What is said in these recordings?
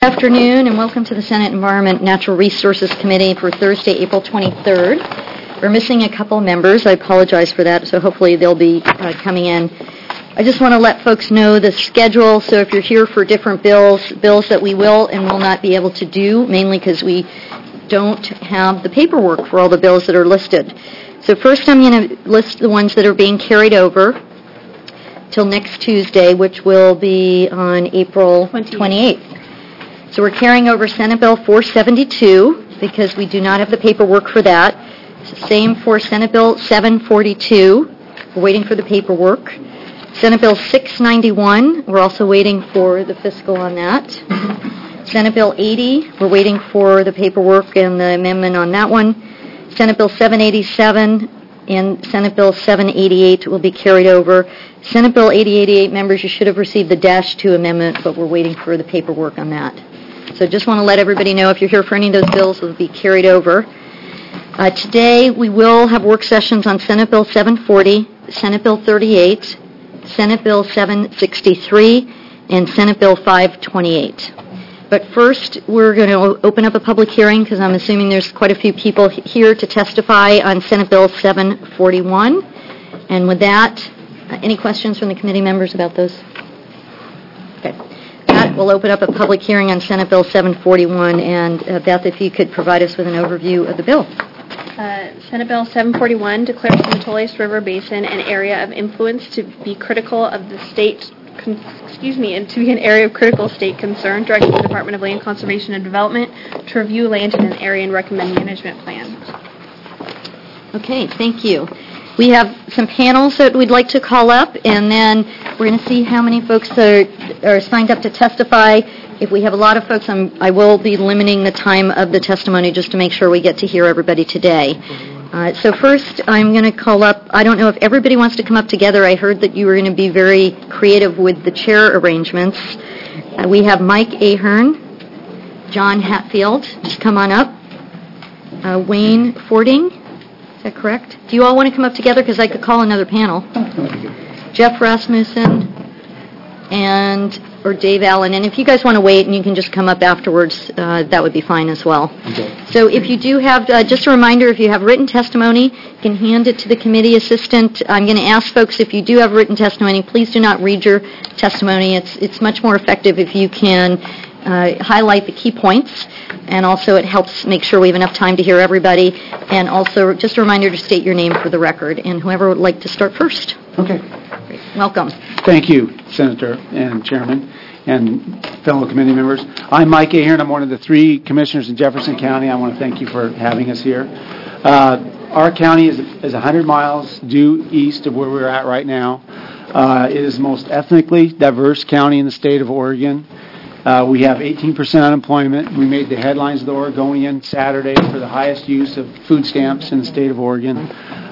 Afternoon and welcome to the Senate Environment and Natural Resources Committee for Thursday, April 23rd. We're missing a couple members. I apologize for that, so hopefully they'll be coming in. I just want to let folks know the schedule, so if you're here for different bills that we will and will not be able to do, mainly because we don't have the paperwork for all the bills that are listed. So first I'm going to list the ones that are being carried over till next Tuesday, which will be on April 28th. So we're carrying over Senate Bill 472 because we do not have the paperwork for that. Same for Senate Bill 742. We're waiting for the paperwork. Senate Bill 691, we're also waiting for the fiscal on that. Senate Bill 80, we're waiting for the paperwork and the amendment on that one. Senate Bill 787 and Senate Bill 788 will be carried over. Senate Bill 8088, members, you should have received the -2 amendment, but we're waiting for the paperwork on that. So just want to let everybody know if you're here for any of those bills, it will be carried over. Today we will have work sessions on Senate Bill 740, Senate Bill 38, Senate Bill 763, and Senate Bill 528. But first, we're going to open up a public hearing because I'm assuming there's quite a few people here to testify on Senate Bill 741. And with that, any questions from the committee members about those? Okay. We'll open up a public hearing on Senate Bill 741, and Beth, if you could provide us with an overview of the bill. Senate Bill 741 declares the Metolius River Basin an area of influence to be critical of the state, and to be an area of critical state concern, directing the Department of Land Conservation and Development to review land in an area and recommend management plans. Okay, thank you. We have some panels that we'd like to call up, and then we're going to see how many folks are signed up to testify. If we have a lot of folks, I will be limiting the time of the testimony just to make sure we get to hear everybody today. So first, I'm going to call up, I don't know if everybody wants to come up together. I heard that you were going to be very creative with the chair arrangements. We have Mike Ahern, John Hatfield, just come on up, Wayne Fording. Is that correct? Do you all want to come up together? Because I could call another panel. Jeff Rasmussen or Dave Allen. And if you guys want to wait and you can just come up afterwards, that would be fine as well. Okay. So if you do have, just a reminder, if you have written testimony, you can hand it to the committee assistant. I'm going to ask folks, if you do have written testimony, please do not read your testimony. It's much more effective if you can highlight the key points, and also it helps make sure we have enough time to hear everybody, and also just a reminder to state your name for the record, and whoever would like to start first. Okay. Great. Welcome. Thank you, Senator and Chairman and fellow committee members. I'm Mike Ahern. I'm one of the 3 commissioners in Jefferson County. I want to thank you for having us here. Our county is 100 miles due east of where we're at right now. It is the most ethnically diverse county in the state of Oregon. We have 18% unemployment. We made the headlines of the Oregonian Saturday for the highest use of food stamps in the state of Oregon.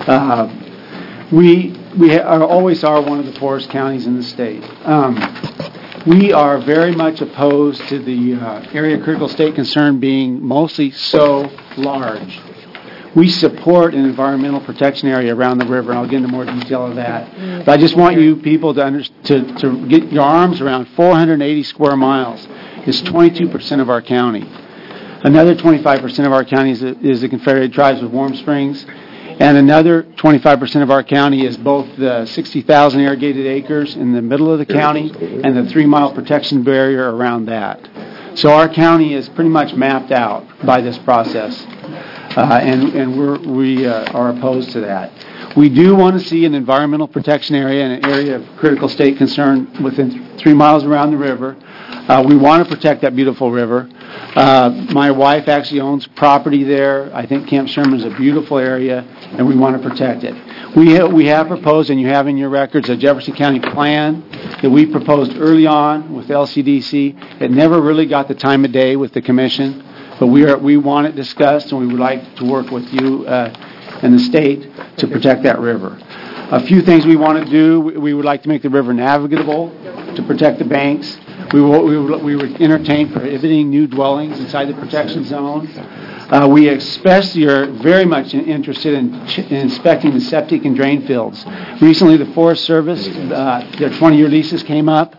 We always are one of the poorest counties in the state. We are very much opposed to the area of critical state concern being mostly so large. We support an environmental protection area around the river, and I'll get into more detail of that. But I just want you people to get your arms around 480 square miles is 22% of our county. Another 25% of our county is the Confederated Tribes of Warm Springs, and another 25% of our county is both the 60,000 irrigated acres in the middle of the county and the 3-mile protection barrier around that. So our county is pretty much mapped out by this process. And we are opposed to that. We do want to see an environmental protection area and an area of critical state concern within 3 miles around the river. We want to protect that beautiful river. My wife actually owns property there. I think Camp Sherman is a beautiful area, and we want to protect it. We have proposed, and you have in your records, a Jefferson County plan that we proposed early on with LCDC. It never really got the time of day with the commission. But we want it discussed, and we would like to work with you and the state to protect that river. A few things we want to do. We would like to make the river navigable to protect the banks. We would entertain prohibiting new dwellings inside the protection zone. We especially are very much interested in inspecting the septic and drain fields. Recently, the Forest Service, their 20-year leases came up,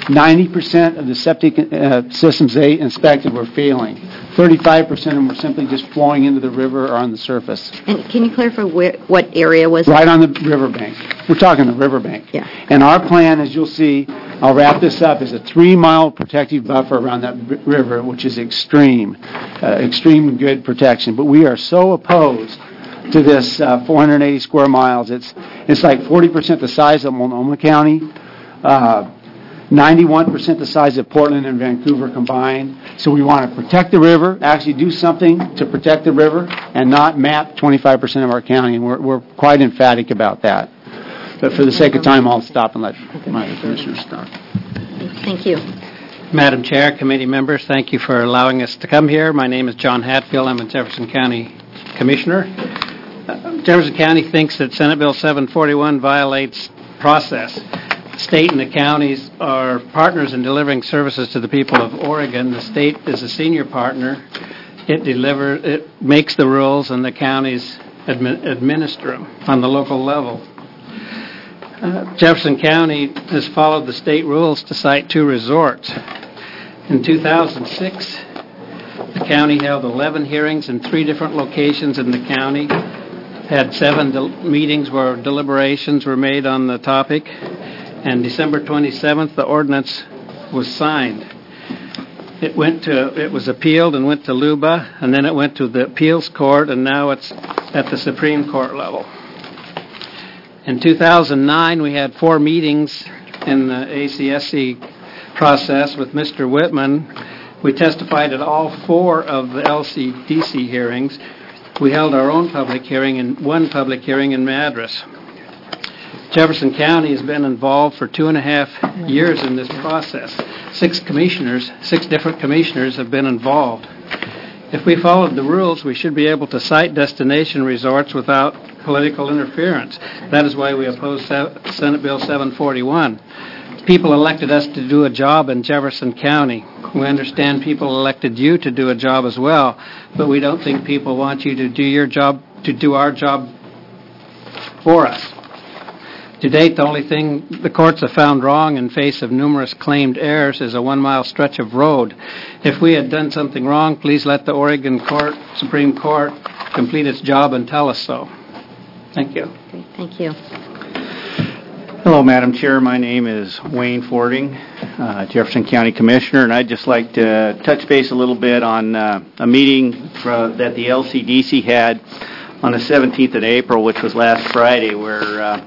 90% of the septic systems they inspected were failing. 35% of them were simply just flowing into the river or on the surface. And can you clarify what area was Right on the riverbank. We're talking the riverbank. Yeah. And our plan, as you'll see, I'll wrap this up, is a 3-mile protective buffer around that river, which is extreme good protection. But we are so opposed to this 480 square miles. It's like 40% the size of Multnomah County, 91% the size of Portland and Vancouver combined. So we want to protect the river, actually do something to protect the river, and not map 25% of our county. And we're quite emphatic about that. But for the sake of time, I'll stop and let my commissioners start. Thank you. Madam Chair, committee members, thank you for allowing us to come here. My name is John Hatfield. I'm a Jefferson County Commissioner. Jefferson County thinks that Senate Bill 741 violates process. The state and the counties are partners in delivering services to the people of Oregon. The state is a senior partner. It makes the rules, and the counties administer them on the local level. Jefferson County has followed the state rules to site 2 resorts. In 2006, the county held 11 hearings in 3 different locations in the county, had 7 meetings where deliberations were made on the topic, and December 27th, the ordinance was signed. It was appealed and went to LUBA, and then it went to the appeals court, and now it's at the Supreme Court level. In 2009, we had 4 meetings in the ACSC process with Mr. Whitman. We testified at all 4 of the LCDC hearings. We held our own public hearing and 1 public hearing in Madras. Jefferson County has been involved for 2.5 years in this process. 6 different commissioners have been involved. If we followed the rules, we should be able to site destination resorts without political interference. That is why we oppose Senate Bill 741. People elected us to do a job in Jefferson County. We understand people elected you to do a job as well, but we don't think people want you to do your job, to do our job for us. To date, the only thing the courts have found wrong in face of numerous claimed errors is a 1-mile stretch of road. If we had done something wrong, please let the Oregon Supreme Court complete its job and tell us so. Thank you. Okay, thank you. Hello, Madam Chair. My name is Wayne Fording, Jefferson County Commissioner, and I'd just like to touch base a little bit on a meeting that the LCDC had on the 17th of April, which was last Friday, where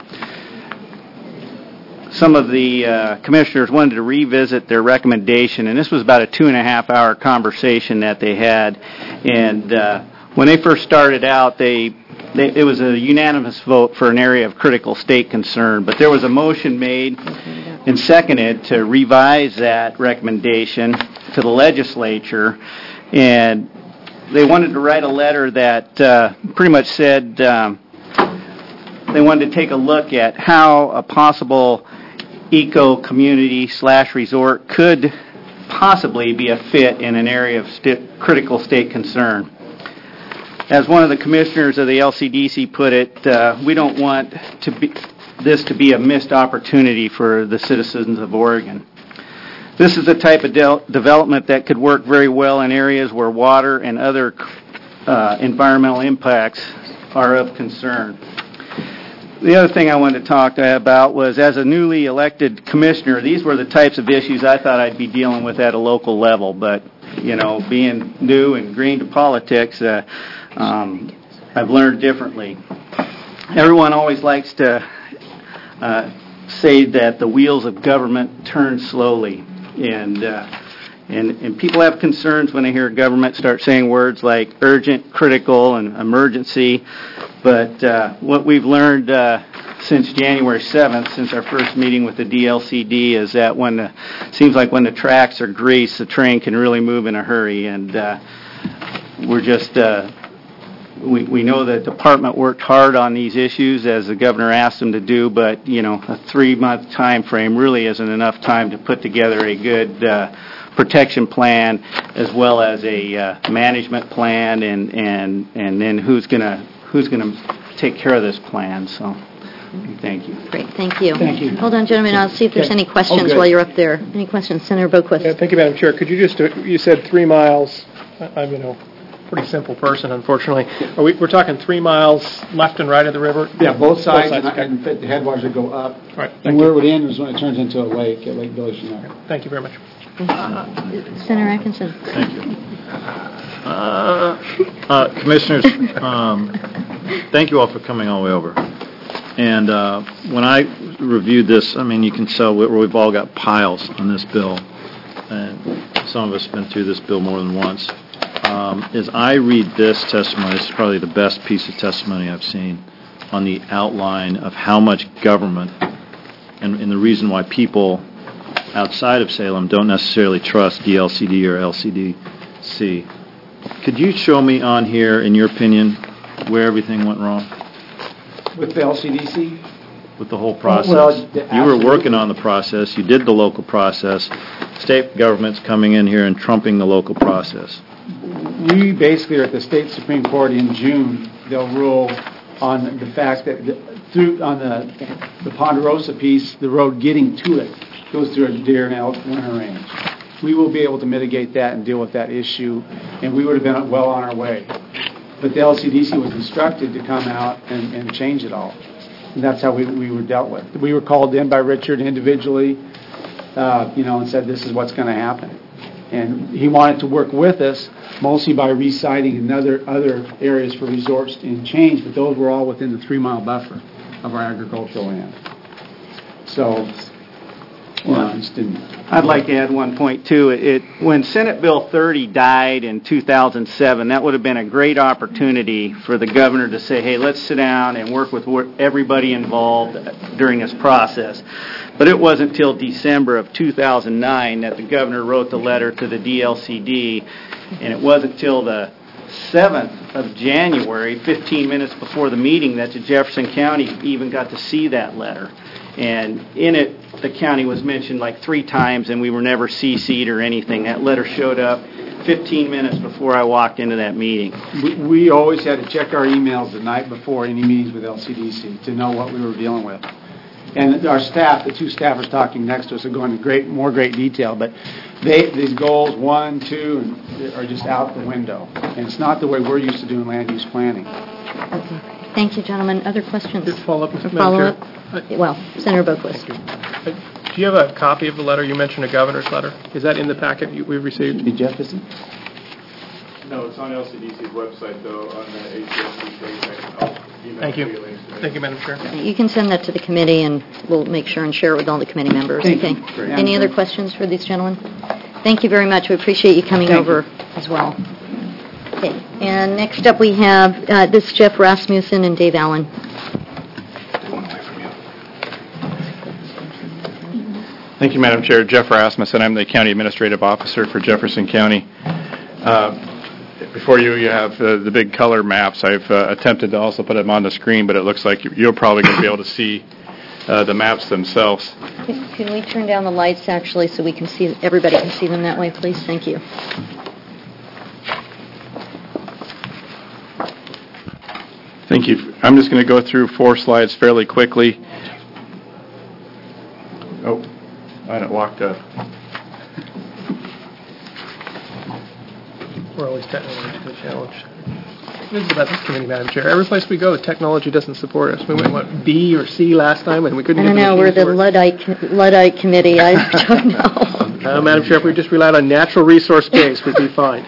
some of the commissioners wanted to revisit their recommendation, and this was about a 2.5-hour conversation that they had. And when they first started out, it was a unanimous vote for an area of critical state concern, but there was a motion made and seconded to revise that recommendation to the legislature, and they wanted to write a letter that pretty much said they wanted to take a look at how a possible eco-community/resort could possibly be a fit in an area of critical state concern. As one of the commissioners of the LCDC put it, we don't want this to be a missed opportunity for the citizens of Oregon. This is the type of development that could work very well in areas where water and other environmental impacts are of concern. The other thing I wanted to talk about was, as a newly elected commissioner, these were the types of issues I thought I'd be dealing with at a local level. But, being new and green to politics, I've learned differently. Everyone always likes to say that the wheels of government turn slowly. And people have concerns when they hear government start saying words like urgent, critical, and emergency. But what we've learned since January 7th, since our first meeting with the DLCD, is that seems like when the tracks are greased, the train can really move in a hurry. And we're just we know the department worked hard on these issues as the governor asked them to do, but a 3-month time frame really isn't enough time to put together a good protection plan, as well as a management plan, and then who's gonna take care of this plan. So Thank you. Great, thank you. Thank you. Hold on, gentlemen, I'll see if there's Okay. any questions good. while you're up there. Any questions? Senator Boquist. Yeah, thank you, Madam Chair. Could you just, you said 3 miles. I'm, pretty simple person, unfortunately. We're talking 3 miles left and right of the river? Yeah, both sides, okay. and the headwaters would go up. All right, And thank where it you. would end is when it turns into a lake at Lake Village. Thank you very much. Senator Atkinson. Thank you. Commissioners, thank you all for coming all the way over. And when I reviewed this, you can tell we've all got piles on this bill. And some of us have been through this bill more than once. As I read this testimony, this is probably the best piece of testimony I've seen on the outline of how much government and the reason why people outside of Salem don't necessarily trust DLCD or LCDC. Could you show me on here, in your opinion, where everything went wrong With the LCDC? with the whole process? Well, you were working on the process. You did the local process. State government's coming in here and trumping the local process. We basically are at the state Supreme Court in June. They'll rule on the fact that on the Ponderosa piece, the road getting to it goes through a deer and elk winter range. We will be able to mitigate that and deal with that issue, and we would have been well on our way. But the LCDC was instructed to come out and change it all. And that's how we were dealt with. We were called in by Richard individually, and said this is what's going to happen. And he wanted to work with us, mostly by reciting other areas for resorts and change, but those were all within the 3-mile buffer of our agricultural land. So, just didn't. I'd like to add one point, too. When Senate Bill 30 died in 2007, that would have been a great opportunity for the governor to say, hey, let's sit down and work with everybody involved during this process. But it wasn't until December of 2009 that the governor wrote the letter to the DLCD, and it wasn't until the 7th of January, 15 minutes before the meeting, that the Jefferson County even got to see that letter. And in it, the county was mentioned like 3 times, and we were never CC'd or anything. That letter showed up 15 minutes before I walked into that meeting. We always had to check our emails the night before any meetings with LCDC to know what we were dealing with. And our staff, the 2 staffers talking next to us, are going into more great detail. But these goals, 1, 2, are just out the window. And it's not the way we're used to doing land use planning. Okay. Thank you, gentlemen. Other questions? Just follow up, Mr. Follow-up? Madam Chair. Well, Senator Boquist. Do you have a copy of the letter? You mentioned a governor's letter. Is that in the packet we've received? Hey, Jefferson? No, it's on LCDC's website, though, on the ACSC page. Thank you. Thank you, Madam Chair. You can send that to the committee, and we'll make sure and share it with all the committee members. Thank you. Okay. Great. Any other questions for these gentlemen? Thank you very much. We appreciate you coming over as well. Okay. And next up we have this is Jeff Rasmussen and Dave Allen. Thank you, Madam Chair. Jeff Rasmussen. I'm the County Administrative Officer for Jefferson County. Before you have the big color maps. I've attempted to also put them on the screen, but it looks like you're probably going to be able to see the maps themselves. Can we turn down the lights, actually, so we can see, everybody can see them that way, please? Thank you. Thank you. I'm just going to go through 4 slides fairly quickly. Oh, I got locked up. We're always technologically challenged. This is about this committee, Madam Chair. Every place we go, technology doesn't support us. We went, what, B or C last time, and we couldn't I don't get know, the we're machines the to work. Luddite committee. I don't know. Madam Chair, if we just relied on natural resource base, we'd be fine.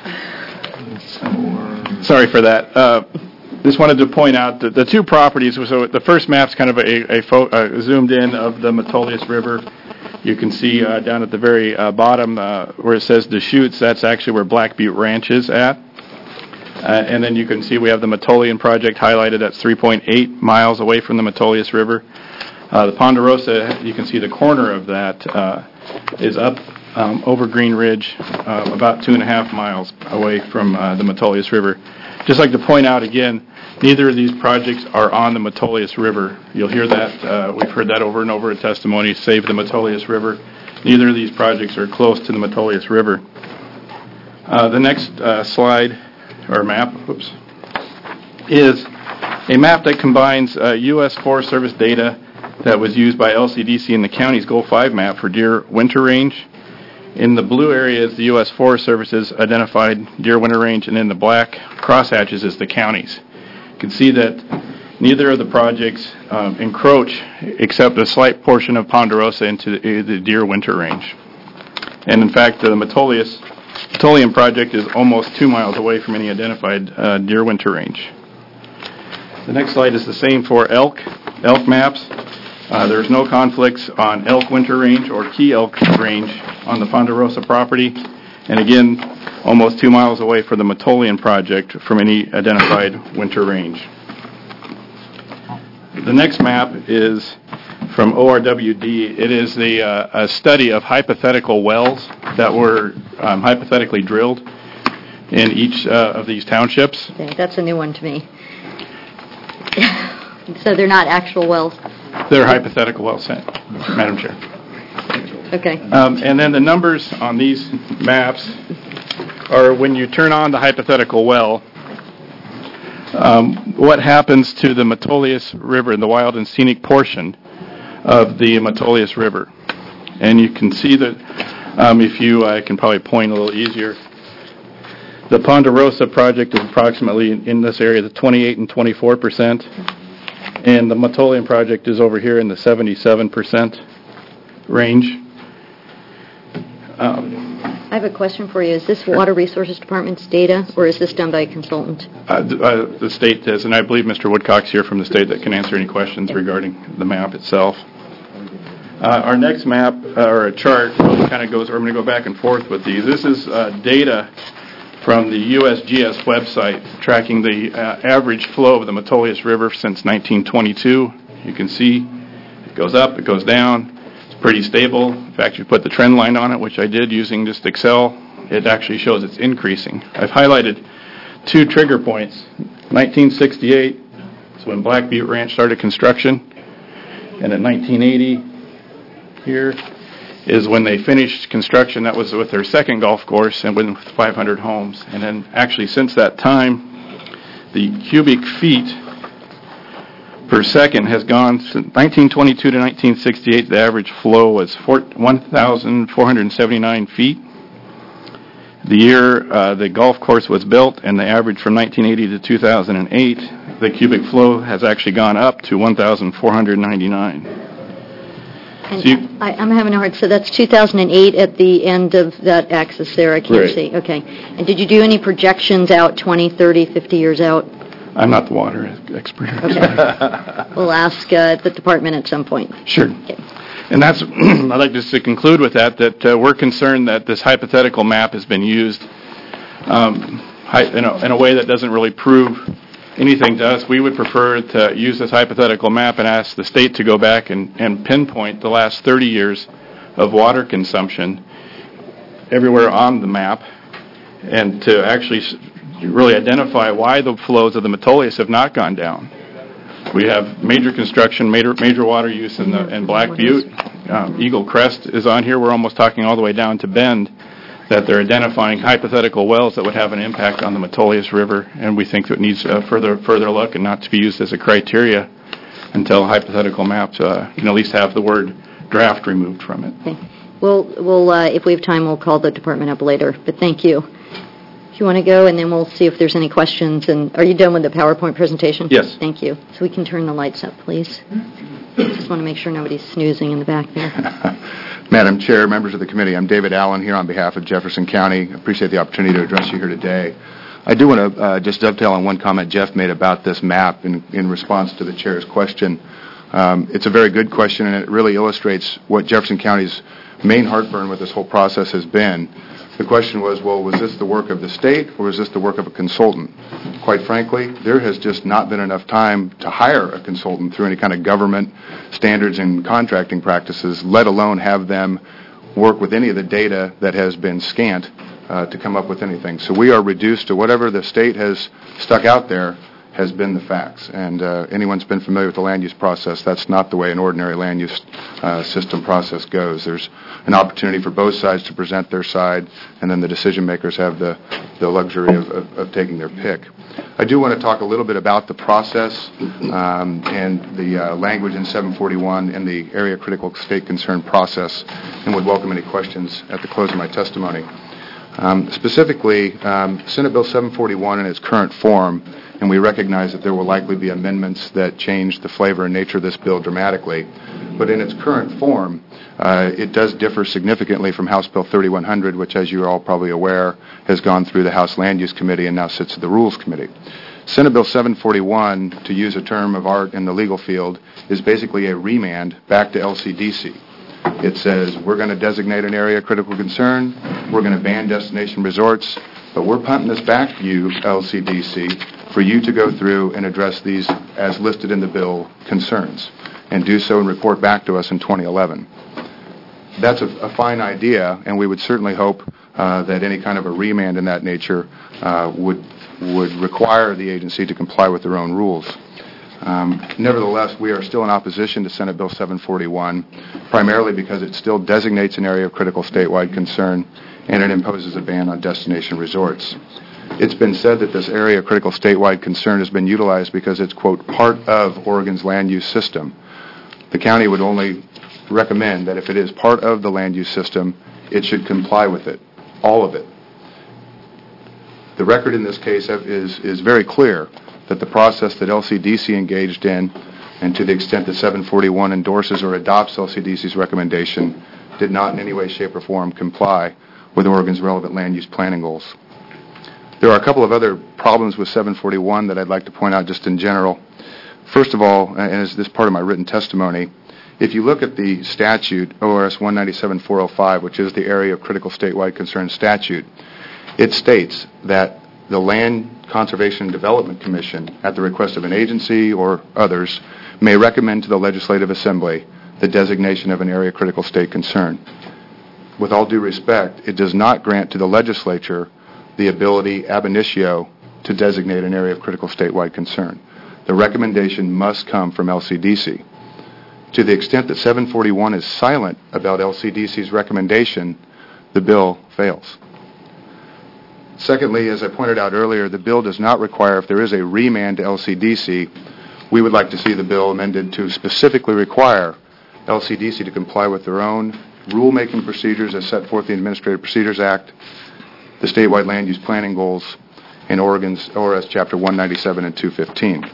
Sorry for that. Just wanted to point out that the 2 properties, so the first map's kind of a zoomed in of the Metolius River. You can see down at the very bottom where it says Deschutes, that's actually where Black Butte Ranch is at. And then you can see we have the Metolian project highlighted. That's 3.8 miles away from the Metolius River. The Ponderosa, you can see the corner of that is up over Green Ridge, about 2.5 miles away from the Metolius River. Just like to point out again, neither of these projects are on the Metolius River. You'll hear that. We've heard that over and over in testimony, save the Metolius River. Neither of these projects are close to the Metolius River. The next slide, or map, is a map that combines U.S. Forest Service data that was used by LCDC in the county's Goal 5 map for deer winter range. In the blue area is the U.S. Forest Service's identified deer winter range, and in the black crosshatches is the county's. You can see that neither of the projects encroach except a slight portion of Ponderosa into the deer winter range. And in fact, the Metolium project is almost 2 miles away from any identified deer winter range. The next slide is the same for elk maps. There's no conflicts on elk winter range or key elk range on the Ponderosa property. And again, almost 2 miles away for the Metolium project from any identified winter range. The next map is from ORWD. It is a study of hypothetical wells that were hypothetically drilled in each of these townships. Okay, that's a new one to me. So they're not actual wells? They're hypothetical wells, Madam Chair. Okay. And then the numbers on these maps are when you turn on the hypothetical well, what happens to the Metolius River, the wild and scenic portion of the Metolius River. And you can see that I can probably point a little easier. The Ponderosa project is approximately in this area, the 28 and 24%. And the Metolium project is over here in the 77% range. I have a question for you. Is this Water Resources Department's data, or is this done by a consultant? The state does, and I believe Mr. Woodcock's here from the state that can answer any questions regarding the map itself. Our next map, or a chart, kind of goes, we're going to go back and forth with these. This is data from the USGS website tracking the average flow of the Metolius River since 1922. You can see it goes up, it goes down. It's pretty stable. In fact, you put the trend line on it, which I did using just Excel. It actually shows it's increasing. I've highlighted 2 trigger points. 1968 is when Black Butte Ranch started construction. And in 1980, here is when they finished construction. That was with their second golf course and with 500 homes. And then actually since that time, the cubic feet per second has gone since 1922 to 1968. The average flow was 1,479 feet. The year the golf course was built and the average from 1980 to 2008, the cubic flow has actually gone up to 1,499. And I'm having a hard, so that's 2008 at the end of that axis there, I can't see. Okay. And did you do any projections out 20, 30, 50 years out? I'm not the water expert. Okay. We'll ask the department at some point. Sure. Okay. And that's, I'd like just to conclude with that we're concerned that this hypothetical map has been used in a way that doesn't really prove anything to us. We would prefer to use this hypothetical map and ask the state to go back and pinpoint the last 30 years of water consumption everywhere on the map and to actually really identify why the flows of the Metolius have not gone down. We have major construction, major water use in Black Butte. Eagle Crest is on here. We're almost talking all the way down to Bend, that they're identifying hypothetical wells that would have an impact on the Metolius River, and we think that it needs further look and not to be used as a criteria until hypothetical maps can at least have the word draft removed from it. Okay. We'll if we have time, we'll call the department up later, but thank you. If you want to go, and then we'll see if there's any questions. And are you done with the PowerPoint presentation? Yes. Thank you. So we can turn the lights up, please. Just want to make sure nobody's snoozing in the back there. Madam Chair, members of the committee, I'm David Allen here on behalf of Jefferson County. I appreciate the opportunity to address you here today. I do want to just dovetail on one comment Jeff made about this map in response to the chair's question. It's a very good question, and it really illustrates what Jefferson County's main heartburn with this whole process has been. The question was, well, was this the work of the state or was this the work of a consultant? Quite frankly, there has just not been enough time to hire a consultant through any kind of government standards and contracting practices, let alone have them work with any of the data that has been scant to come up with anything. So we are reduced to whatever the state has stuck out there has been the facts. And anyone's been familiar with the land use process, that's not the way an ordinary land use system process goes. There's an opportunity for both sides to present their side, and then the decision makers have the luxury of taking their pick. I do want to talk a little bit about the process and the language in 741 and the area critical state concern process, and would welcome any questions at the close of my testimony. Specifically, Senate Bill 741 in its current form, and we recognize that there will likely be amendments that change the flavor and nature of this bill dramatically, but in its current form, it does differ significantly from House Bill 3100, which, as you're all probably aware, has gone through the House Land Use Committee and now sits at the Rules Committee. Senate Bill 741, to use a term of art in the legal field, is basically a remand back to LCDC. It says we're going to designate an area of critical concern, we're going to ban destination resorts, but we're punting this back to you, LCDC, for you to go through and address these as listed in the bill concerns, and do so and report back to us in 2011. That's a fine idea, and we would certainly hope that any kind of a remand in that nature would require the agency to comply with their own rules. Nevertheless, we are still in opposition to Senate Bill 741, primarily because it still designates an area of critical statewide concern, and it imposes a ban on destination resorts. It's been said that this area of critical statewide concern has been utilized because it's, quote, part of Oregon's land use system. The county would only recommend that if it is part of the land use system, it should comply with it, all of it. The record in this case is very clear that the process that LCDC engaged in, and to the extent that 741 endorses or adopts LCDC's recommendation, did not in any way, shape, or form comply with Oregon's relevant land use planning goals. There are a couple of other problems with 741 that I'd like to point out just in general. First of all, and as this part of my written testimony, if you look at the statute, ORS 197-405, which is the area of critical statewide concern statute, it states that the Land Conservation and Development Commission, at the request of an agency or others, may recommend to the Legislative Assembly the designation of an area of critical state concern. With all due respect, it does not grant to the legislature the ability ab initio to designate an area of critical statewide concern. The recommendation must come from LCDC. To the extent that 741 is silent about LCDC's recommendation, the bill fails. Secondly, as I pointed out earlier, the bill does not require, if there is a remand to LCDC, we would like to see the bill amended to specifically require LCDC to comply with their own rulemaking procedures as set forth in the Administrative Procedures Act, the statewide land use planning goals, and Oregon's ORS Chapter 197 and 215.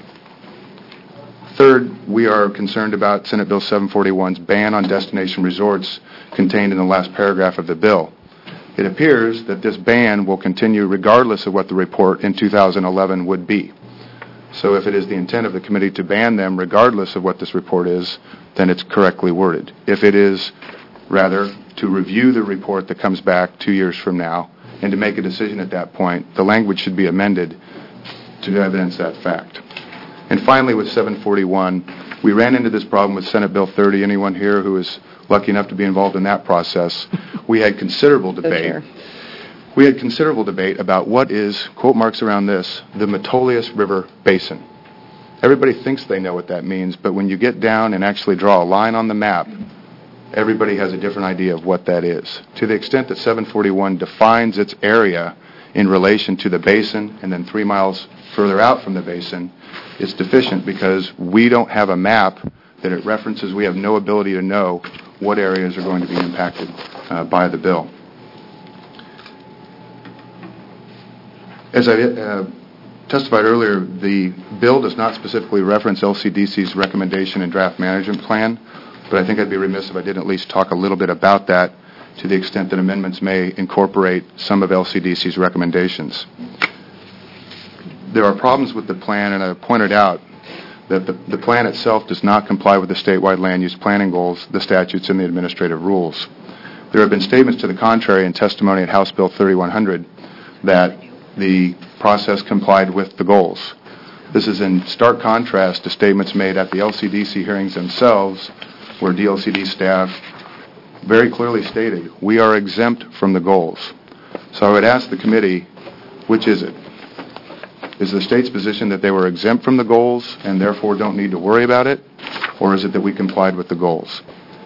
Third, we are concerned about Senate Bill 741's ban on destination resorts contained in the last paragraph of the bill. It appears that this ban will continue regardless of what the report in 2011 would be. So if it is the intent of the committee to ban them regardless of what this report is, then it's correctly worded. If it is, rather, to review the report that comes back 2 years from now and to make a decision at that point, the language should be amended to evidence that fact. And finally, with 741, we ran into this problem with Senate Bill 30. Anyone here who is lucky enough to be involved in that process, we had considerable debate. We had considerable debate about what is, quote marks around this, the Metolius River Basin. Everybody thinks they know what that means, but when you get down and actually draw a line on the map, everybody has a different idea of what that is. To the extent that 741 defines its area in relation to the basin and then 3 miles further out from the basin, it's deficient because we don't have a map that it references. We have no ability to know what areas are going to be impacted by the bill. As I testified earlier, the bill does not specifically reference LCDC's recommendation and draft management plan, but I think I'd be remiss if I didn't at least talk a little bit about that to the extent that amendments may incorporate some of LCDC's recommendations. There are problems with the plan, and I pointed out that the plan itself does not comply with the statewide land use planning goals, the statutes, and the administrative rules. There have been statements to the contrary in testimony at House Bill 3100 that the process complied with the goals. This is in stark contrast to statements made at the LCDC hearings themselves, where DLCD staff very clearly stated, we are exempt from the goals. So I would ask the committee, which is it? Is the state's position that they were exempt from the goals and therefore don't need to worry about it? Or is it that we complied with the goals?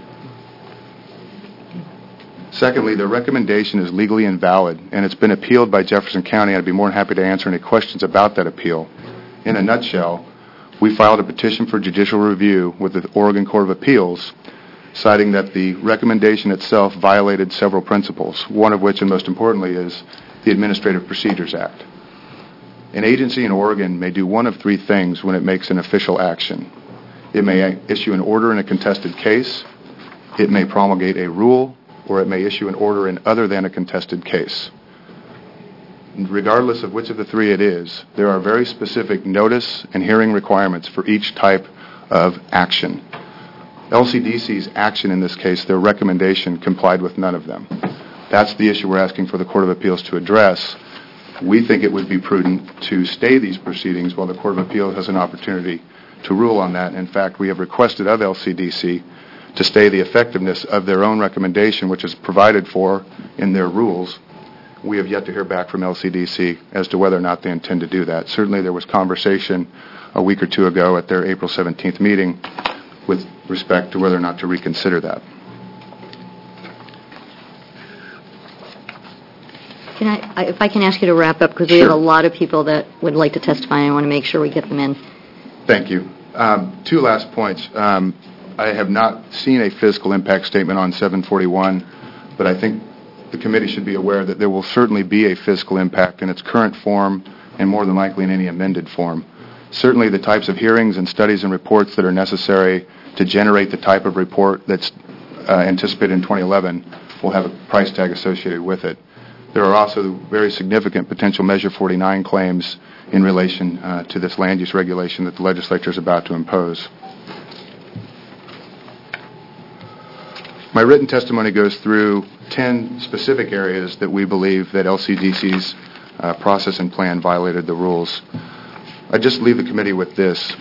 Secondly, the recommendation is legally invalid, and it's been appealed by Jefferson County. I'd be more than happy to answer any questions about that appeal. In a nutshell, we filed a petition for judicial review with the Oregon Court of Appeals, citing that the recommendation itself violated several principles, one of which, and most importantly, is the Administrative Procedures Act. An agency in Oregon may do one of three things when it makes an official action. It may issue an order in a contested case, it may promulgate a rule, or it may issue an order in other than a contested case. Regardless of which of the three it is, there are very specific notice and hearing requirements for each type of action. LCDC's action in this case, their recommendation, complied with none of them. That's the issue we're asking for the Court of Appeals to address. We think it would be prudent to stay these proceedings while the Court of Appeals has an opportunity to rule on that. In fact, we have requested of LCDC to stay the effectiveness of their own recommendation, which is provided for in their rules. We have yet to hear back from LCDC as to whether or not they intend to do that. Certainly there was conversation a week or two ago at their April 17th meeting with respect to whether or not to reconsider that. If I can ask you to wrap up, because we have a lot of people that would like to testify, and I want to make sure we get them in. Thank you. Two last points. I have not seen a fiscal impact statement on 741, but I think the committee should be aware that there will certainly be a fiscal impact in its current form and more than likely in any amended form. Certainly the types of hearings and studies and reports that are necessary to generate the type of report that's anticipated in 2011 will have a price tag associated with it. There are also very significant potential Measure 49 claims in relation to this land use regulation that the legislature is about to impose. My written testimony goes through 10 specific areas that we believe that LCDC's process and plan violated the rules. I just leave the committee with this.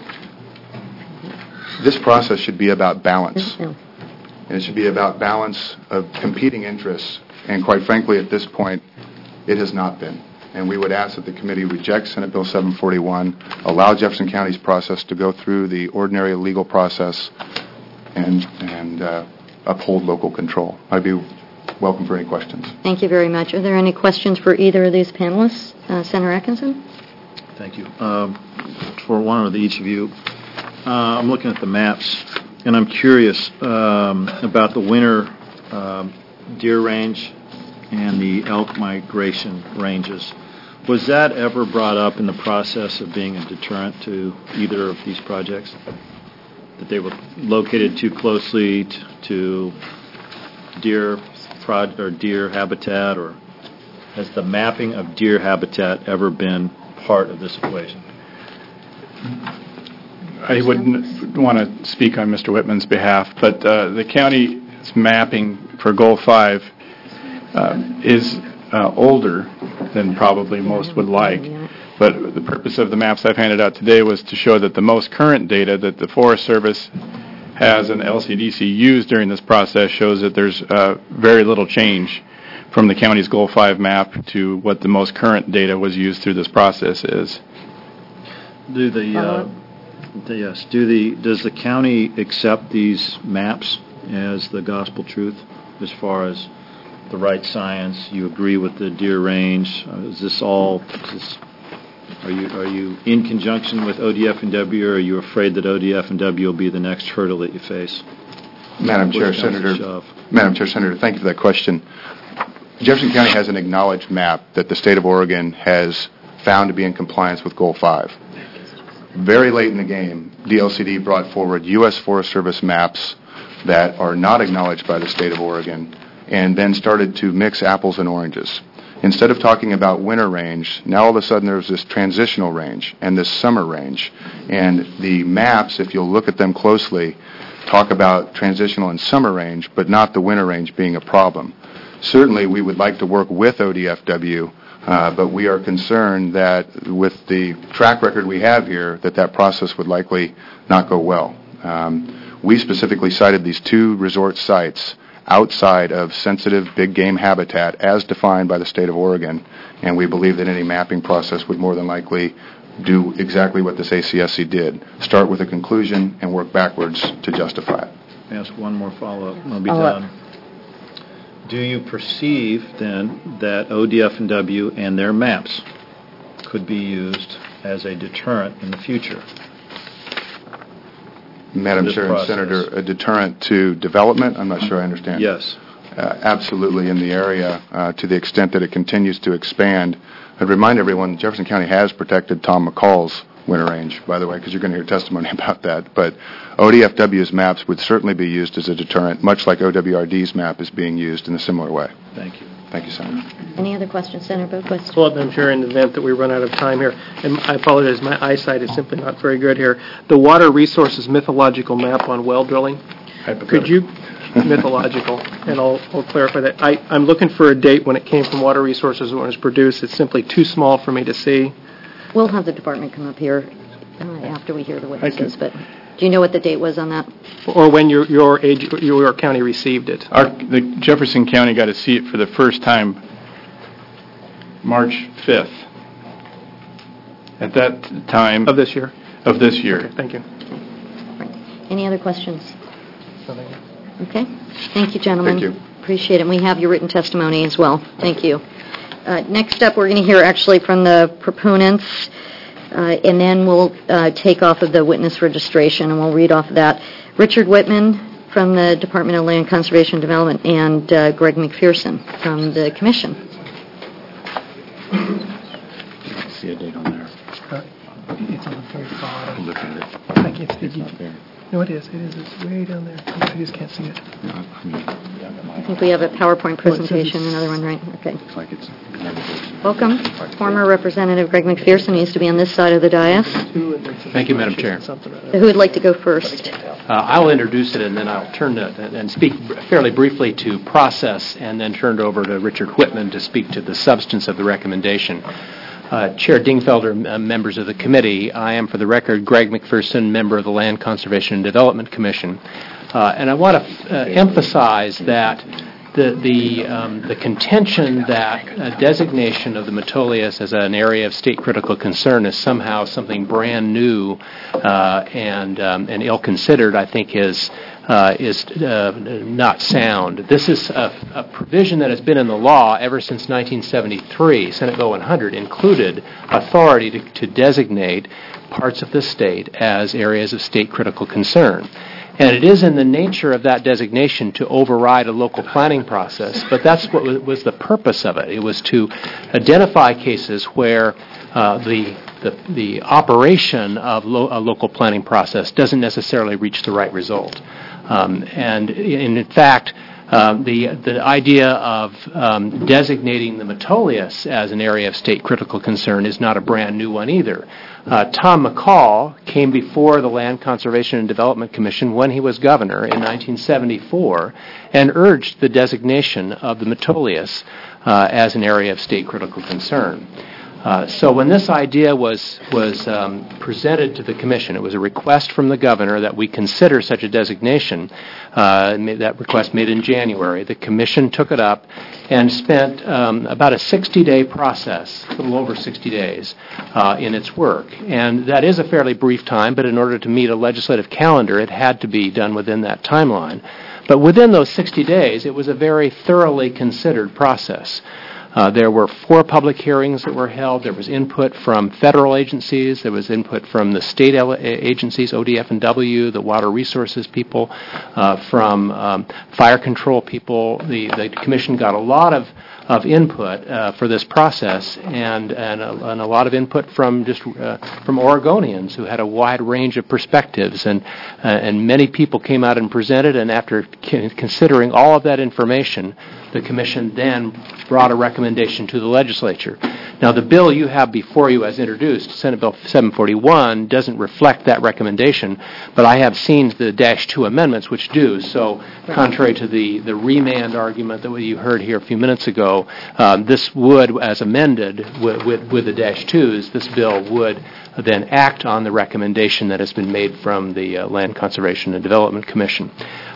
This process should be about balance. And it should be about balance of competing interests. And quite frankly, at this point, it has not been. And we would ask that the committee reject Senate Bill 741, allow Jefferson County's process to go through the ordinary legal process, and uphold local control. I'd be welcome for any questions. Thank you very much. Are there any questions for either of these panelists? Senator Atkinson? Thank you. For one of each of you, I'm looking at the maps, and I'm curious about the winter deer range and the elk migration ranges. Was that ever brought up in the process of being a deterrent to either of these projects? That they were located too closely to deer habitat, or has the mapping of deer habitat ever been part of this equation? I wouldn't want to speak on Mr. Whitman's behalf, but the county's mapping for Goal 5 is older than probably most would like. But the purpose of the maps I've handed out today was to show that the most current data that the Forest Service has and LCDC used during this process shows that there's very little change from the county's Goal 5 map to what the most current data was used through this process is. Does the county accept these maps as the gospel truth as far as the right science? You agree with the deer range? Are you in conjunction with ODF&W, or are you afraid that ODF&W will be the next hurdle that you face? Madam Chair, Senator, thank you for that question. Jefferson County has an acknowledged map that the state of Oregon has found to be in compliance with Goal 5. Very late in the game, DLCD brought forward U.S. Forest Service maps that are not acknowledged by the state of Oregon, and then started to mix apples and oranges. Instead of talking about winter range, now all of a sudden there's this transitional range and this summer range. And the maps, if you'll look at them closely, talk about transitional and summer range, but not the winter range being a problem. Certainly we would like to work with ODFW, but we are concerned that with the track record we have here, that process would likely not go well. We specifically cited these two resort sites outside of sensitive big game habitat as defined by the state of Oregon, and we believe that any mapping process would more than likely do exactly what this ACSC did. Start with a conclusion and work backwards to justify it. Let me ask one more follow-up, and I'll be Follow-up. done. Do you perceive, then, that ODF&W and their maps could be used as a deterrent in the future? Madam This Chair and process. Senator, a deterrent to development? I'm not sure I understand. Yes. Absolutely in the area to the extent that it continues to expand. I'd remind everyone Jefferson County has protected Tom McCall's winter range, by the way, because you're going to hear testimony about that. But ODFW's maps would certainly be used as a deterrent, much like OWRD's map is being used in a similar way. Thank you. Thank you, Senator. Any other questions, Senator Boquist? Well, Madam Chair, in the event that we run out of time here, and I apologize, my eyesight is simply not very good here. The Water Resources mythological map on well drilling, could you, mythological, and I'll clarify that. I'm looking for a date when it came from Water Resources when it was produced. It's simply too small for me to see. We'll have the department come up here after we hear the witnesses, but do you know what the date was on that? Or when your county received it. The Jefferson County got to see it for the first time March 5th. At that time... Of this year? Of this year. Okay, thank you. Right. Any other questions? Okay. Thank you, gentlemen. Thank you. Appreciate it. And we have your written testimony as well. Thank you. Next up, we're going to hear actually from the proponents, and then we'll take off of the witness registration, and we'll read off of that. Richard Whitman from the Department of Land Conservation and Development, and Greg McPherson from the Commission. I see a date on there. It's on the very bottom. Look at it. I can't see It's not there. No, it is. It's way down there. I just can't see it. I think we have a PowerPoint presentation, another one, right? Okay. Looks like it's... Welcome. Former Representative Greg McPherson. He used to be on this side of the dais. Thank you, Madam Chair. Who would like to go first? I'll introduce it, and then I'll turn and speak fairly briefly to process, and then turn it over to Richard Whitman to speak to the substance of the recommendation. Chair Dingfelder, members of the committee, I am, for the record, Greg McPherson, member of the Land Conservation and Development Commission. And I want to emphasize that the contention that designation of the Metolius as an area of state critical concern is somehow something brand new and ill-considered, I think, is not sound. This is a provision that has been in the law ever since 1973. Senate Bill 100 included authority to designate parts of the state as areas of state critical concern. And it is in the nature of that designation to override a local planning process, but that's what was the purpose of it. It was to identify cases where the operation of a local planning process doesn't necessarily reach the right result. And in fact, the idea of designating the Metolius as an area of state critical concern is not a brand new one either. Tom McCall came before the Land Conservation and Development Commission when he was governor in 1974 and urged the designation of the Metolius as an area of state critical concern. So when this idea was presented to the commission, it was a request from the governor that we consider such a designation. That request made in January. The commission took it up and spent about a 60-day process, a little over 60 days, in its work. And that is a fairly brief time, but in order to meet a legislative calendar, it had to be done within that timeline. But within those 60 days, it was a very thoroughly considered process. There were 4 public hearings that were held. There was input from federal agencies. There was input from the state agencies, ODF&W, the water resources people, from fire control people. The commission got a lot of input for this process, and a lot of input from from Oregonians who had a wide range of perspectives, and many people came out and presented. And after considering all of that information, the commission then brought a recommendation to the legislature. Now, the bill you have before you as introduced, Senate Bill 741, doesn't reflect that recommendation, but I have seen the -2 amendments which do. So contrary to the remand argument that you heard here a few minutes ago, this would, as amended with the -2s, this bill would then act on the recommendation that has been made from the Land Conservation and Development Commission.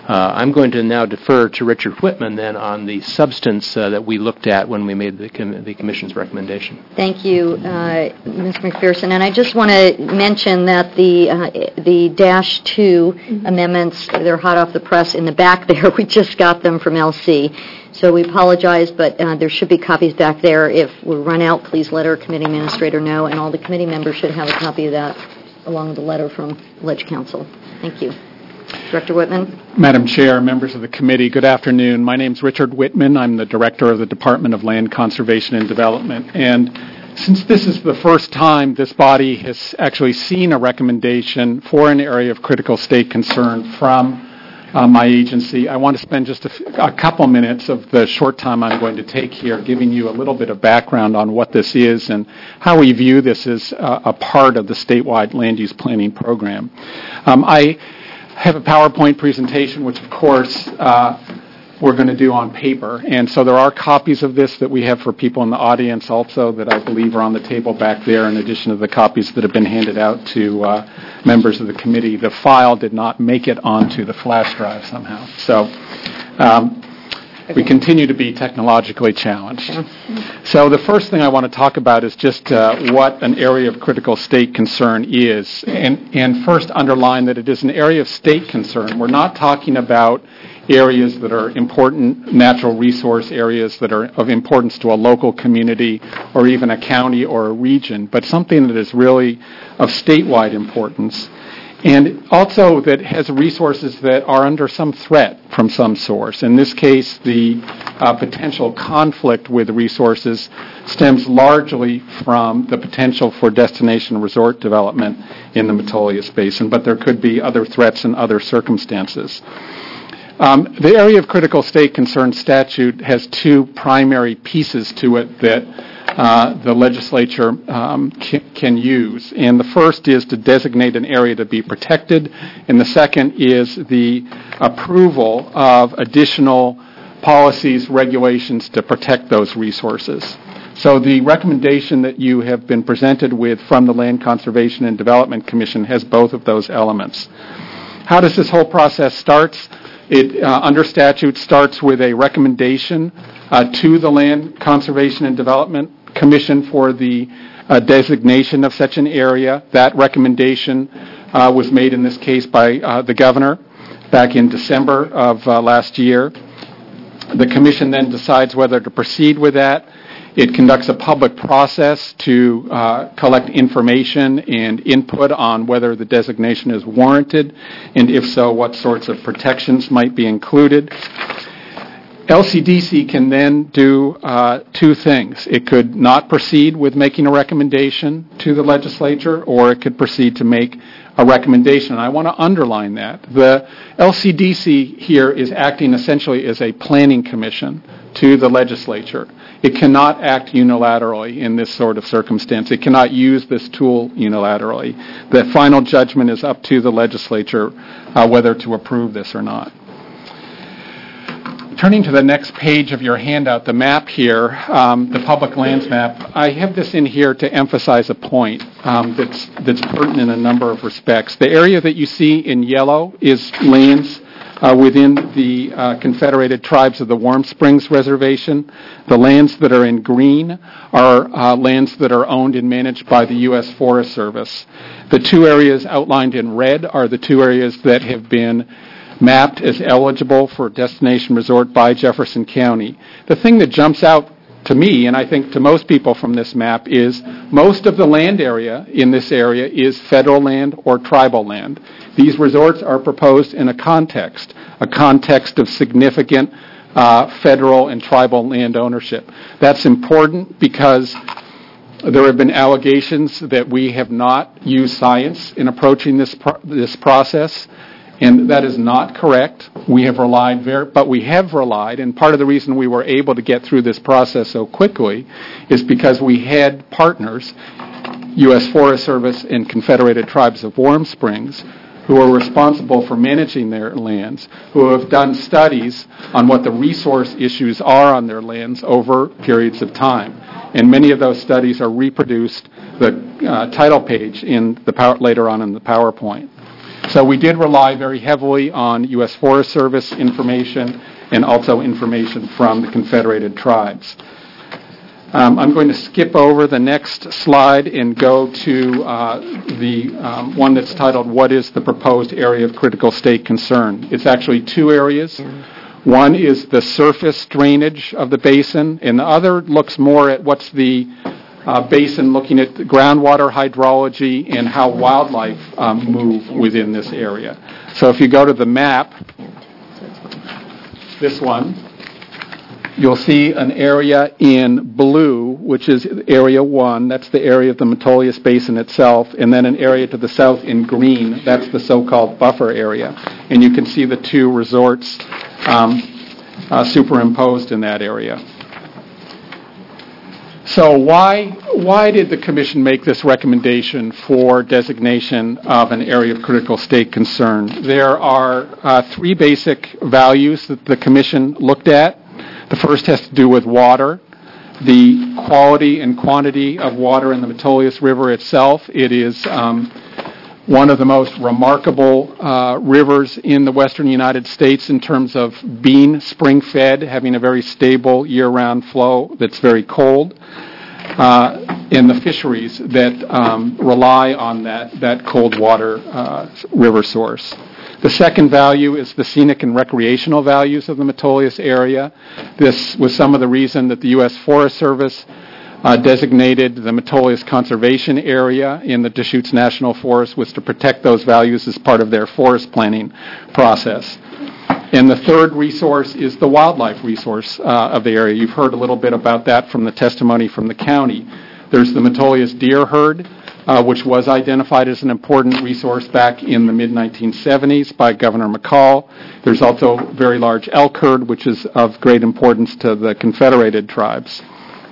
I'm going to now defer to Richard Whitman then on the substance that we looked at when we made the Commission's recommendation. Thank you, Ms. McPherson. And I just want to mention that the Dash 2 amendments, they're hot off the press in the back there. We just got them from LC. So we apologize, but there should be copies back there. If we run out, please let our committee administrator know, and all the committee members should have a copy of that along with the letter from Ledge Council. Thank you. Director Whitman. Madam Chair, members of the committee, good afternoon. My name is Richard Whitman. I'm the Director of the Department of Land Conservation and Development. And since this is the first time this body has actually seen a recommendation for an area of critical state concern from my agency, I want to spend just a couple minutes of the short time I'm going to take here giving you a little bit of background on what this is and how we view this as a part of the statewide land use planning program. I have a PowerPoint presentation, which, of course, we're going to do on paper. And so there are copies of this that we have for people in the audience also that I believe are on the table back there, in addition to the copies that have been handed out to members of the committee. The file did not make it onto the flash drive somehow. So we continue to be technologically challenged. So the first thing I want to talk about is just what an area of critical state concern is. And first underline that it is an area of state concern. We're not talking about areas that are important natural resource areas that are of importance to a local community or even a county or a region, but something that is really of statewide importance. And also that has resources that are under some threat from some source. In this case, the potential conflict with resources stems largely from the potential for destination resort development in the Metolius Basin, but there could be other threats and other circumstances. The Area of Critical State Concern statute has two primary pieces to it that the legislature can use. And the first is to designate an area to be protected, and the second is the approval of additional policies, regulations to protect those resources. So the recommendation that you have been presented with from the Land Conservation and Development Commission has both of those elements. How does this whole process start? It, under statute, starts with a recommendation to the Land Conservation and Development Commission for the designation of such an area. That recommendation was made in this case by the governor back in December of last year. The commission then decides whether to proceed with that. It conducts a public process to collect information and input on whether the designation is warranted, and if so, what sorts of protections might be included. LCDC can then do two things. It could not proceed with making a recommendation to the legislature, or it could proceed to make a recommendation. And I want to underline that. The LCDC here is acting essentially as a planning commission to the legislature. It cannot act unilaterally in this sort of circumstance. It cannot use this tool unilaterally. The final judgment is up to the legislature whether to approve this or not. Turning to the next page of your handout, the map here, the public lands map, I have this in here to emphasize a point that's pertinent in a number of respects. The area that you see in yellow is lands within the Confederated Tribes of the Warm Springs Reservation. The lands that are in green are lands that are owned and managed by the U.S. Forest Service. The two areas outlined in red are the two areas that have been mapped as eligible for destination resort by Jefferson County. The thing that jumps out to me, and I think to most people from this map, is most of the land area in this area is federal land or tribal land. These resorts are proposed in a context of significant federal and tribal land ownership. That's important because there have been allegations that we have not used science in approaching this process, and that is not correct. We have relied, and part of the reason we were able to get through this process so quickly is because we had partners, U.S. Forest Service and Confederated Tribes of Warm Springs, who are responsible for managing their lands, who have done studies on what the resource issues are on their lands over periods of time. And many of those studies are reproduced, the title page, later on in the PowerPoint. So we did rely very heavily on U.S. Forest Service information and also information from the Confederated Tribes. I'm going to skip over the next slide and go to the one that's titled, What is the Proposed Area of Critical State Concern? It's actually two areas. One is the surface drainage of the basin, and the other looks more at what's the basin, looking at the groundwater hydrology and how wildlife move within this area. So if you go to the map, this one, you'll see an area in blue, which is Area 1. That's the area of the Metolius Basin itself. And then an area to the south in green. That's the so-called buffer area. And you can see the two resorts superimposed in that area. So why did the Commission make this recommendation for designation of an area of critical state concern? There are three basic values that the Commission looked at. The first has to do with water, the quality and quantity of water in the Metolius River itself. It is one of the most remarkable rivers in the western United States in terms of being spring-fed, having a very stable year-round flow that's very cold, and the fisheries that rely on that cold water river source. The second value is the scenic and recreational values of the Metolius area. This was some of the reason that the U.S. Forest Service designated the Metolius Conservation Area in the Deschutes National Forest, was to protect those values as part of their forest planning process. And the third resource is the wildlife resource of the area. You've heard a little bit about that from the testimony from the county. There's the Metolius deer herd, which was identified as an important resource back in the mid-1970s by Governor McCall. There's also a very large elk herd, which is of great importance to the Confederated Tribes.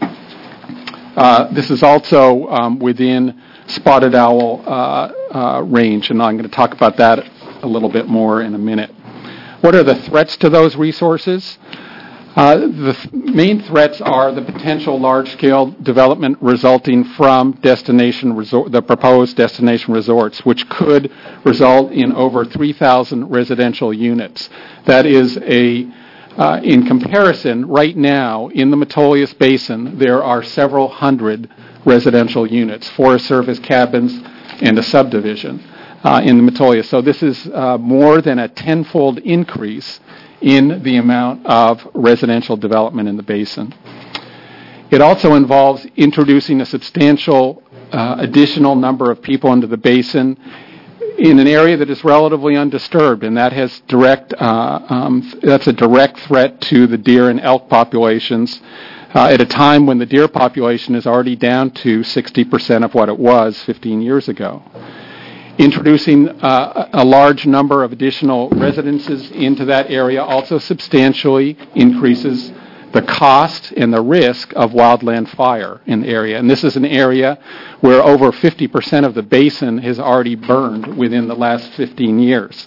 This is also within spotted owl range, and I'm going to talk about that a little bit more in a minute. What are the threats to those resources? The main threats are the potential large-scale development resulting from the proposed destination resorts, which could result in over 3,000 residential units. That is in comparison, right now in the Metolius Basin, there are several hundred residential units, Forest Service cabins, and a subdivision in the Metolius. So this is more than a tenfold increase in the amount of residential development in the basin. It also involves introducing a substantial additional number of people into the basin in an area that is relatively undisturbed, and that has that's a direct threat to the deer and elk populations at a time when the deer population is already down to 60% of what it was 15 years ago. Introducing a large number of additional residences into that area also substantially increases the cost and the risk of wildland fire in the area. And this is an area where over 50% of the basin has already burned within the last 15 years.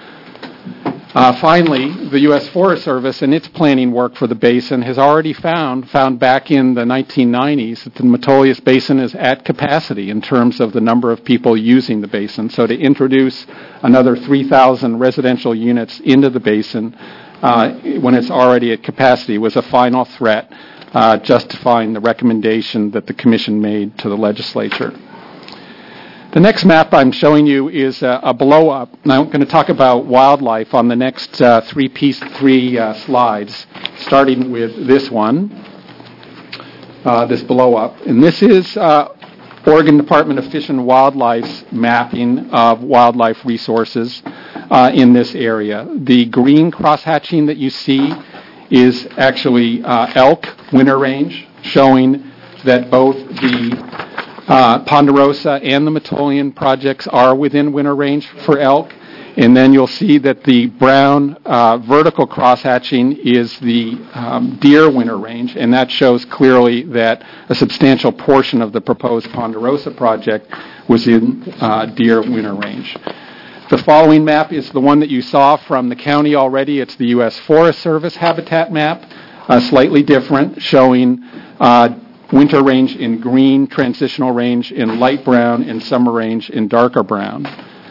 Finally, the U.S. Forest Service and its planning work for the basin has already found back in the 1990s that the Metolius Basin is at capacity in terms of the number of people using the basin. So to introduce another 3,000 residential units into the basin when it's already at capacity was a final threat, justifying the recommendation that the Commission made to the legislature. The next map I'm showing you is a blow-up. Now I'm going to talk about wildlife on the next three slides, starting with this one, this blow-up. And this is Oregon Department of Fish and Wildlife's mapping of wildlife resources in this area. The green crosshatching that you see is actually elk winter range, showing that both the Ponderosa and the Metolian projects are within winter range for elk. And then you'll see that the brown vertical crosshatching is the deer winter range, and that shows clearly that a substantial portion of the proposed Ponderosa project was in deer winter range. The following map is the one that you saw from the county already. It's the U.S. Forest Service habitat map, slightly different, showing winter range in green, transitional range in light brown, and summer range in darker brown.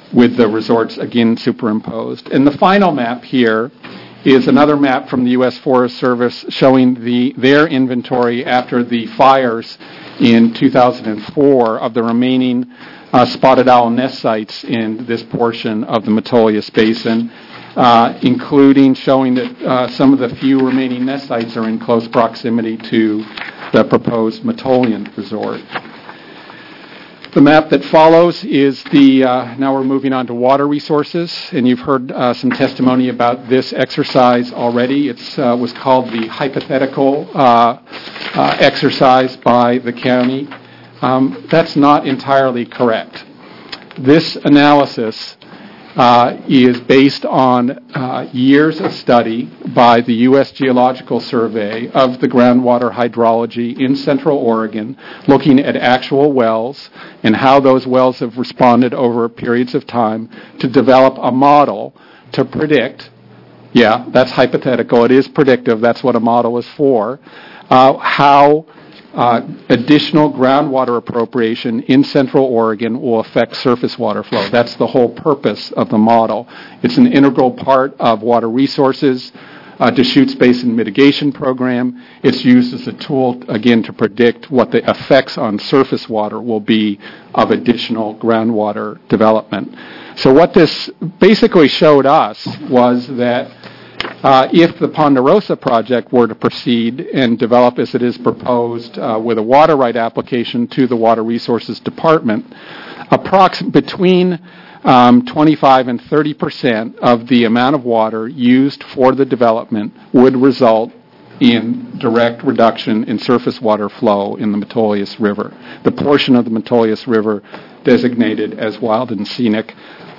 with the resorts again superimposed. And the final map here is another map from the U.S. Forest Service showing their inventory after the fires in 2004 of the remaining spotted owl nest sites in this portion of the Metolius Basin, including showing that some of the few remaining nest sites are in close proximity to the proposed Metolian resort. The map that follows is now we're moving on to water resources, and you've heard some testimony about this exercise already. It was called the hypothetical exercise by the county. That's not entirely correct. This analysis is based on years of study by the U.S. Geological Survey of the groundwater hydrology in Central Oregon, looking at actual wells and how those wells have responded over periods of time to develop a model to predict, yeah, that's hypothetical, it is predictive, that's what a model is for, how additional groundwater appropriation in Central Oregon will affect surface water flow. That's the whole purpose of the model. It's an integral part of water resources, Deschutes Basin Mitigation Program. It's used as a tool, again, to predict what the effects on surface water will be of additional groundwater development. So what this basically showed us was that if the Ponderosa project were to proceed and develop as it is proposed with a water right application to the Water Resources Department, between 25 and 30% of the amount of water used for the development would result in direct reduction in surface water flow in the Metolius River, the portion of the Metolius River designated as wild and scenic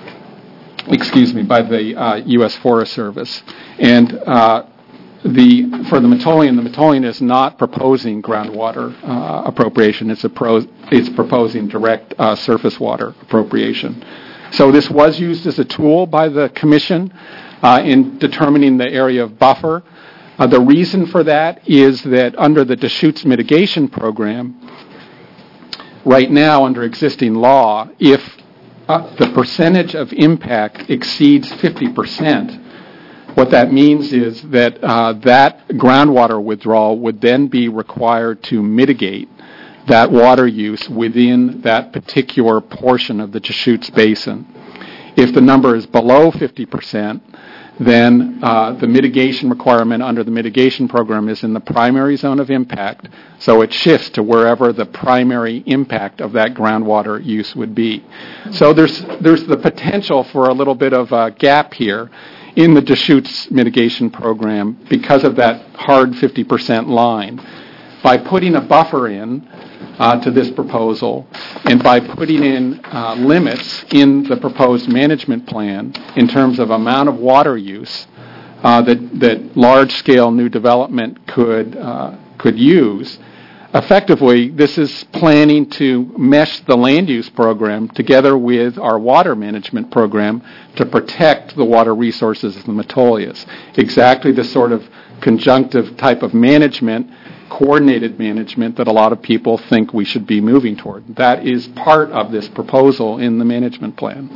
by the U.S. Forest Service. And for the Metolian is not proposing groundwater appropriation. It's proposing direct surface water appropriation. So this was used as a tool by the Commission in determining the area of buffer. The reason for that is that under the Deschutes Mitigation Program, right now under existing law, if the percentage of impact exceeds 50%, what that means is that that groundwater withdrawal would then be required to mitigate that water use within that particular portion of the Deschutes Basin. If the number is below 50%, then the mitigation requirement under the mitigation program is in the primary zone of impact, so it shifts to wherever the primary impact of that groundwater use would be. So there's the potential for a little bit of a gap here in the Deschutes mitigation program because of that hard 50% line. By putting a buffer in to this proposal and by putting in limits in the proposed management plan in terms of amount of water use that large-scale new development could use, effectively this is planning to mesh the land use program together with our water management program to protect the water resources of the Metolius. Exactly the sort of conjunctive type of management, coordinated management that a lot of people think we should be moving toward. That is part of this proposal in the management plan.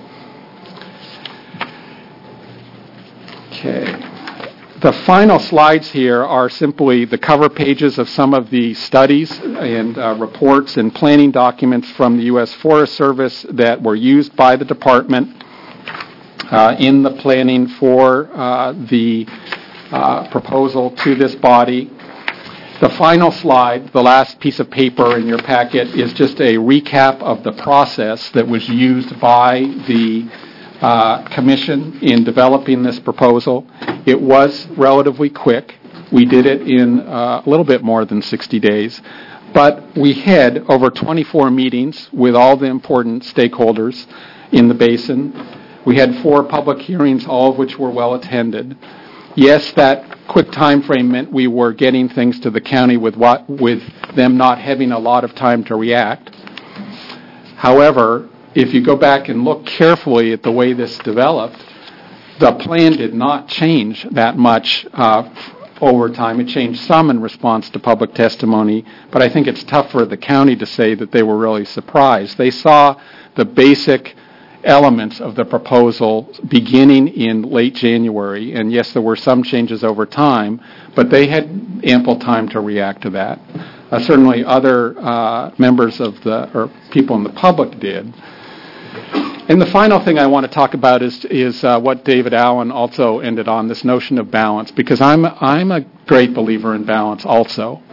Okay. The final slides here are simply the cover pages of some of the studies and reports and planning documents from the U.S. Forest Service that were used by the department in the planning for the proposal to this body. The final slide, the last piece of paper in your packet, is just a recap of the process that was used by the Commission in developing this proposal. It was relatively quick. We did it in a little bit more than 60 days. But we had over 24 meetings with all the important stakeholders in the basin. We had 4 public hearings, all of which were well attended. Yes, that quick time frame meant we were getting things to the county with them not having a lot of time to react. However, if you go back and look carefully at the way this developed, the plan did not change that much over time. It changed some in response to public testimony, but I think it's tough for the county to say that they were really surprised. They saw the basic elements of the proposal beginning in late January, and yes, there were some changes over time, but they had ample time to react to that. Certainly other members of or people in the public did. And the final thing I want to talk about is what David Allen also ended on, this notion of balance, because I'm a great believer in balance also.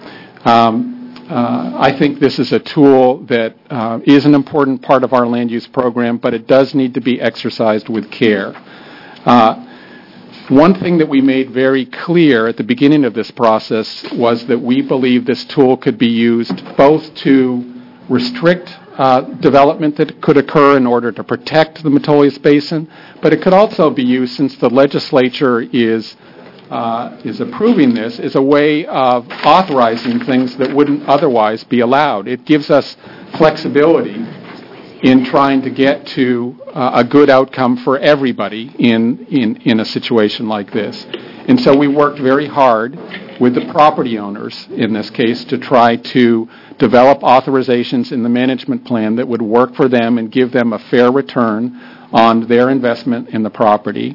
I think this is a tool that is an important part of our land use program, but it does need to be exercised with care. One thing that we made very clear at the beginning of this process was that we believe this tool could be used both to restrict development that could occur in order to protect the Metolius Basin, but it could also be used, since the legislature is approving this, as a way of authorizing things that wouldn't otherwise be allowed. It gives us flexibility in trying to get to a good outcome for everybody in a situation like this. And so we worked very hard with the property owners in this case to try to develop authorizations in the management plan that would work for them and give them a fair return on their investment in the property.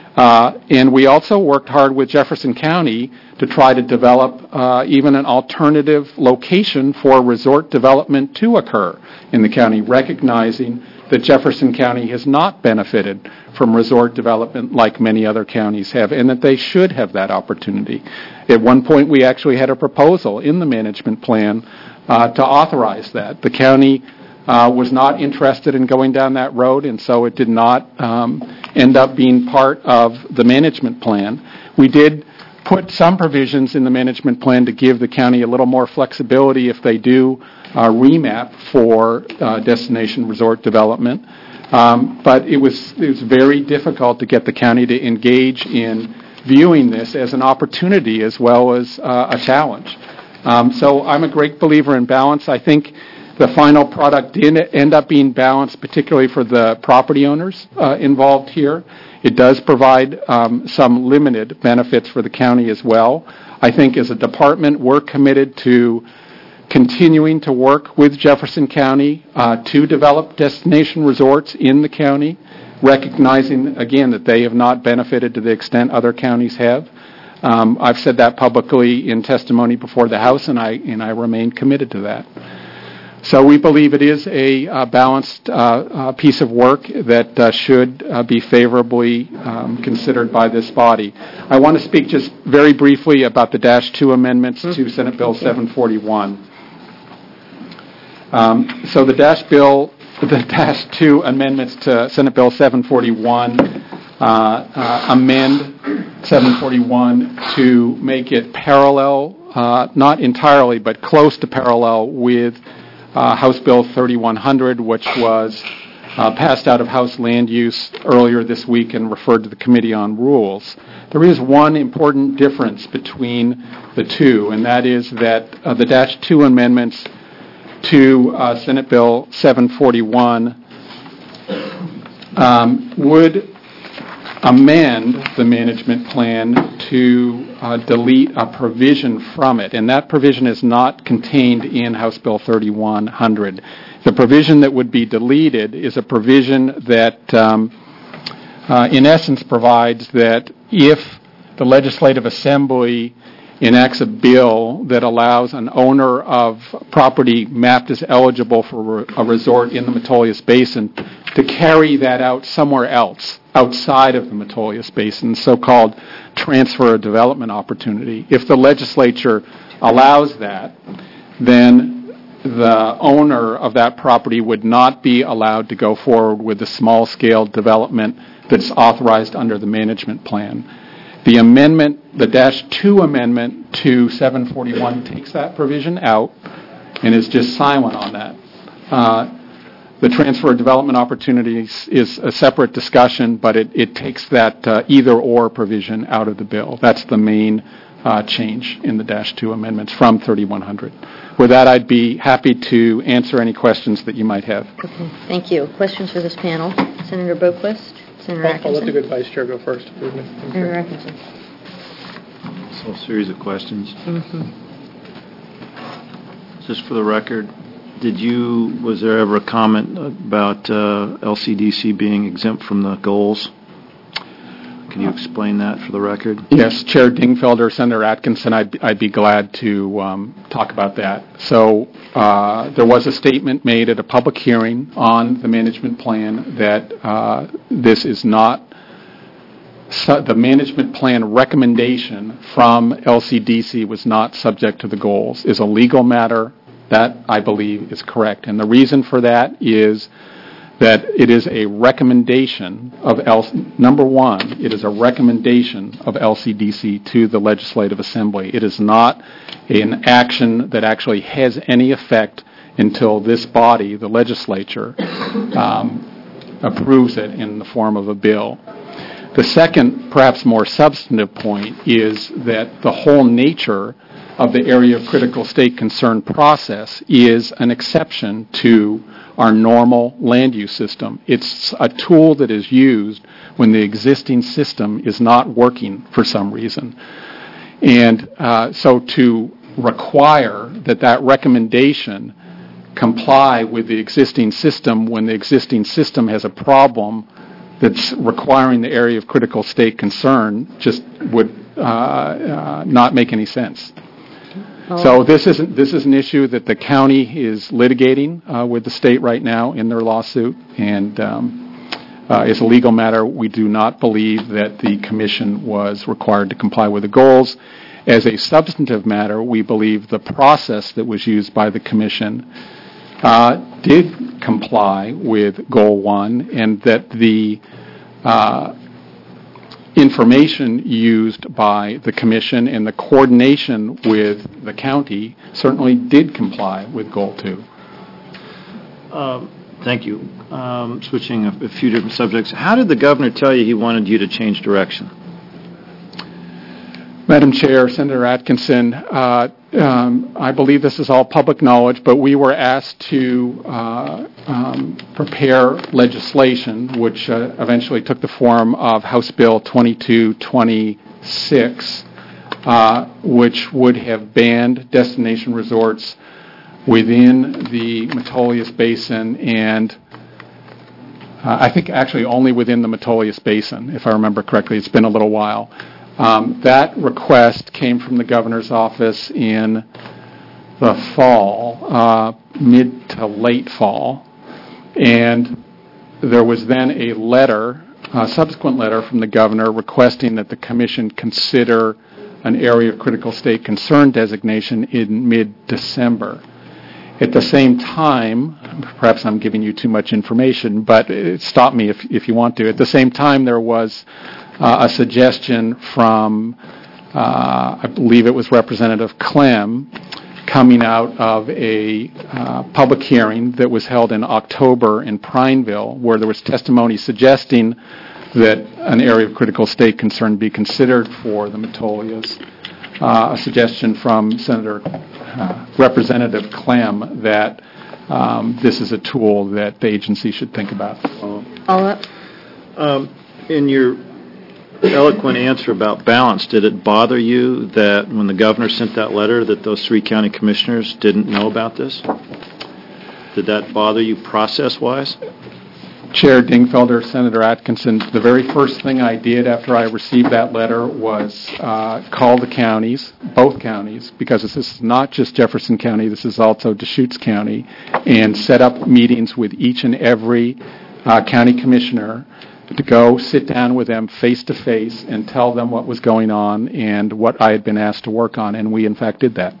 And we also worked hard with Jefferson County to try to develop even an alternative location for resort development to occur in the county, recognizing that Jefferson County has not benefited from resort development like many other counties have, and that they should have that opportunity. At one point, we actually had a proposal in the management plan to authorize that. The county was not interested in going down that road, and so it did not end up being part of the management plan. We did put some provisions in the management plan to give the county a little more flexibility if they do remap for destination resort development. But it was very difficult to get the county to engage in viewing this as an opportunity as well as a challenge. So I'm a great believer in balance. I think the final product did end up being balanced, particularly for the property owners involved here. It does provide some limited benefits for the county as well. I think as a department, we're committed to continuing to work with Jefferson County to develop destination resorts in the county, recognizing, again, that they have not benefited to the extent other counties have. I've said that publicly in testimony before the House, and I remain committed to that. So we believe it is a balanced piece of work that should be favorably considered by this body. I want to speak just very briefly about the -2 amendments to Senate Bill 741. So the -2 amendments to Senate Bill 741 amend 741 to make it parallel, not entirely, but close to parallel with House Bill 3100, which was passed out of House Land Use earlier this week and referred to the Committee on Rules. There is one important difference between the two, and that is that the -2 amendments to Senate Bill 741 would amend the management plan to delete a provision from it, and that provision is not contained in House Bill 3100. The provision that would be deleted is a provision that, in essence, provides that if the Legislative Assembly enacts a bill that allows an owner of property mapped as eligible for a resort in the Metolius Basin to carry that out somewhere else outside of the Metolius Basin, so-called transfer of development opportunity. If the legislature allows that, then the owner of that property would not be allowed to go forward with the small-scale development that's authorized under the management plan. The amendment, the -2 amendment to 741, takes that provision out and is just silent on that. The transfer of development opportunities is a separate discussion, but it takes that either-or provision out of the bill. That's the main change in the -2 amendments from 3100. With that, I'd be happy to answer any questions that you might have. Okay, thank you. Questions for this panel? Senator Boquist? Senator Atkinson? I'll let the good vice chair go first. Senator Atkinson. So a series of questions. Mm-hmm. Just for the record, was there ever a comment about LCDC being exempt from the goals? Can you explain that for the record? Yes, Chair Dingfelder, Senator Atkinson, I'd be glad to talk about that. So there was a statement made at a public hearing on the management plan that this is not the management plan recommendation from LCDC was not subject to the goals, is a legal matter. That, I believe, is correct. And the reason for that is that it is a recommendation of number one, it is a recommendation of LCDC to the Legislative Assembly. It is not an action that actually has any effect until this body, the legislature, approves it in the form of a bill. The second, perhaps more substantive point is that the whole nature of the area of critical state concern process is an exception to our normal land use system. It's a tool that is used when the existing system is not working for some reason. And so to require that recommendation comply with the existing system when the existing system has a problem that's requiring the area of critical state concern just would not make any sense. So this is an issue that the county is litigating with the state right now in their lawsuit, and it's a legal matter. We do not believe that the commission was required to comply with the goals. As a substantive matter, we believe the process that was used by the commission did comply with Goal 1, and that the information used by the commission and the coordination with the county certainly did comply with Goal 2. Thank you. Switching a few different subjects. How did the governor tell you he wanted you to change direction? Madam Chair, Senator Atkinson, I believe this is all public knowledge, but we were asked to prepare legislation, which eventually took the form of House Bill 2226, which would have banned destination resorts within the Metolius Basin and I think actually only within the Metolius Basin, if I remember correctly. It's been a little while. That request came from the governor's office in the fall, mid to late fall, and there was then a subsequent letter from the governor requesting that the commission consider an area of critical state concern designation in mid-December. At the same time, perhaps I'm giving you too much information, but stop me if you want to. At the same time, there was a suggestion from, I believe it was Representative Clem, coming out of a public hearing that was held in October in Prineville, where there was testimony suggesting that an area of critical state concern be considered for the Metolius. A suggestion from Representative Clem that this is a tool that the agency should think about. Follow-up? In your eloquent answer about balance, did it bother you that when the governor sent that letter that those three county commissioners didn't know about this? Did that bother you process-wise? Chair Dingfelder, Senator Atkinson, the very first thing I did after I received that letter was call the counties, both counties, because this is not just Jefferson County, this is also Deschutes County, and set up meetings with each and every county commissioner to go sit down with them face-to-face and tell them what was going on and what I had been asked to work on, and we, in fact, did that.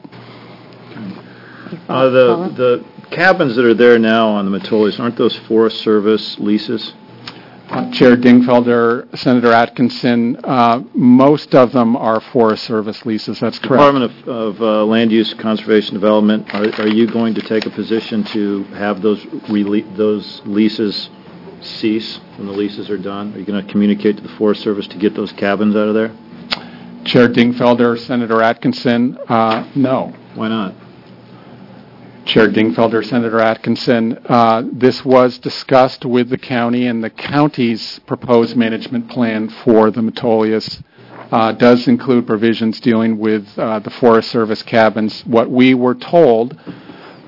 The cabins that are there now on the Metolius, aren't those Forest Service leases? Chair Dingfelder, Senator Atkinson, most of them are Forest Service leases. That's correct. Department of Land Use, Conservation Development, are you going to take a position to have those leases cease when the leases are done? Are you going to communicate to the Forest Service to get those cabins out of there? Chair Dingfelder, Senator Atkinson, no. Why not? Chair Dingfelder, Senator Atkinson, this was discussed with the county, and the county's proposed management plan for the Metolius does include provisions dealing with the Forest Service cabins. What we were told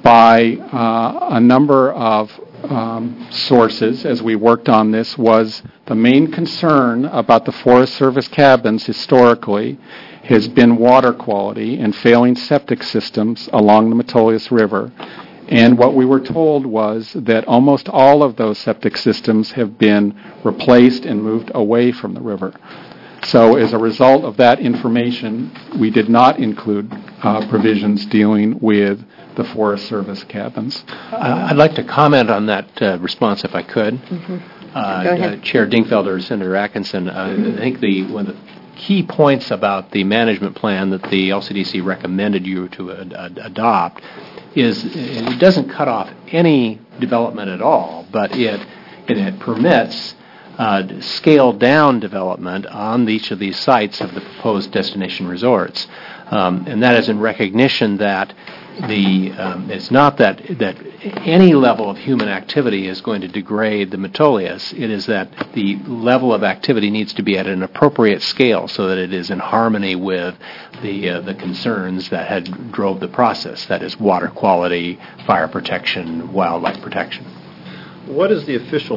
by a number of sources as we worked on this was the main concern about the Forest Service cabins historically has been water quality and failing septic systems along the Metolius River. And what we were told was that almost all of those septic systems have been replaced and moved away from the river. So as a result of that information, we did not include provisions dealing with the Forest Service cabins. I'd like to comment on that response if I could. Go ahead. Chair Dingfelder, Senator Atkinson, I think one of the key points about the management plan that the LCDC recommended you to adopt is it doesn't cut off any development at all, but it permits scaled down development on each of these sites of the proposed destination resorts. And that is in recognition that it's not that any level of human activity is going to degrade the Metolius. It is that the level of activity needs to be at an appropriate scale so that it is in harmony with the concerns that had drove the process, that is water quality, fire protection, wildlife protection. What is the official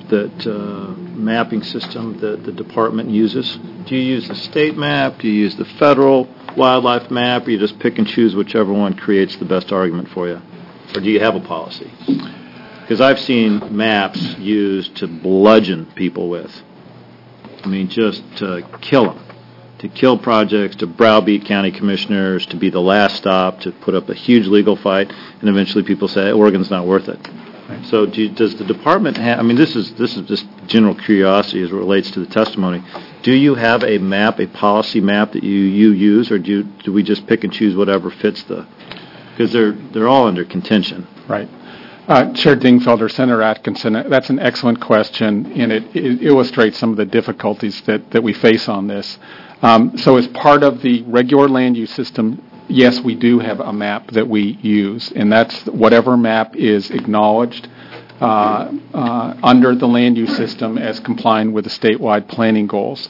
mapping system that the department uses? Do you use the state map? Do you use the federal wildlife map? Or you just pick and choose whichever one creates the best argument for you? Or do you have a policy? Because I've seen maps used to bludgeon people with. I mean, just to kill them. To kill projects, to browbeat county commissioners, to be the last stop, to put up a huge legal fight, and eventually people say, Oregon's not worth it. So does the department have, I mean, this is just general curiosity as it relates to the testimony. Do you have a map, a policy map that you use, or do we just pick and choose whatever fits because they're all under contention. Right. Chair Dingfelder, Senator Atkinson, that's an excellent question, and it illustrates some of the difficulties that we face on this. So as part of the regular land use system, yes, we do have a map that we use, and that's whatever map is acknowledged under the land use system as complying with the statewide planning goals.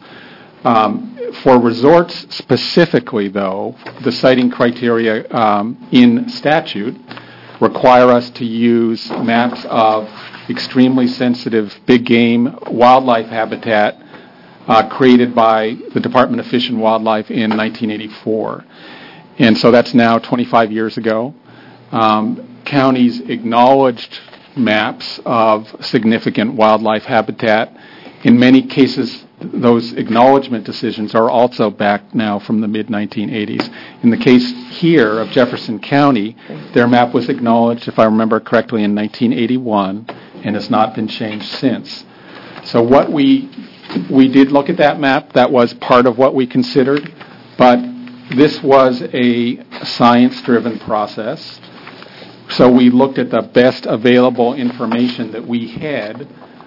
For resorts specifically, though, the siting criteria in statute require us to use maps of extremely sensitive big game wildlife habitat created by the Department of Fish and Wildlife in 1984. And so that's now 25 years ago. Counties acknowledged maps of significant wildlife habitat. In many cases, those acknowledgement decisions are also back now from the mid-1980s. In the case here of Jefferson County, their map was acknowledged, if I remember correctly, in 1981, and has not been changed since. So what we did look at that map. That was part of what we considered, but this was a science-driven process. So we looked at the best available information that we had,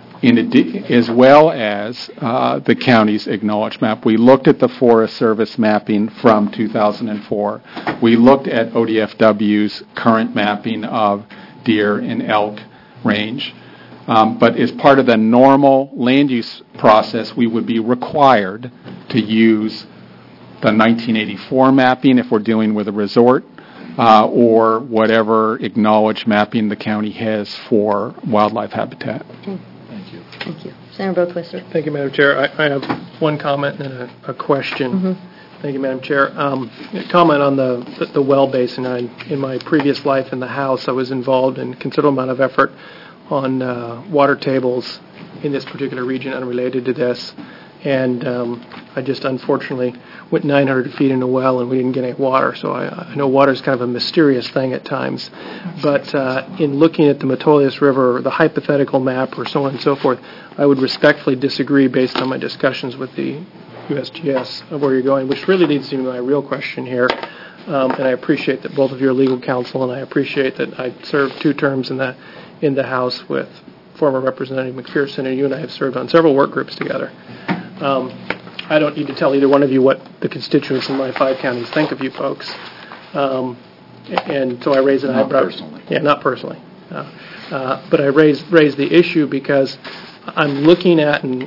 as well as the county's acknowledged map. We looked at the Forest Service mapping from 2004. We looked at ODFW's current mapping of deer and elk range. But as part of the normal land use process, we would be required to use the 1984 mapping if we're dealing with a resort, or whatever acknowledged mapping the county has for wildlife habitat. Okay. Thank you. Senator Brokwister. Thank you, Madam Chair. I have one comment and a question. Mm-hmm. Thank you, Madam Chair. A comment on the well basin. In my previous life in the House, I was involved in a considerable amount of effort on water tables in this particular region unrelated to this. And I just unfortunately went 900 feet in a well and we didn't get any water. So I know water is kind of a mysterious thing at times. But in looking at the Metolius River, the hypothetical map or so on and so forth, I would respectfully disagree based on my discussions with the USGS of where you're going, which really leads to my real question here. And I appreciate that both of you are legal counsel, and I appreciate that I served 2 terms in the House with former Representative McPherson, and you and I have served on several work groups together. I don't need to tell either one of you what the constituents in my 5 counties think of you folks. And so I raise it. Not personally. Yeah, not personally. But I raise the issue because I'm looking at, and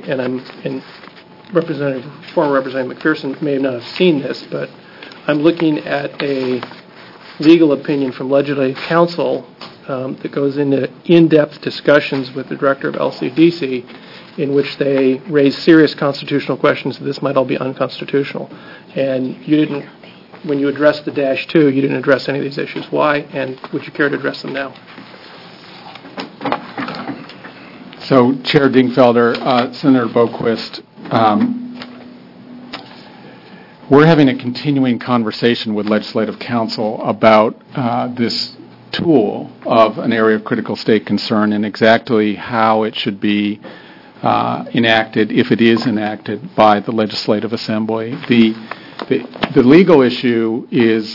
former Representative McPherson may not have seen this, but I'm looking at a legal opinion from legislative counsel that goes into in-depth discussions with the director of LCDC in which they raise serious constitutional questions that this might all be unconstitutional. And you didn't, when you addressed the -2, you didn't address any of these issues. Why? And would you care to address them now? So, Chair Dingfelder, Senator Boquist, we're having a continuing conversation with Legislative Counsel about this tool of an area of critical state concern and exactly how it should be enacted, if it is enacted, by the Legislative Assembly. The legal issue is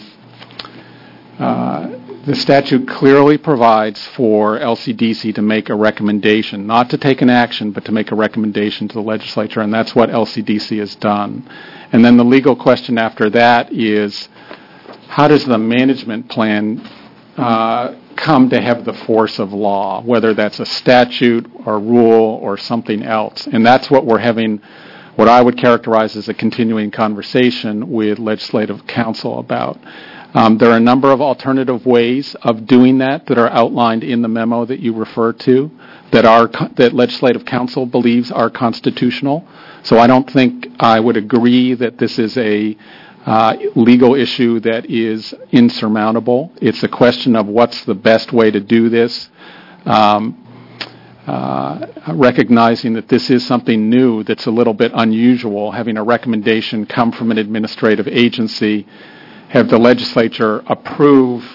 the statute clearly provides for LCDC to make a recommendation, not to take an action, but to make a recommendation to the legislature, and that's what LCDC has done. And then the legal question after that is, how does the management plan come to have the force of law, whether that's a statute or rule or something else? And that's what we're having, what I would characterize as a continuing conversation with Legislative Counsel about. There are a number of alternative ways of doing that are outlined in the memo that you refer to that Legislative Counsel believes are constitutional. So I don't think I would agree that this is a legal issue that is insurmountable. It's a question of what's the best way to do this, recognizing that this is something new that's a little bit unusual, having a recommendation come from an administrative agency, have the legislature approve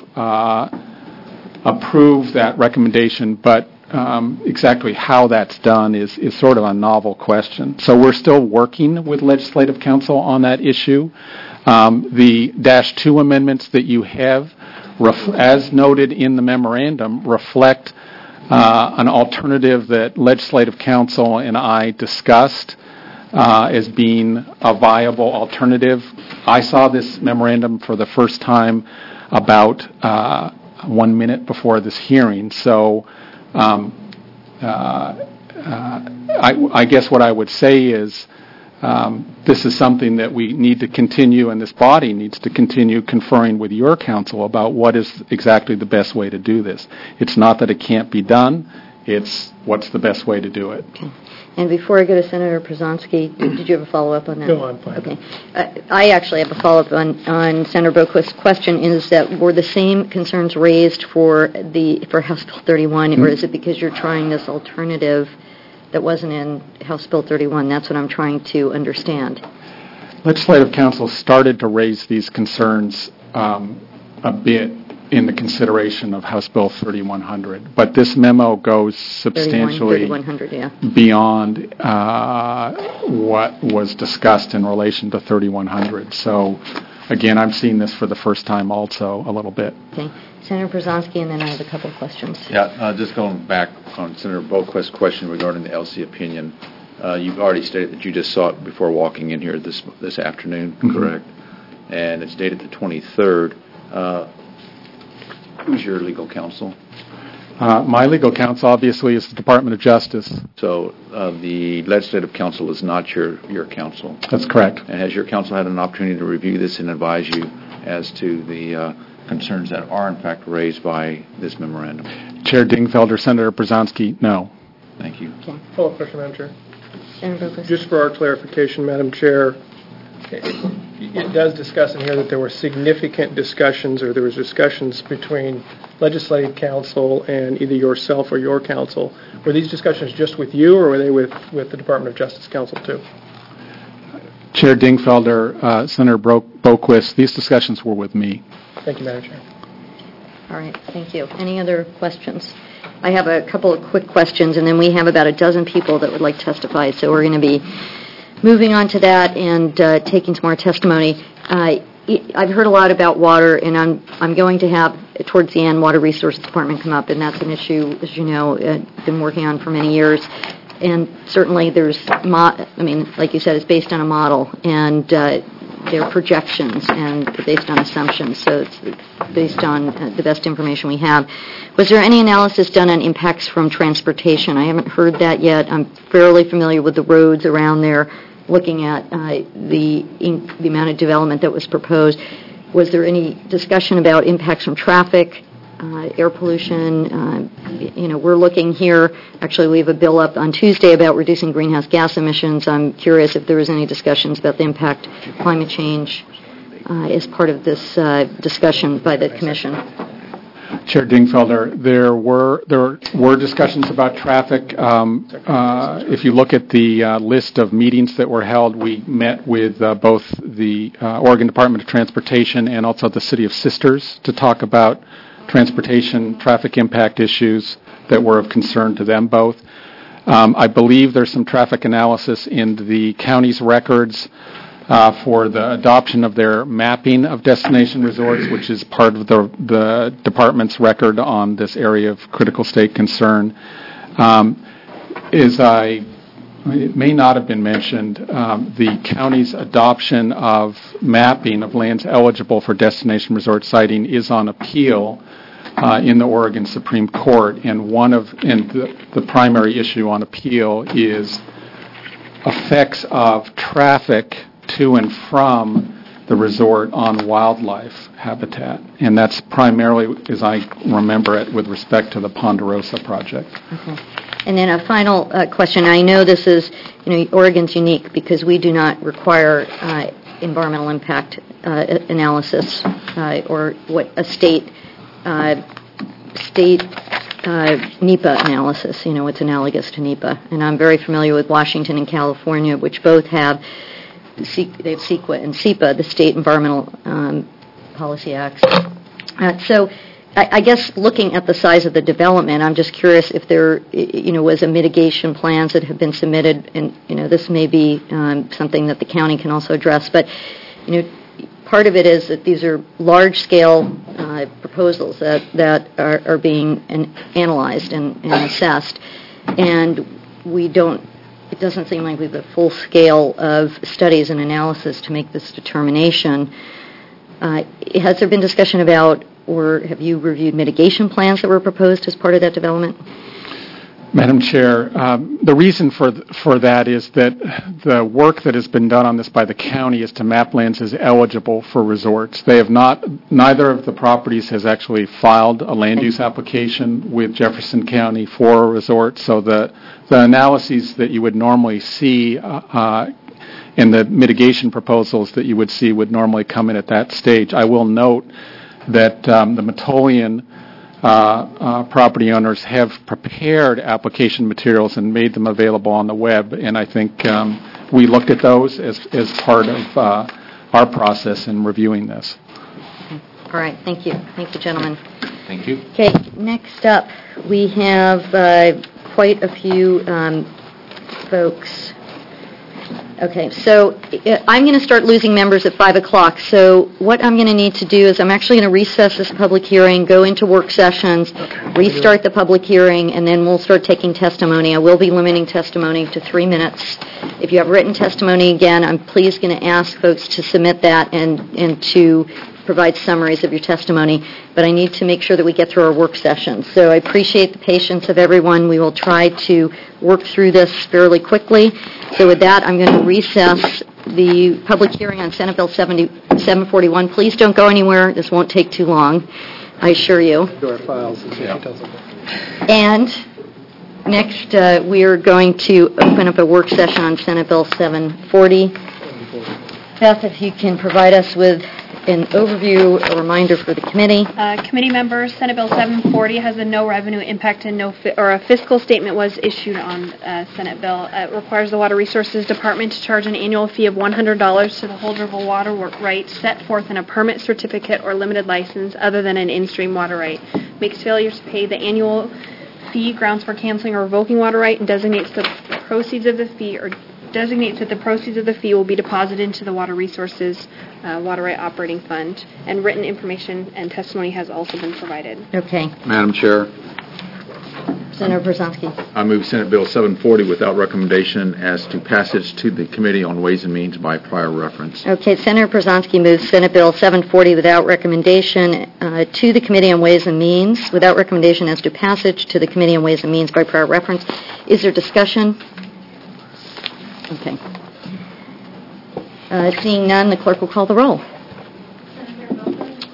that recommendation, but exactly how that's done is sort of a novel question. So we're still working with Legislative Counsel on that issue. The -2 amendments that you have, as noted in the memorandum, reflect an alternative that Legislative Counsel and I discussed as being a viable alternative. I saw this memorandum for the first time about 1 minute before this hearing. So I guess what I would say is this is something that we need to continue, and this body needs to continue conferring with your counsel about what is exactly the best way to do this. It's not that it can't be done, it's what's the best way to do it. Okay. And before I go to Senator Przanski, did you have a follow-up on that? No, I'm fine. Okay. I actually have a follow-up on Senator Boquist's question, is that were the same concerns raised for House Bill 31, or is it because you're trying this alternative that wasn't in House Bill 31? That's what I'm trying to understand. Legislative Counsel started to raise these concerns a bit in the consideration of House Bill 3100, but this memo goes substantially 3100, yeah. beyond what was discussed in relation to 3100. So, again, I'm seeing this for the first time also a little bit. Okay. Senator Przanski, and then I have a couple of questions. Yeah, just going back on Senator Boquist's question regarding the LC opinion, you've already stated that you just saw it before walking in here this afternoon, correct? And it's dated the 23rd. Who's your legal counsel? My legal counsel, obviously, is the Department of Justice. So the Legislative Counsel is not your counsel? That's correct. And has your counsel had an opportunity to review this and advise you as to the concerns that are, in fact, raised by this memorandum? Chair Dingfelder, Senator Przanski, no. Thank you. Okay. Follow-up question, Madam Chair. Senator Boquist. Just for our clarification, Madam Chair, it does discuss in here that there were significant discussions, or there was discussions between Legislative Counsel and either yourself or your counsel. Were these discussions just with you, or were they with the Department of Justice Counsel too? Chair Dingfelder, Senator Boquist, these discussions were with me. Thank you, Madam Chair. All right, thank you. Any other questions? I have a couple of quick questions, and then we have about a dozen people that would like to testify, so we're going to be moving on to that and taking some more testimony. I've heard a lot about water, and I'm going to have, towards the end, Water Resources Department come up, and that's an issue, as you know, been working on for many years. And certainly there's, like you said, it's based on a model, and they're projections and based on assumptions, so it's based on the best information we have. Was there any analysis done on impacts from transportation? I haven't heard that yet. I'm fairly familiar with the roads around there, looking at the amount of development that was proposed. Was there any discussion about impacts from traffic, air pollution? We're looking here, actually we have a bill up on Tuesday about reducing greenhouse gas emissions. I'm curious if there was any discussions about the impact of climate change as part of this discussion by the Commission. Chair Dingfelder, there were discussions about traffic. If you look at the list of meetings that were held, we met with both the Oregon Department of Transportation and also the City of Sisters to talk about transportation traffic impact issues that were of concern to them both. I believe there's some traffic analysis in the county's records for the adoption of their mapping of destination resorts, which is part of the department's record on this area of critical state concern. It may not have been mentioned, the county's adoption of mapping of lands eligible for destination resort siting is on appeal in the Oregon Supreme Court, and the primary issue on appeal is effects of traffic to and from the resort on wildlife habitat, and that's primarily, as I remember it, with respect to the Ponderosa project. Okay. And then a final question. I know this is, Oregon's unique because we do not require environmental impact analysis or what a state NEPA analysis. It's analogous to NEPA. And I'm very familiar with Washington and California, which both have they have CEQA and SEPA, the State Environmental Policy Acts. So I guess looking at the size of the development, I'm just curious if there, was a mitigation plans that have been submitted, and, this may be something that the county can also address, but, part of it is that these are large-scale proposals that are being analyzed and assessed, and it doesn't seem like we have a full scale of studies and analysis to make this determination. Has there been discussion about, or have you reviewed mitigation plans that were proposed as part of that development? Madam Chair, the reason for that is that the work that has been done on this by the county is to map lands as eligible for resorts. They have neither of the properties has actually filed a land use application with Jefferson County for a resort, so the analyses that you would normally see in the mitigation proposals that you would see would normally come in at that stage. I will note that the Metolian property owners have prepared application materials and made them available on the web, and I think we looked at those as part of our process in reviewing this. All right, thank you. Thank you, gentlemen. Thank you. Okay, next up, we have quite a few folks. Okay, so I'm going to start losing members at 5 o'clock. So what I'm going to need to do is I'm actually going to recess this public hearing, go into work sessions, restart the public hearing, and then we'll start taking testimony. I will be limiting testimony to 3 minutes. If you have written testimony, again, I'm please going to ask folks to submit that and to provide summaries of your testimony, but I need to make sure that we get through our work sessions. So I appreciate the patience of everyone. We will try to work through this fairly quickly. So with that, I'm going to recess the public hearing on Senate Bill 741. Please don't go anywhere. This won't take too long, I assure you. And next, we are going to open up a work session on Senate Bill 740. Beth, if you can provide us with an overview, a reminder for the committee. Committee members, Senate Bill 740 has a no revenue impact and a fiscal statement was issued on Senate bill. It requires the Water Resources Department to charge an annual fee of $100 to the holder of a water right set forth in a permit, certificate, or limited license other than an in-stream water right. Makes failure to pay the annual fee grounds for canceling or revoking water right and designates that the proceeds of the fee will be deposited into the Water Resources Water Right Operating Fund, and written information and testimony has also been provided. Okay. Madam Chair, Senator Brzezinski. I move Senate Bill 740 without recommendation as to passage to the Committee on Ways and Means by prior reference. Okay, Senator Brzezinski moves Senate Bill 740 without recommendation to the Committee on Ways and Means, without recommendation as to passage to the Committee on Ways and Means by prior reference. Is there discussion? Okay. Seeing none, the clerk will call the roll. Senator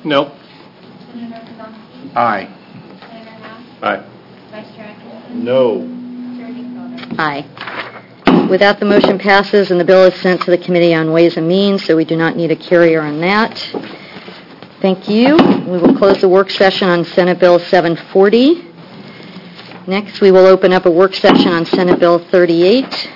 No. Senator Kazanski? Aye. Senator Howe? Aye. Vice Chair Atkinson? No. Chair Dinkfelder? Aye. With that, the motion passes and the bill is sent to the Committee on Ways and Means, so we do not need a carrier on that. Thank you. We will close the work session on Senate Bill 740. Next, we will open up a work session on Senate Bill 38.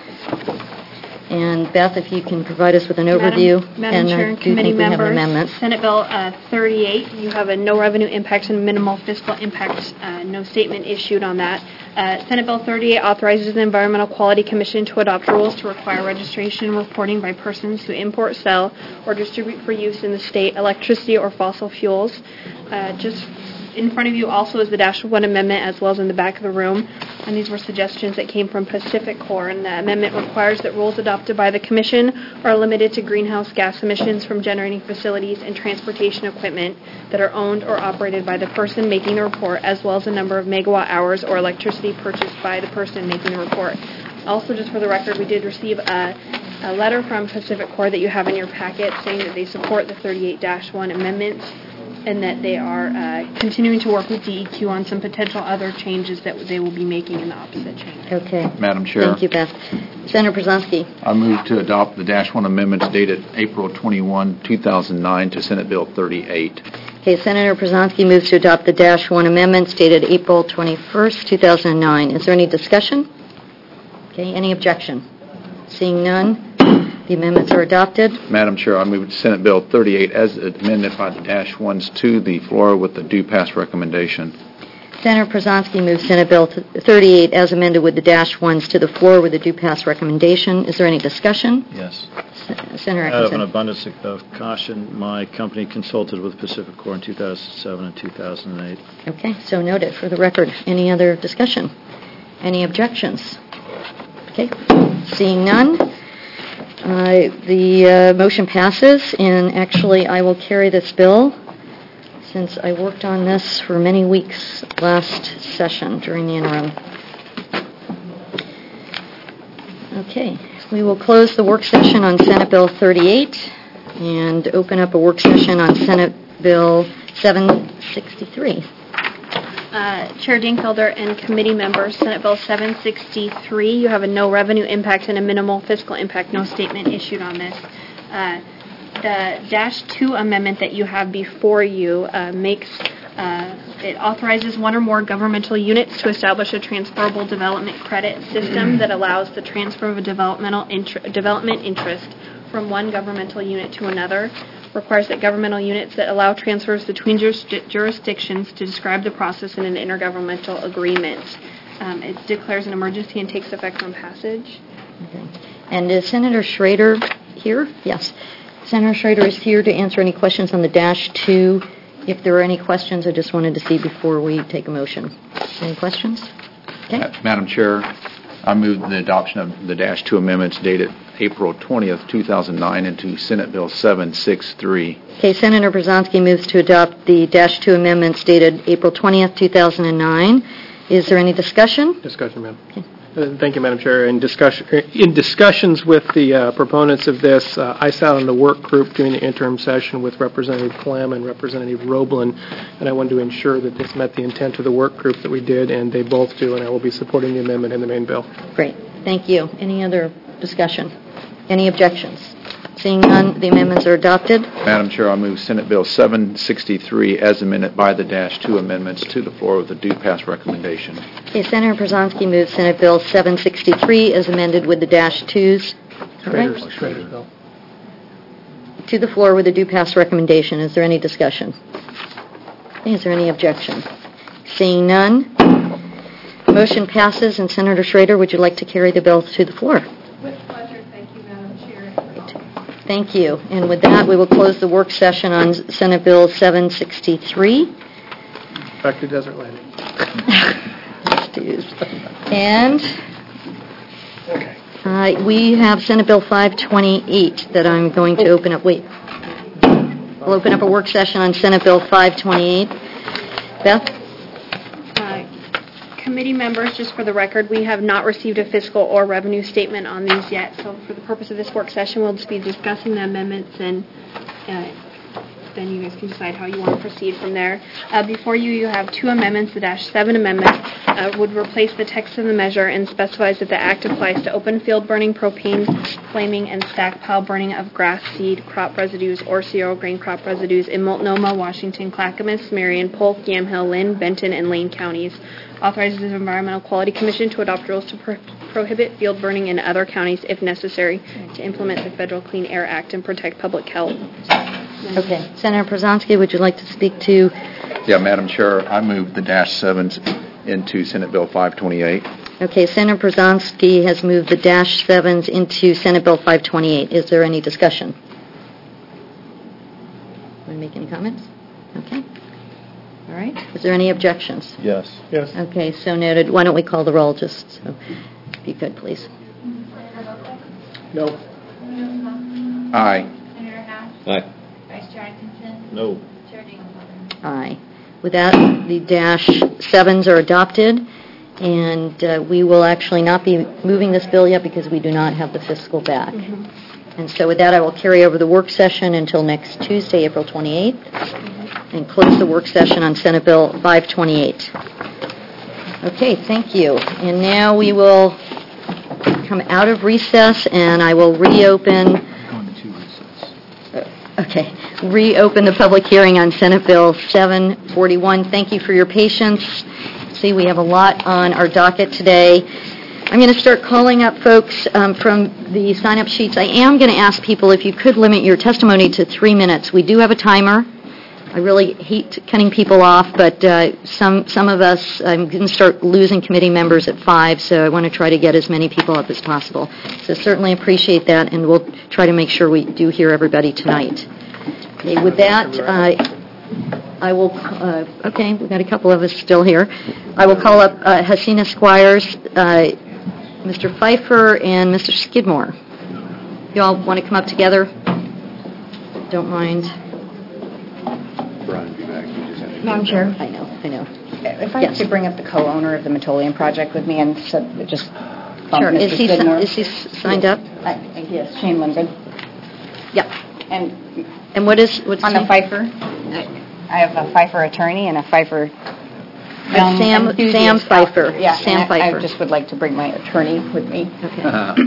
And Beth, if you can provide us with an overview. Madam Chair I and do committee think we have members, amendments. Senate Bill 38, you have a no revenue impact and minimal fiscal impact, no statement issued on that. Senate Bill 38 authorizes the Environmental Quality Commission to adopt rules to require registration and reporting by persons who import, sell, or distribute for use in the state electricity or fossil fuels. Just in front of you also is the -1 amendment, as well as in the back of the room. And these were suggestions that came from Pacific Core. And the amendment requires that rules adopted by the Commission are limited to greenhouse gas emissions from generating facilities and transportation equipment that are owned or operated by the person making the report, as well as the number of megawatt hours or electricity purchased by the person making the report. Also, just for the record, we did receive a letter from Pacific Core that you have in your packet saying that they support the 38-1 amendments, and that they are continuing to work with DEQ on some potential other changes that they will be making in the opposite chamber. Okay. Madam Chair. Thank you, Beth. Senator Brzezinski. I move to adopt the -1 amendments dated April 21, 2009 to Senate Bill 38. Okay, Senator Brzezinski moves to adopt the -1 amendments dated April 21st, 2009. Is there any discussion? Okay, any objection? Seeing none, the amendments are adopted. Madam Chair, I move Senate Bill 38 as amended by the -1s to the floor with the due pass recommendation. Senator Brzezinski moves Senate Bill 38 as amended with the -1s to the floor with the due pass recommendation. Is there any discussion? Yes. Senator Out of an Atkinson. abundance of caution, my company consulted with Pacific Core in 2007 and 2008. Okay, so noted. For the record, any other discussion? Any objections? Okay, seeing none. The motion passes, and actually I will carry this bill since I worked on this for many weeks last session during the interim. Okay, we will close the work session on Senate Bill 38 and open up a work session on Senate Bill 763. Chair Dinkfelder and committee members, Senate Bill 763, you have a no revenue impact and a minimal fiscal impact, no statement issued on this. The -2 amendment that you have before you it authorizes one or more governmental units to establish a transferable development credit system that allows the transfer of a development interest from one governmental unit to another. Requires that governmental units that allow transfers between jurisdictions to describe the process in an intergovernmental agreement. It declares an emergency and takes effect on passage. Okay. And is Senator Schrader here? Yes. Senator Schrader is here to answer any questions on the -2. If there are any questions, I just wanted to see before we take a motion. Any questions? Okay. Madam Chair, I move the adoption of the -2 amendments dated April 20th, 2009 into Senate Bill 763. Okay, Senator Brzezinski moves to adopt the -2 amendments dated April 20th, 2009. Is there any discussion? Discussion, ma'am. Okay. Thank you, Madam Chair. In discussions with the proponents of this, I sat on the work group during the interim session with Representative Clem and Representative Roblin, and I wanted to ensure that this met the intent of the work group that we did, and they both do, and I will be supporting the amendment in the main bill. Great. Thank you. Any other discussion? Any objections? Seeing none, the amendments are adopted. Madam Chair, I move Senate Bill 763 as amended by the -2 amendments to the floor with a due pass recommendation. Okay, Senator Brzezinski moves Senate Bill 763 as amended with the -2s. Schrader's bill. To the floor with a due pass recommendation. Is there any discussion? Is there any objection? Seeing none, the motion passes, and Senator Schrader, would you like to carry the bill to the floor? With pleasure. Thank you, Madam Chair. Thank you. And with that, we will close the work session on Senate Bill 763. Back to Desert Landing. And we have Senate Bill 528 that I'm going to open up. Wait. We'll open up a work session on Senate Bill 528. Beth? Committee members, just for the record, we have not received a fiscal or revenue statement on these yet. So for the purpose of this work session, we'll just be discussing the amendments and then you guys can decide how you want to proceed from there. Before you have two amendments. The -7 amendment would replace the text of the measure and specifies that the act applies to open field burning, propane flaming, and stack pile burning of grass, seed, crop residues, or cereal grain crop residues in Multnomah, Washington, Clackamas, Marion, Polk, Yamhill, Lynn, Benton, and Lane counties. Authorizes the Environmental Quality Commission to adopt rules to prohibit field burning in other counties if necessary to implement the Federal Clean Air Act and protect public health. Okay. Senator Przanski, would you like to speak to? Yeah, Madam Chair, I move the -7s into Senate Bill 528. Okay, Senator Przanski has moved the -7s into Senate Bill 528. Is there any discussion? Want to make any comments? Okay. All right. Is there any objections? Yes. Yes. Okay, so noted. Why don't we call the roll, just so, if you could, please. Senator Lopez. No. Senator Thomas. Aye. Senator Haas. Aye. Vice Chair Atkinson. No. Chair Dingleton. Aye. With that, the -7s are adopted, and we will actually not be moving this bill yet because we do not have the fiscal back. And so with that, I will carry over the work session until next Tuesday, April 28th, and close the work session on Senate Bill 528. Okay, thank you. And now we will come out of recess, and I will reopen. Okay, reopen the public hearing on Senate Bill 741. Thank you for your patience. See, we have a lot on our docket today. I'm going to start calling up folks from the sign-up sheets. I am going to ask people if you could limit your testimony to 3 minutes. We do have a timer. I really hate cutting people off, but some of us, I'm going to start losing committee members at 5, so I want to try to get as many people up as possible. So certainly appreciate that, and we'll try to make sure we do hear everybody tonight. Okay, with that, I will, okay, we've got a couple of us still here. I will call up Hasina Squires, Mr. Pfeiffer, and Mr. Skidmore. You all want to come up together? Don't mind. Madam Chair, I know. if I Yes. could bring up the co-owner of the Metolian project with me and just bump Sure. Mr. Is he Skidmore. signed up? Yes, Shane Lindgren. Yeah. And what's on the Pfeiffer? I have a Pfeiffer attorney and a Pfeiffer young Sam enthusiast. Pfeiffer. Yeah, Sam and Pfeiffer. I just would like to bring my attorney with me. Okay.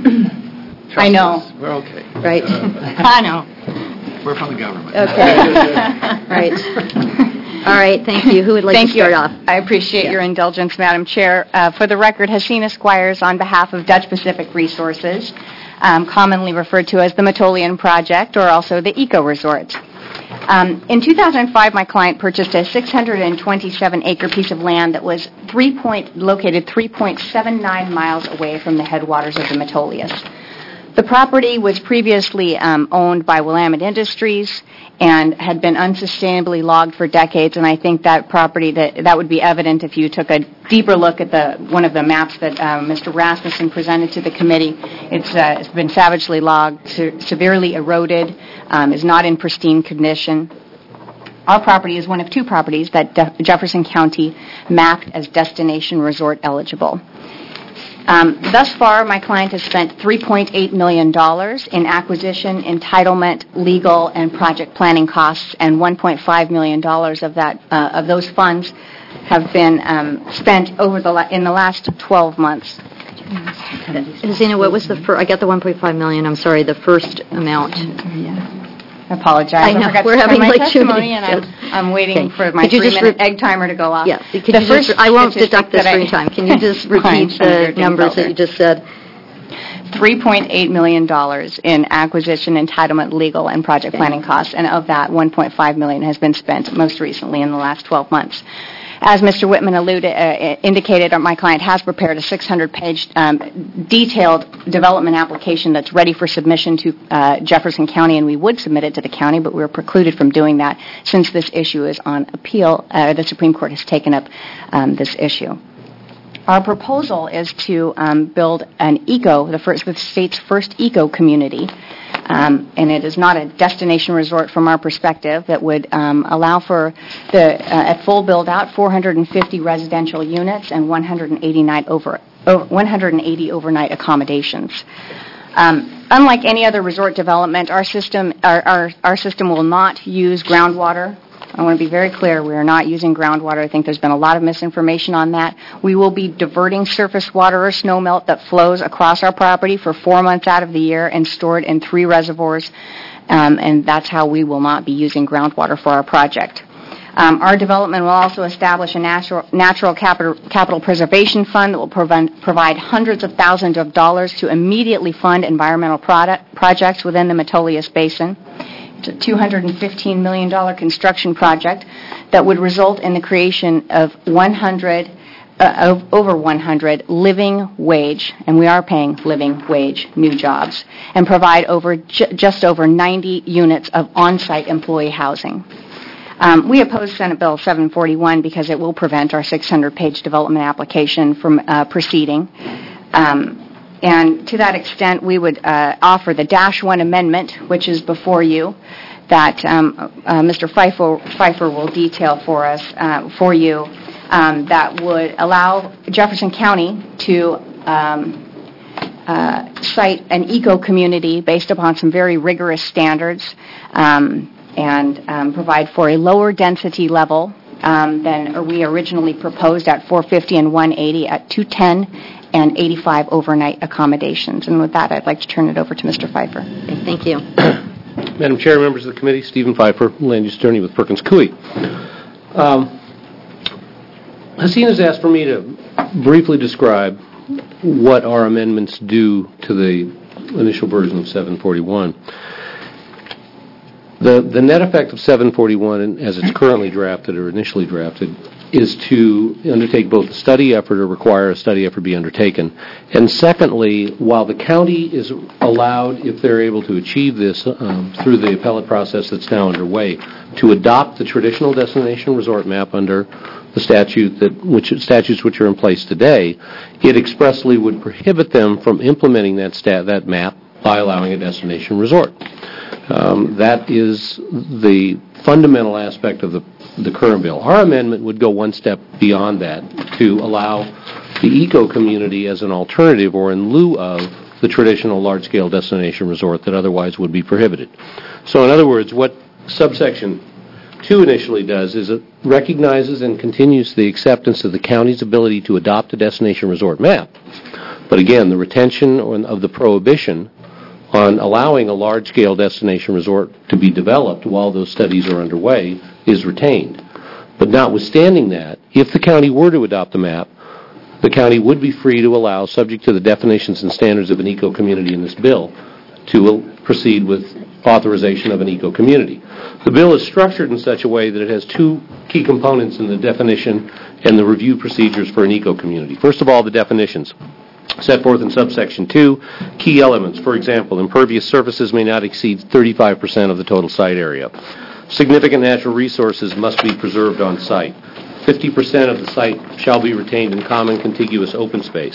I know. We're okay. Right. I know. We're from the government. Okay. Right. All right. Thank you. Who would like to start off? I appreciate your indulgence, Madam Chair. For the record, Hasina Squires on behalf of Dutch Pacific Resources, commonly referred to as the Metolian Project or also the Eco Resort. In 2005, my client purchased a 627-acre piece of land that was located 3.79 miles away from the headwaters of the Metolius. The property was previously owned by Willamette Industries and had been unsustainably logged for decades, and I think that property, that would be evident if you took a deeper look at one of the maps that Mr. Rasmussen presented to the committee. It's been savagely logged, severely eroded, is not in pristine condition. Our property is one of two properties that Jefferson County mapped as destination resort eligible. Thus far, my client has spent $3.8 million in acquisition, entitlement, legal, and project planning costs, and $1.5 million of those funds have been spent in the last 12 months. Zena, what was the first? I got the $1.5 million. I'm sorry, the first amount. I apologize. I know. forgot We're to having my like 2 testimony, minutes. and I'm waiting for my Could you just 3-minute egg timer to go off. Yeah. I won't deduct the screen time. Can you just repeat the numbers that you just said? $3.8 million in acquisition, entitlement, legal, and project planning costs, and of that, $1.5 million has been spent most recently in the last 12 months. As Mr. Whitman indicated, my client has prepared a 600-page detailed development application that's ready for submission to Jefferson County, and we would submit it to the county, but we were precluded from doing that since this issue is on appeal. The Supreme Court has taken up this issue. Our proposal is to build the state's first eco community. And it is not a destination resort from our perspective that would allow for at full build-out 450 residential units and 180 overnight accommodations. Unlike any other resort development, our system will not use groundwater. I want to be very clear, we are not using groundwater. I think there's been a lot of misinformation on that. We will be diverting surface water or snowmelt that flows across our property for 4 months out of the year and stored in 3 reservoirs, and that's how we will not be using groundwater for our project. Our development will also establish a natural capital preservation fund that will provide hundreds of thousands of dollars to immediately fund environmental projects within the Metolius Basin. It's a $215 million construction project that would result in the creation of over 100 living wage, and we are paying living wage, new jobs, and provide just over 90 units of on-site employee housing. We oppose Senate Bill 741 because it will prevent our 600-page development application from proceeding. And to that extent, we would offer the -1 amendment, which is before you, that Mr. Pfeiffer will detail for you, that would allow Jefferson County to site an eco-community based upon some very rigorous standards, and provide for a lower density level than we originally proposed at 450 and 180 at 210 and 85 overnight accommodations. And with that, I'd like to turn it over to Mr. Pfeiffer. Okay, thank you. Madam Chair, members of the committee, Stephen Pfeiffer, Land Use Attorney with Perkins Coie. Haseen has asked for me to briefly describe what our amendments do to the initial version of 741. The net effect of 741, as it's currently drafted or initially drafted, is to undertake both a study effort or require a study effort be undertaken. And secondly, while the county is allowed, if they're able to achieve this through the appellate process that's now underway, to adopt the traditional destination resort map under the statutes which are in place today, it expressly would prohibit them from implementing that map by allowing a destination resort. That is the fundamental aspect of the current bill. Our amendment would go one step beyond that to allow the eco-community as an alternative or in lieu of the traditional large-scale destination resort that otherwise would be prohibited. So in other words, what subsection 2 initially does is it recognizes and continues the acceptance of the county's ability to adopt a destination resort map. But again, the retention of the prohibition on allowing a large-scale destination resort to be developed while those studies are underway is retained. But notwithstanding that, if the county were to adopt the map, the county would be free to allow, subject to the definitions and standards of an eco-community in this bill, to proceed with authorization of an eco-community. The bill is structured in such a way that it has 2 key components in the definition and the review procedures for an eco-community. First of all, the definitions set forth in subsection 2, key elements. For example, impervious surfaces may not exceed 35% of the total site area. Significant natural resources must be preserved on site. 50% of the site shall be retained in common contiguous open space.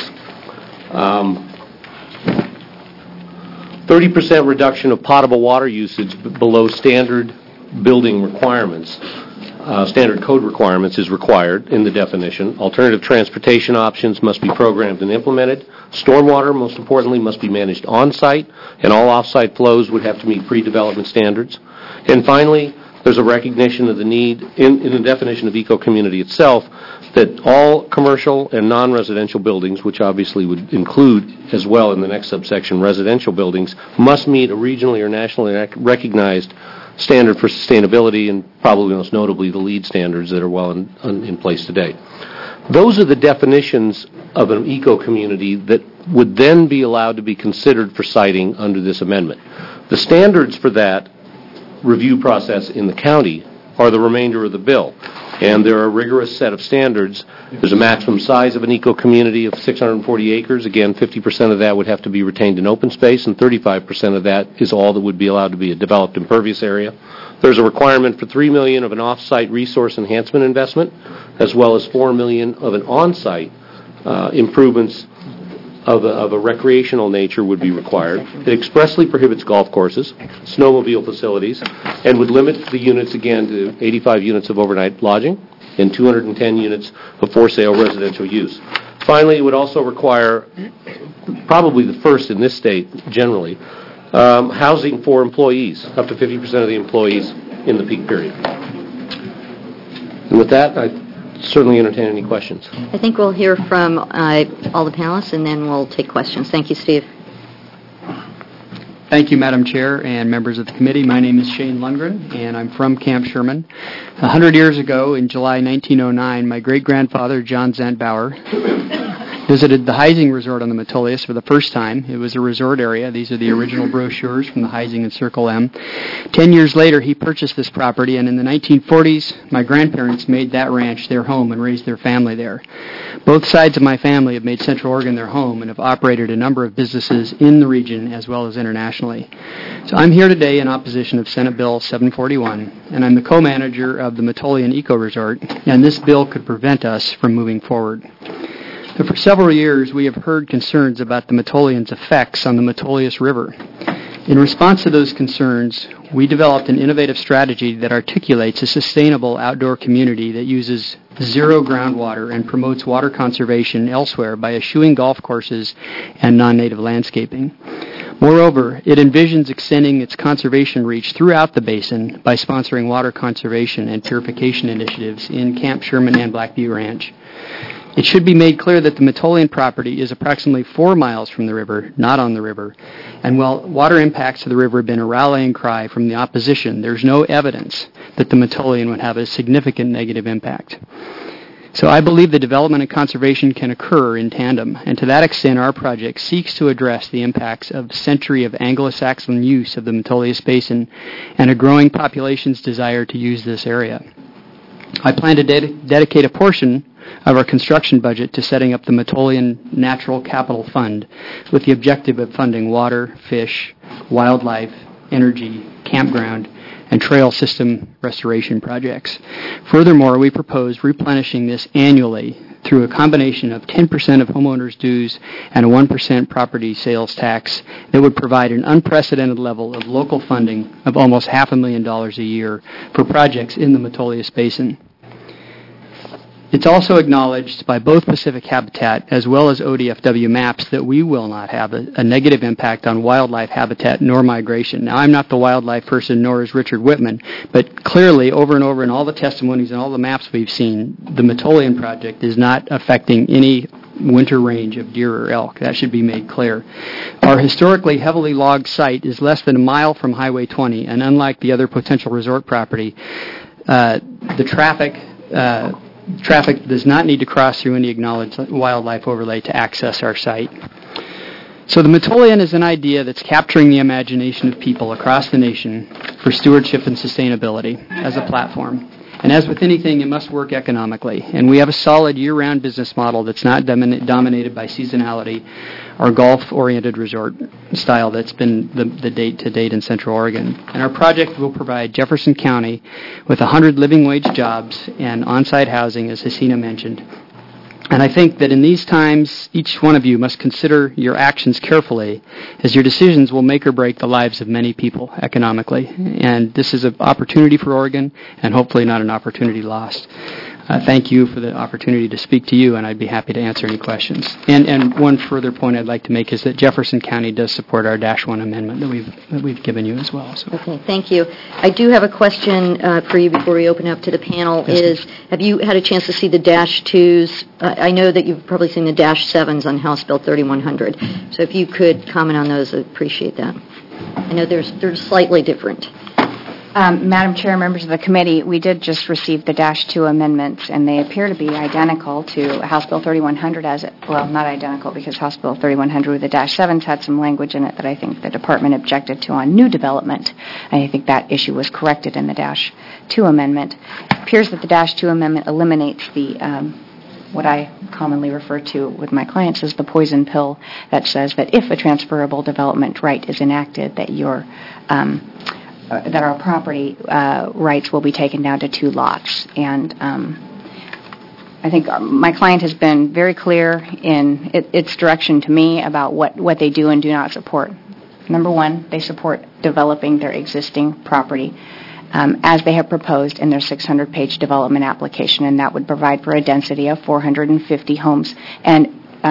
30% reduction of potable water usage below standard building requirements. Standard code requirements is required in the definition. Alternative transportation options must be programmed and implemented. Stormwater, most importantly, must be managed on-site, and all off-site flows would have to meet pre-development standards. And finally, there's a recognition of the need, in the definition of eco-community itself, that all commercial and non-residential buildings, which obviously would include as well in the next subsection residential buildings, must meet a regionally or nationally recognized standard for sustainability, and probably most notably the LEED standards that are well in place today. Those are the definitions of an eco-community that would then be allowed to be considered for siting under this amendment. The standards for that review process in the county are the remainder of the bill, and there are a rigorous set of standards. There's a maximum size of an eco-community of 640 acres. Again, 50% of that would have to be retained in open space, and 35% of that is all that would be allowed to be a developed impervious area. There's a requirement for $3 million of an off-site resource enhancement investment, as well as $4 million of an on-site improvements of a recreational nature would be required. It expressly prohibits golf courses, snowmobile facilities, and would limit the units, again, to 85 units of overnight lodging and 210 units of for-sale residential use. Finally, it would also require, probably the first in this state generally, housing for employees, up to 50% of the employees in the peak period. And with that, I certainly entertain any questions. I think we'll hear from all the panelists, and then we'll take questions. Thank you, Steve. Thank you, Madam Chair and members of the committee. My name is Shane Lundgren, and I'm from Camp Sherman. 100 years ago, in July 1909, my great-grandfather, John Zantbauer, visited the Heising Resort on the Metolius for the first time. It was a resort area. These are the original brochures from the Heising and Circle M. 10 years later, he purchased this property, and in the 1940s, my grandparents made that ranch their home and raised their family there. Both sides of my family have made Central Oregon their home and have operated a number of businesses in the region as well as internationally. So I'm here today in opposition of Senate Bill 741, and I'm the co-manager of the Metolian Eco Resort, and this bill could prevent us from moving forward. So for several years, we have heard concerns about the Metolian's effects on the Metolius River. In response to those concerns, we developed an innovative strategy that articulates a sustainable outdoor community that uses zero groundwater and promotes water conservation elsewhere by eschewing golf courses and non-native landscaping. Moreover, it envisions extending its conservation reach throughout the basin by sponsoring water conservation and purification initiatives in Camp Sherman and Blackview Ranch. It should be made clear that the Metolian property is approximately 4 miles from the river, not on the river. And while water impacts to the river have been a rallying cry from the opposition, there's no evidence that the Metolian would have a significant negative impact. So I believe the development and conservation can occur in tandem, and to that extent our project seeks to address the impacts of a century of Anglo-Saxon use of the Metolius Basin and a growing population's desire to use this area. I plan to dedicate a portion of our construction budget to setting up the Metolian Natural Capital Fund with the objective of funding water, fish, wildlife, energy, campground, and trail system restoration projects. Furthermore, we propose replenishing this annually through a combination of 10% of homeowners' dues and a 1% property sales tax that would provide an unprecedented level of local funding of almost $500,000 a year for projects in the Metolius Basin. It's also acknowledged by both Pacific Habitat as well as ODFW maps that we will not have a negative impact on wildlife habitat nor migration. Now, I'm not the wildlife person, nor is Richard Whitman, but clearly, over and over in all the testimonies and all the maps we've seen, the Metolian project is not affecting any winter range of deer or elk. That should be made clear. Our historically heavily logged site is less than a mile from Highway 20, and unlike the other potential resort property, the traffic does not need to cross through any acknowledged wildlife overlay to access our site. So the Metolian is an idea that's capturing the imagination of people across the nation for stewardship and sustainability as a platform. And as with anything, it must work economically. And we have a solid year-round business model that's not dominated by seasonality or golf-oriented resort style that's been the date-to-date in Central Oregon. And our project will provide Jefferson County with 100 living wage jobs and on-site housing, as Hasina mentioned. And I think that in these times, each one of you must consider your actions carefully, as your decisions will make or break the lives of many people economically. And this is an opportunity for Oregon, and hopefully not an opportunity lost. Thank you for the opportunity to speak to you, and I'd be happy to answer any questions. And one further point I'd like to make is that Jefferson County does support our -1 amendment that we've given you as well. So. Okay, thank you. I do have a question for you before we open up to the panel. Have you had a chance to see the -2s? I know that you've probably seen the -7s on House Bill 3100. So if you could comment on those, I'd appreciate that. I know they're slightly different. Madam Chair, members of the committee, we did just receive the -2 amendments, and they appear to be identical to House Bill 3100 not identical, because House Bill 3100 with the -7s had some language in it that I think the department objected to on new development. And I think that issue was corrected in the -2 amendment. It appears that the -2 amendment eliminates the what I commonly refer to with my clients as the poison pill that says that if a transferable development right is enacted, that our property rights will be taken down to 2 lots. And I think my client has been very clear in its direction to me about what they do and do not support. Number one, they support developing their existing property. as they have proposed in their 600-page development application, and that would provide for a density of 450 homes and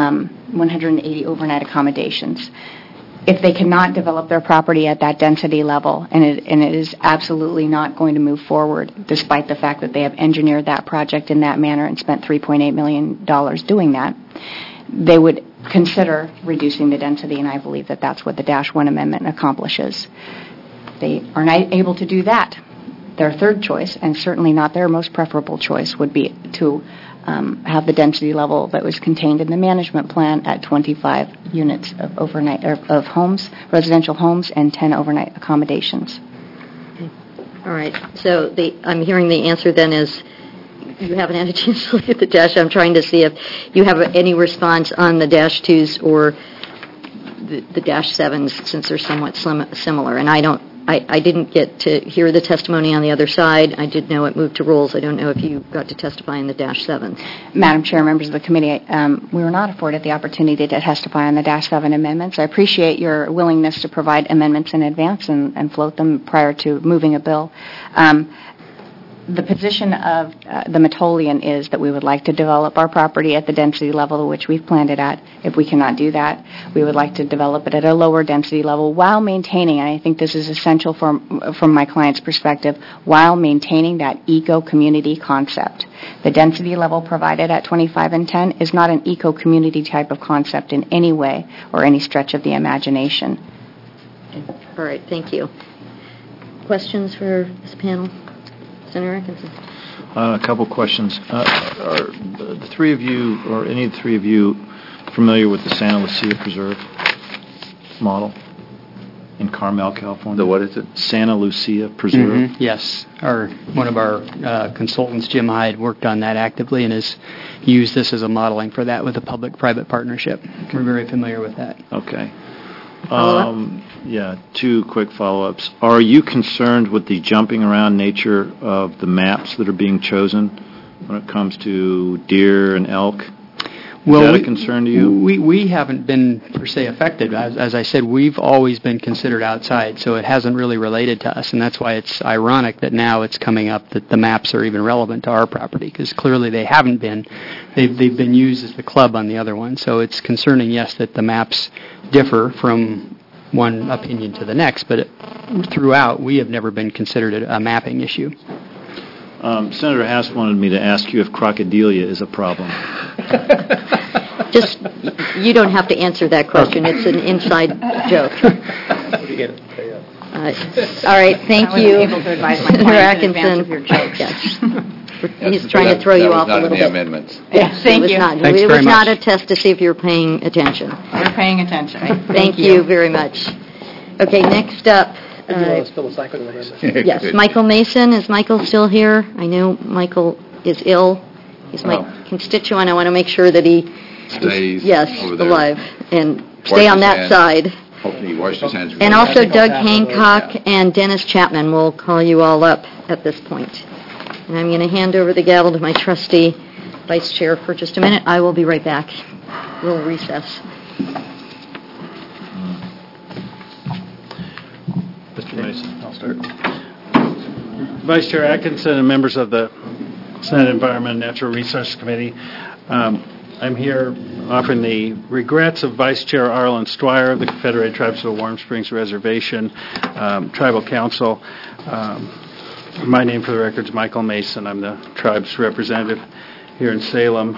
180 overnight accommodations. If they cannot develop their property at that density level, and it is absolutely not going to move forward, despite the fact that they have engineered that project in that manner and spent $3.8 million doing that, they would consider reducing the density, and I believe that that's what the -1 amendment accomplishes. They are not able to do that. Their third choice, and certainly not their most preferable choice, would be to have the density level that was contained in the management plan at 25 units of overnight of homes, residential homes, and 10 overnight accommodations. All right. So I'm hearing the answer then is you haven't had a chance to look at the dash. I'm trying to see if you have any response on the -2s or the -7s, since they're somewhat similar. And I didn't get to hear the testimony on the other side. I did know it moved to rules. I don't know if you got to testify in the -7s. Madam Chair, members of the committee, we were not afforded the opportunity to testify on the -7 amendments. I appreciate your willingness to provide amendments in advance and float them prior to moving a bill. The position of the Metolian is that we would like to develop our property at the density level at which we've planned it at. If we cannot do that, we would like to develop it at a lower density level while maintaining, and I think this is essential from my client's perspective, while maintaining that eco-community concept. The density level provided at 25 and 10 is not an eco-community type of concept in any way or any stretch of the imagination. All right. Thank you. Questions for this panel? Senator Atkinson. A couple questions. Are the three of you, or any of the three of you, familiar with the Santa Lucia Preserve model in Carmel, California? The what is it? Santa Lucia Preserve. Mm-hmm. Yes. One of our consultants, Jim Hyde, worked on that actively and has used this as a modeling for that with a public-private partnership. We're very familiar with that. Okay. Yeah, two quick follow-ups. Are you concerned with the jumping around nature of the maps that are being chosen when it comes to deer and elk? Is that a concern to you? We haven't been, per se, affected. As I said, we've always been considered outside, so it hasn't really related to us, and that's why it's ironic that now it's coming up that the maps are even relevant to our property, because clearly they haven't been. They've been used as the club on the other one, so it's concerning, yes, that the maps differ from one opinion to the next, but throughout, we have never been considered a mapping issue. Senator Hass wanted me to ask you if crocodilia is a problem. Just, you don't have to answer that question. It's an inside joke. All right, thank you, Senator Atkinson. Yes. He's trying to throw you off a little bit. That was not in the amendments. Yes, thank you. It was not a test to see if you're paying attention. We're paying attention. Thank you very much. Okay, next up. Yes, Michael Mason. Is Michael still here? I know Michael is ill. He's my constituent. I want to make sure that he stays over there. alive and stay on that side. Hopefully he washed his hands. And also Doug Hancock and Dennis Chapman. We'll call you all up at this point. And I'm going to hand over the gavel to my trusty vice chair for just a minute. I will be right back. We'll recess. Mr. Mason. I'll start. Vice Chair Atkinson and members of the Senate Environment and Natural Resources Committee, I'm here offering the regrets of Vice Chair Arlen Stwyer of the Confederated Tribes of the Warm Springs Reservation Tribal Council. My name for the record is Michael Mason. I'm the tribe's representative here in Salem.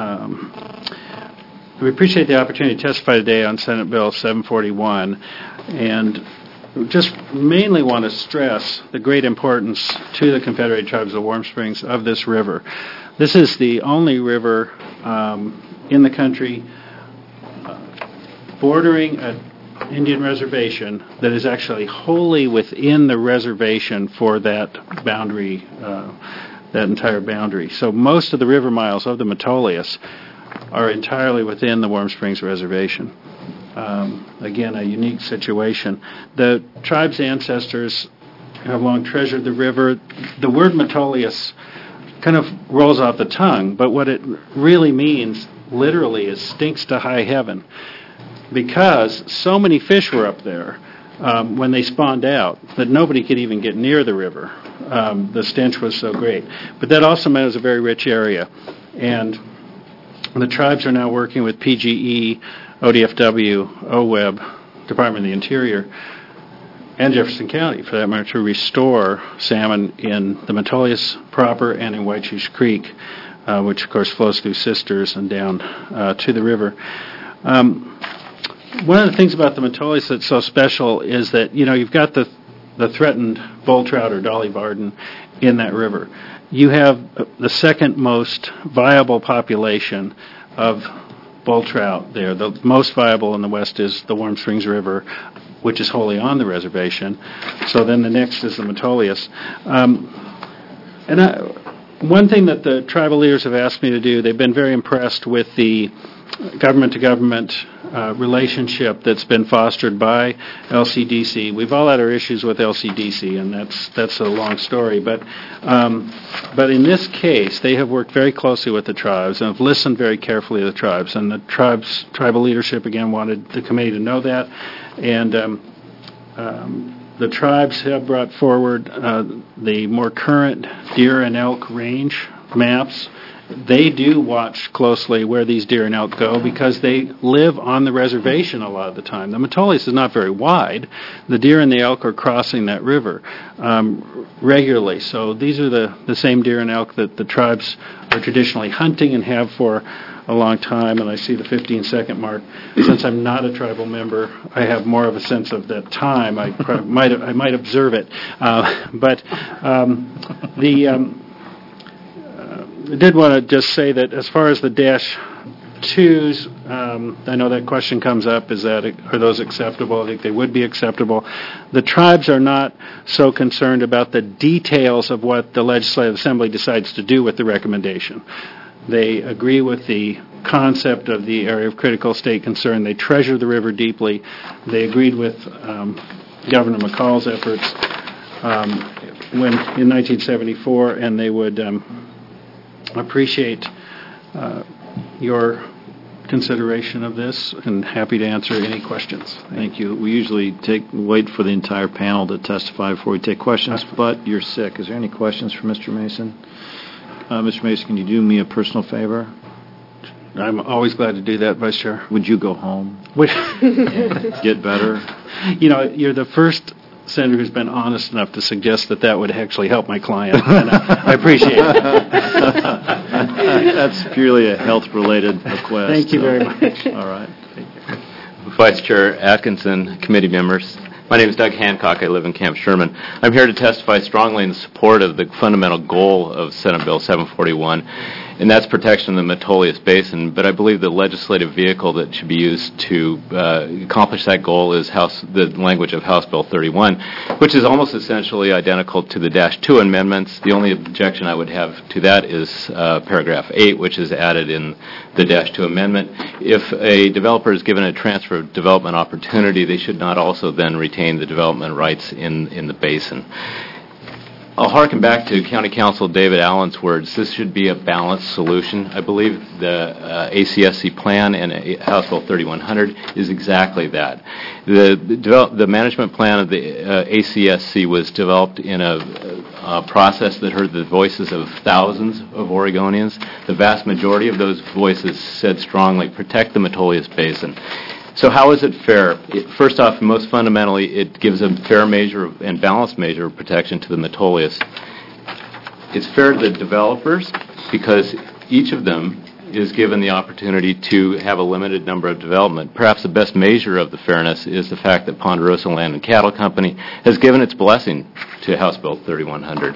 We appreciate the opportunity to testify today on Senate Bill 741, and just mainly want to stress the great importance to the Confederated Tribes of the Warm Springs of this river. This is the only river in the country bordering an Indian reservation that is actually wholly within the reservation for that boundary, that entire boundary. So most of the river miles of the Metolius are entirely within the Warm Springs Reservation. Again, a unique situation. The tribe's ancestors have long treasured the river. The word Metolius kind of rolls off the tongue, but what it really means literally is stinks to high heaven, because so many fish were up there when they spawned out that nobody could even get near the river. The stench was so great. But that also meant it was a very rich area. And the tribes are now working with PGE, ODFW, OWEB, Department of the Interior, and Jefferson County, for that matter, to restore salmon in the Metolius proper and in Whitefish Creek, which, of course, flows through Sisters and down to the river. One of the things about the Metolius that's so special is that, you've got the threatened bull trout or Dolly Varden in that river. You have the second most viable population of bull trout there. The most viable in the west is the Warm Springs River, which is wholly on the reservation. So then the next is the Metolius. One thing that the tribal leaders have asked me to do, they've been very impressed with the government-to-government relationship that's been fostered by LCDC. We've all had our issues with LCDC, and that's a long story. But in this case, they have worked very closely with the tribes and have listened very carefully to the tribes. And the tribal leadership, again, wanted the committee to know that. And the tribes have brought forward the more current deer and elk range maps. They do watch closely where these deer and elk go because they live on the reservation a lot of the time. The Metolius is not very wide. The deer and the elk are crossing that river regularly. So these are the same deer and elk that the tribes are traditionally hunting and have for a long time. And I see the 15-second mark. Since I'm not a tribal member, I have more of a sense of that time. I might observe it. I did want to just say that as far as the -2s, I know that question comes up, are those acceptable? I think they would be acceptable. The tribes are not so concerned about the details of what the Legislative Assembly decides to do with the recommendation. They agree with the concept of the area of critical state concern. They treasure the river deeply. They agreed with Governor McCall's efforts in 1974, and they would appreciate your consideration of this and happy to answer any questions. Thank you. We usually wait for the entire panel to testify before we take questions, but you're sick. Is there any questions for Mr. Mason? Mr. Mason, can you do me a personal favor? I'm always glad to do that, Vice Chair. Would you go home? Get better? You're the first senator who's been honest enough to suggest that would actually help my client, and I appreciate it. That's purely a health-related request. Thank you very much. All right. Vice Chair Atkinson, committee members. My name is Doug Hancock. I live in Camp Sherman. I'm here to testify strongly in support of the fundamental goal of Senate Bill 741, and that's protection of the Metolius Basin. But I believe the legislative vehicle that should be used to accomplish that goal is the language of House Bill 31, which is almost essentially identical to the -2 amendments. The only objection I would have to that is paragraph 8, which is added in the -2 amendment. If a developer is given a transfer of development opportunity, they should not also then retain the development rights in the basin. I'll harken back to County Counsel David Allen's words. This should be a balanced solution. I believe the ACSC plan and House Bill 3100 is exactly that. The management plan of the ACSC was developed in a process that heard the voices of thousands of Oregonians. The vast majority of those voices said strongly, protect the Metolius Basin. So how is it fair? First off, most fundamentally, it gives a fair measure and balanced measure of protection to the Metolius. It's fair to the developers because each of them is given the opportunity to have a limited number of development. Perhaps the best measure of the fairness is the fact that Ponderosa Land and Cattle Company has given its blessing to House Bill 3100.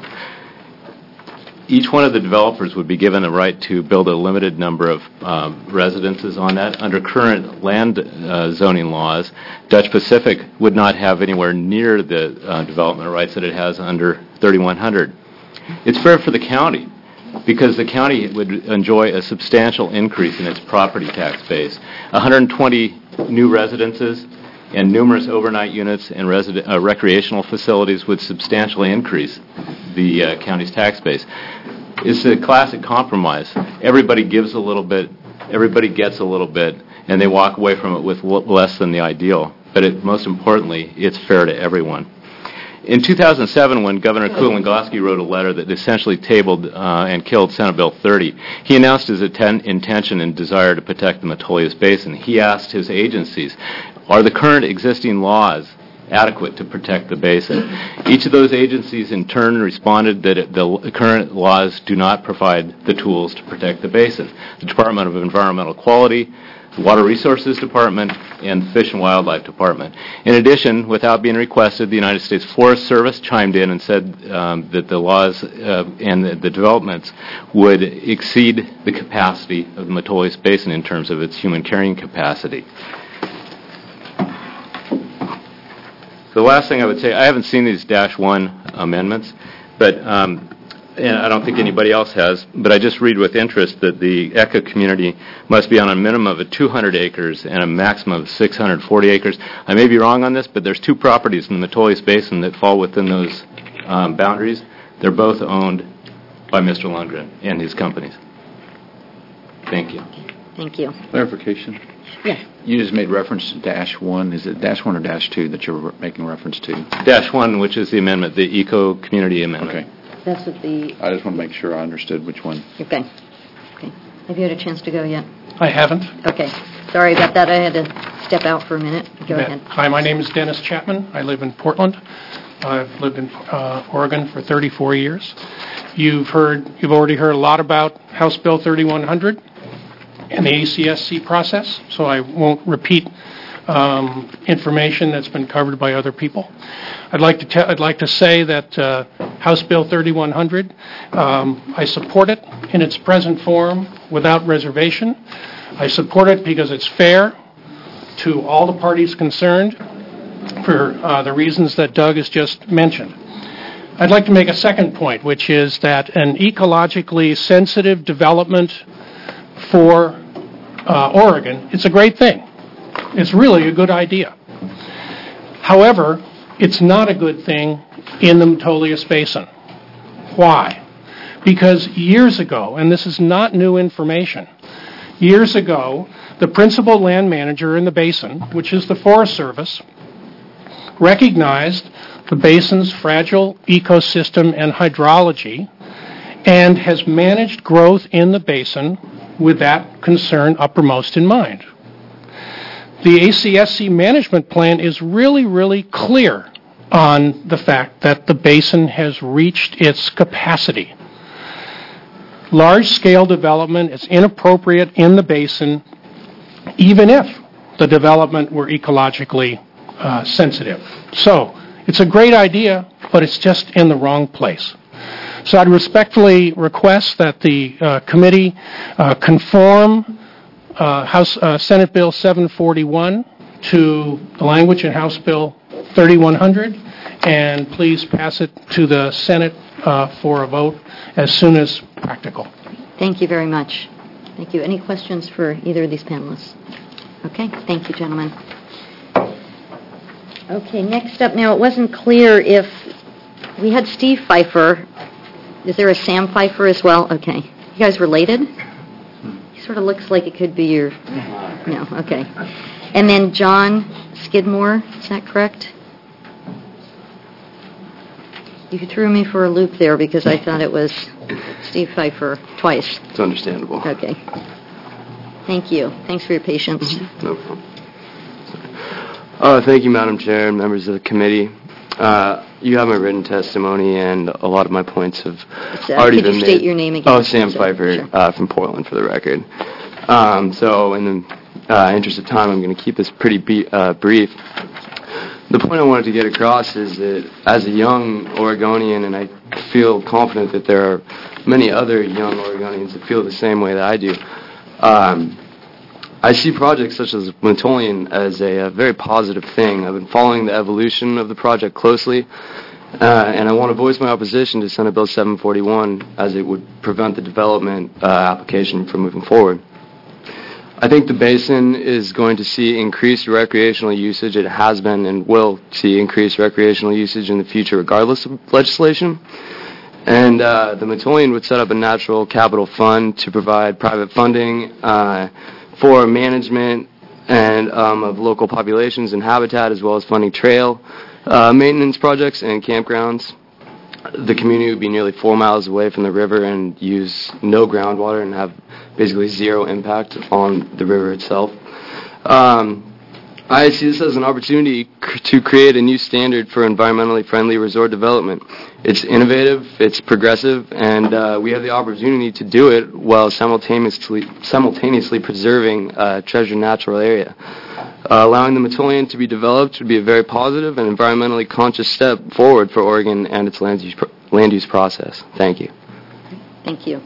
Each one of the developers would be given the right to build a limited number of residences on that. Under current land zoning laws, Dutch Pacific would not have anywhere near the development rights that it has under 3100. It's fair for the county because the county would enjoy a substantial increase in its property tax base. 120 new residences and numerous overnight units and recreational facilities would substantially increase the county's tax base. It's a classic compromise. Everybody gives a little bit, everybody gets a little bit, and they walk away from it with less than the ideal. but most importantly, it's fair to everyone. In 2007, when Governor Kulongoski wrote a letter that essentially tabled and killed Senate Bill 30, he announced his intention and desire to protect the Metolius Basin. He asked his agencies, are the current existing laws adequate to protect the basin? Each of those agencies in turn responded that the current laws do not provide the tools to protect the basin. The Department of Environmental Quality, the Water Resources Department, and the Fish and Wildlife Department. In addition, without being requested, the United States Forest Service chimed in and said that the laws and the developments would exceed the capacity of the Metolius Basin in terms of its human carrying capacity. The last thing I would say, I haven't seen these -1 amendments, but and I don't think anybody else has, but I just read with interest that the ECA community must be on a minimum of 200 acres and a maximum of 640 acres. I may be wrong on this, but there's 2 properties in the Metolius Basin that fall within those boundaries. They're both owned by Mr. Lundgren and his companies. Thank you. Thank you. Clarification. Yes. You just made reference to -1. Is it -1 or -2 that you're making reference to? -1, which is the amendment, the Eco Community Amendment. Okay. That's what the... I just want to make sure I understood which one. Okay. Have you had a chance to go yet? I haven't. Okay. Sorry about that. I had to step out for a minute. Go ahead. Hi, my name is Dennis Chapman. I live in Portland. I've lived in Oregon for 34 years. You've already heard a lot about House Bill 3100 and the ACSC process, so I won't repeat information that's been covered by other people. I'd like to say that House Bill 3100, I support it in its present form without reservation. I support it because it's fair to all the parties concerned for the reasons that Doug has just mentioned. I'd like to make a second point, which is that an ecologically sensitive development for Oregon, it's a great thing. It's really a good idea. However, it's not a good thing in the Metolius Basin. Why? Because years ago, and this is not new information, years ago, the principal land manager in the basin, which is the Forest Service, recognized the basin's fragile ecosystem and hydrology and has managed growth in the basin with that concern uppermost in mind. The ACSC management plan is really, really clear on the fact that the basin has reached its capacity. Large-scale development is inappropriate in the basin, even if the development were ecologically sensitive. So, it's a great idea, but it's just in the wrong place. So I'd respectfully request that the committee conform Senate Bill 741 to the language in House Bill 3100, and please pass it to the Senate for a vote as soon as practical. Thank you very much. Thank you. Any questions for either of these panelists? Okay. Thank you, gentlemen. Okay, next up now, it wasn't clear if we had Steve Pfeiffer. Is there a Sam Pfeiffer as well? Okay. You guys related? He sort of looks like it could be your... No, okay. And then John Skidmore, is that correct? You threw me for a loop there because I thought it was Steve Pfeiffer twice. It's understandable. Okay. Thank you. Thanks for your patience. No problem. Thank you, Madam Chair and members of the committee. You have my written testimony, and a lot of my points have already been made. Could you state your name again? Oh, Sam Pfeiffer from Portland, for the record. So in the interest of time, I'm going to keep this pretty brief. The point I wanted to get across is that as a young Oregonian, and I feel confident that there are many other young Oregonians that feel the same way that I do, I see projects such as Metolian as a very positive thing. I've been following the evolution of the project closely, and I want to voice my opposition to Senate Bill 741 as it would prevent the development application from moving forward. I think the basin is going to see increased recreational usage. It has been and will see increased recreational usage in the future regardless of legislation. And the Metolian would set up a natural capital fund to provide private funding for management and of local populations and habitat, as well as funding trail maintenance projects and campgrounds. The community would be nearly 4 miles away from the river and use no groundwater and have basically zero impact on the river itself. I see this as an opportunity to create a new standard for environmentally friendly resort development. It's innovative, it's progressive, and we have the opportunity to do it while simultaneously preserving a treasured natural area. Allowing the Metolian to be developed would be a very positive and environmentally conscious step forward for Oregon and its land use process. Thank you. Thank you.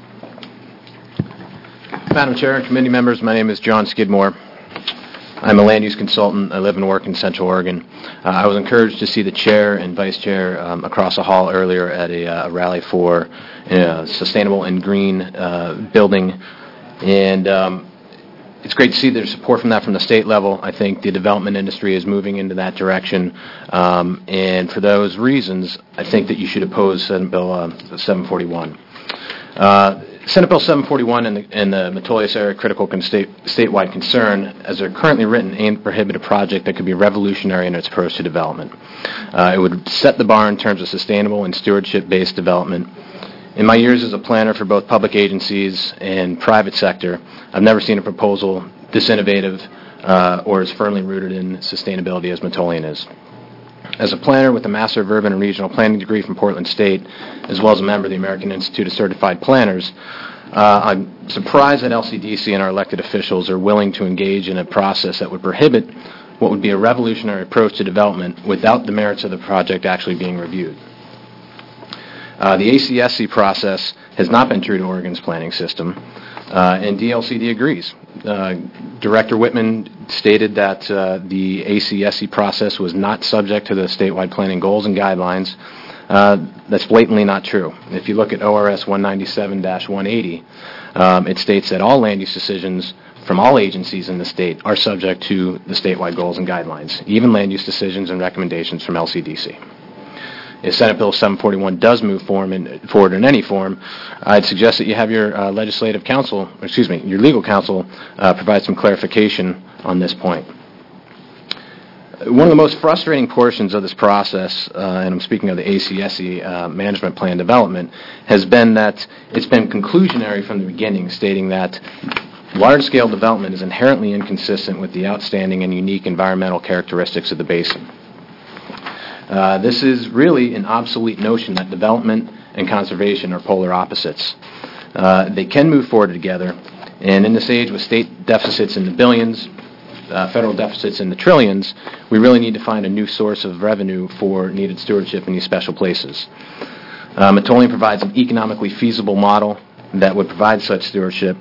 Madam Chair and committee members, my name is John Skidmore. I'm a land use consultant. I live and work in Central Oregon. I was encouraged to see the chair and vice chair across the hall earlier at a rally for sustainable and green building, and it's great to see there's support from that from the state level. I think the development industry is moving into that direction, and for those reasons, I think that you should oppose Senate Bill 741. Senate Bill 741 and the Metolius Area Critical Statewide Concern, as they're currently written, aim to prohibit a project that could be revolutionary in its approach to development. It would set the bar in terms of sustainable and stewardship-based development. In my years as a planner for both public agencies and private sector, I've never seen a proposal this innovative or as firmly rooted in sustainability as Metolian is. As a planner with a Master of Urban and Regional Planning degree from Portland State, as well as a member of the American Institute of Certified Planners, I'm surprised that LCDC and our elected officials are willing to engage in a process that would prohibit what would be a revolutionary approach to development without the merits of the project actually being reviewed. The ACSC process has not been true to Oregon's planning system, and DLCD agrees. Director Whitman stated that the ACSC process was not subject to the statewide planning goals and guidelines. That's blatantly not true. If you look at ORS 197-180, it states that all land use decisions from all agencies in the state are subject to the statewide goals and guidelines, even land use decisions and recommendations from LCDC. If Senate Bill 741 does move forward in any form, I'd suggest that you have your your legal counsel provide some clarification on this point. One of the most frustrating portions of this process, and I'm speaking of the ACSC management plan development, has been that it's been conclusionary from the beginning, stating that large-scale development is inherently inconsistent with the outstanding and unique environmental characteristics of the basin. This is really an obsolete notion that development and conservation are polar opposites. They can move forward together, and in this age with state deficits in the billions, federal deficits in the trillions, we really need to find a new source of revenue for needed stewardship in these special places. Metolian provides an economically feasible model that would provide such stewardship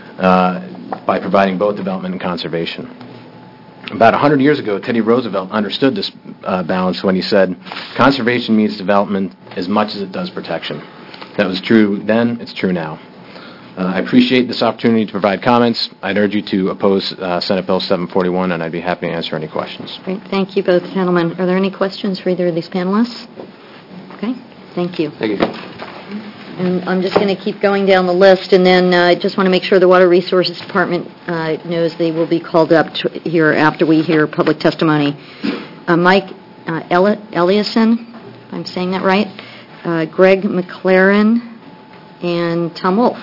by providing both development and conservation. About 100 years ago, Teddy Roosevelt understood this balance when he said, "Conservation means development as much as it does protection." That was true then, it's true now. I appreciate this opportunity to provide comments. I'd urge you to oppose Senate Bill 741, and I'd be happy to answer any questions. Great. Thank you both, gentlemen. Are there any questions for either of these panelists? Okay. Thank you. Thank you. And I'm just going to keep going down the list, and then I just want to make sure the Water Resources Department knows they will be called up here after we hear public testimony. Mike Eliason, if I'm saying that right, Greg McLaren, and Tom Wolf.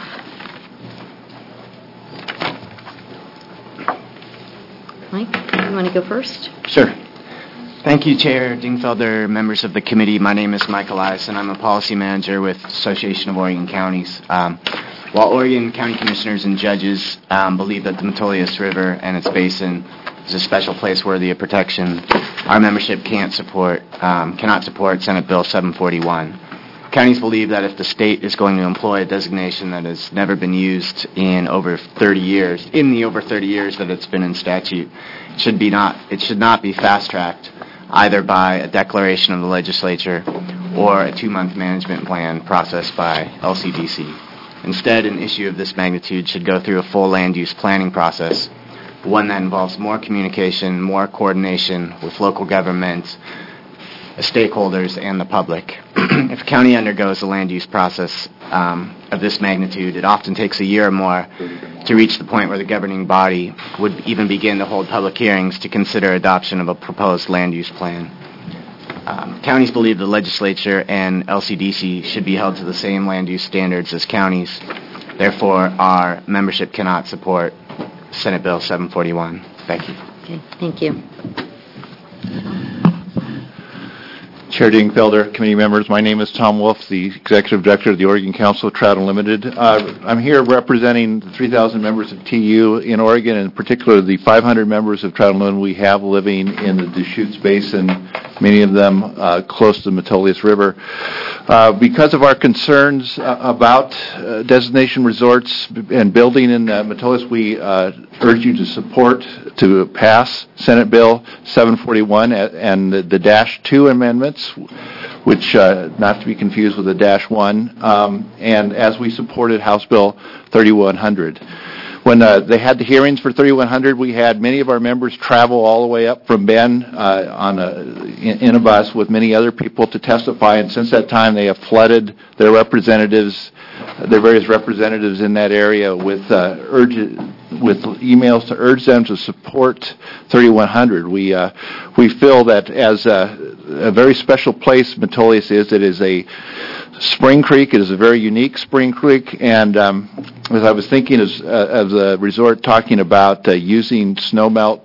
Mike, you want to go first? Sure. Thank you, Chair Dingfelder, members of the committee. My name is Michael Eliason. I'm a policy manager with Association of Oregon Counties. While Oregon County Commissioners and judges believe that the Metolius River and its basin is a special place worthy of protection, our membership cannot support Senate Bill 741. Counties believe that if the state is going to employ a designation that has never been used in the over 30 years that it's been in statute, it should not be fast-tracked either by a declaration of the legislature or a 2-month management plan processed by LCDC. Instead, an issue of this magnitude should go through a full land use planning process, one that involves more communication, more coordination with local government, stakeholders and the public. If a county undergoes a land use process of this magnitude, it often takes a year or more to reach the point where the governing body would even begin to hold public hearings to consider adoption of a proposed land use plan. Counties believe the legislature and LCDC should be held to the same land use standards as counties. Therefore, our membership cannot support Senate Bill 741. Thank you. Okay, thank you. Chair Dingfelder, committee members, my name is Tom Wolf, the Executive Director of the Oregon Council of Trout Unlimited. I'm here representing the 3,000 members of TU in Oregon, and in particular the 500 members of Trout Unlimited we have living in the Deschutes Basin, many of them close to the Metolius River. Because of our concerns about destination resorts and building in Metolius, we urge you to pass Senate Bill 741 and the Dash 2 amendments, which not to be confused with the Dash 1, and as we supported House Bill 3100. When they had the hearings for 3100, we had many of our members travel all the way up from Bend in a bus with many other people to testify, and since that time they have flooded their various representatives in that area with emails to urge them to support 3100. We feel that as a very special place Metolius is, it is a spring creek. It is a very unique spring creek, and as I was thinking of the resort talking about using snowmelt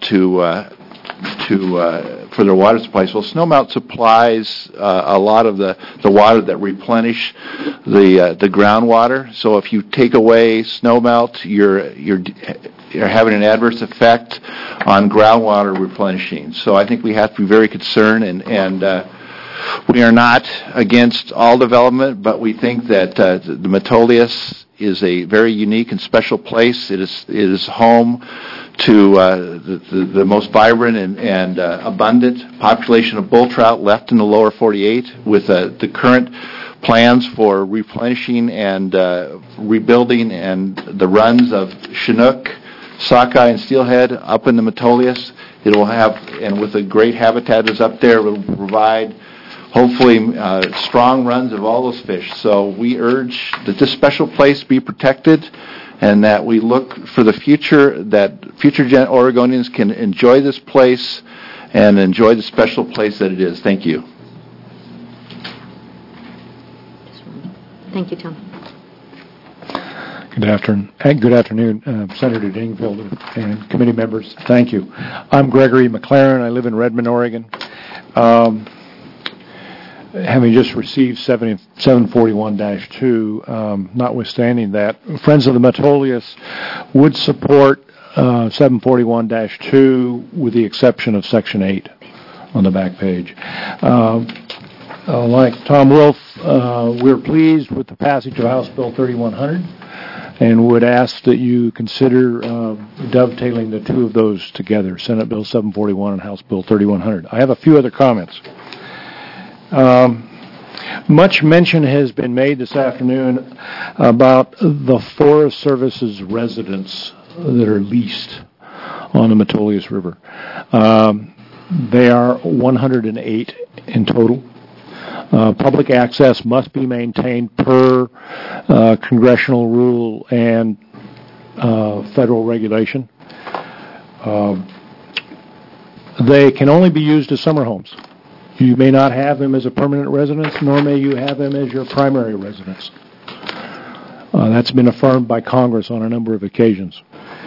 for their water supplies. Well, snowmelt supplies a lot of the water that replenish the groundwater. So if you take away snowmelt, you're having an adverse effect on groundwater replenishing. So I think we have to be very concerned, and we are not against all development, but we think that the Metolius is a very unique and special place. It is home to the most vibrant and abundant population of bull trout left in the lower 48, with the current plans for replenishing and rebuilding and the runs of Chinook, sockeye, and steelhead up in the Metolius. It will have, and with the great habitat that's up there, it will provide hopefully strong runs of all those fish. So we urge that this special place be protected, and that we look for the future, that future Oregonians can enjoy this place and enjoy the special place that it is. Thank you. Thank you, Tom. Good afternoon, Senator Dingfelder and committee members. Thank you. I'm Gregory McLaren. I live in Redmond, Oregon. Having just received 741-2, notwithstanding that, Friends of the Metolius would support 741-2 with the exception of Section 8 on the back page. Like Tom Wolf, we're pleased with the passage of House Bill 3100 and would ask that you consider dovetailing the two of those together, Senate Bill 741 and House Bill 3100. I have a few other comments. Much mention has been made this afternoon about the Forest Service's residents that are leased on the Metolius River. They are 108 in total. Public access must be maintained per congressional rule and federal regulation. They can only be used as summer homes. You may not have them as a permanent residence, nor may you have them as your primary residence. That's been affirmed by Congress on a number of occasions.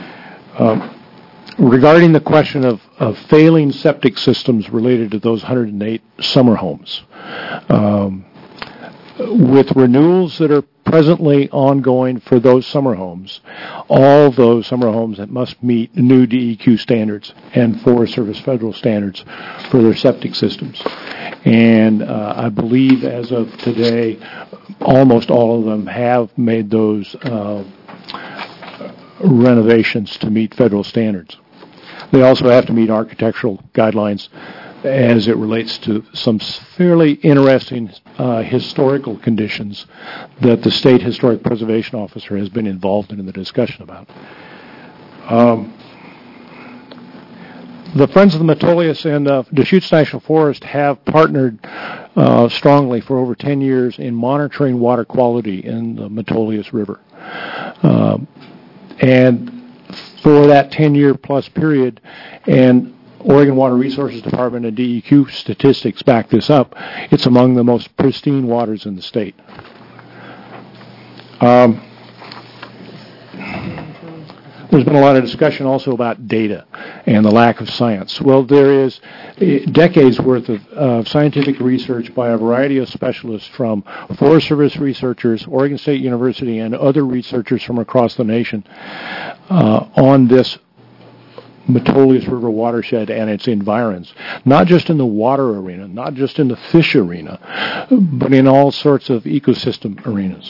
Regarding the question of failing septic systems related to those 108 summer homes, with renewals that are presently ongoing for those summer homes, all those summer homes that must meet new DEQ standards and Forest Service federal standards for their septic systems. And I believe as of today, almost all of them have made those renovations to meet federal standards. They also have to meet architectural guidelines as it relates to some fairly interesting historical conditions that the State Historic Preservation Officer has been involved in the discussion about. The Friends of the Metolius and Deschutes National Forest have partnered strongly for over 10 years in monitoring water quality in the Metolius River. And for that 10-year plus period, and Oregon Water Resources Department and DEQ statistics back this up, it's among the most pristine waters in the state. There's been a lot of discussion also about data and the lack of science. Well, there is decades worth of scientific research by a variety of specialists from Forest Service researchers, Oregon State University, and other researchers from across the nation on this Metolius River watershed and its environs, not just in the water arena, not just in the fish arena, but in all sorts of ecosystem arenas.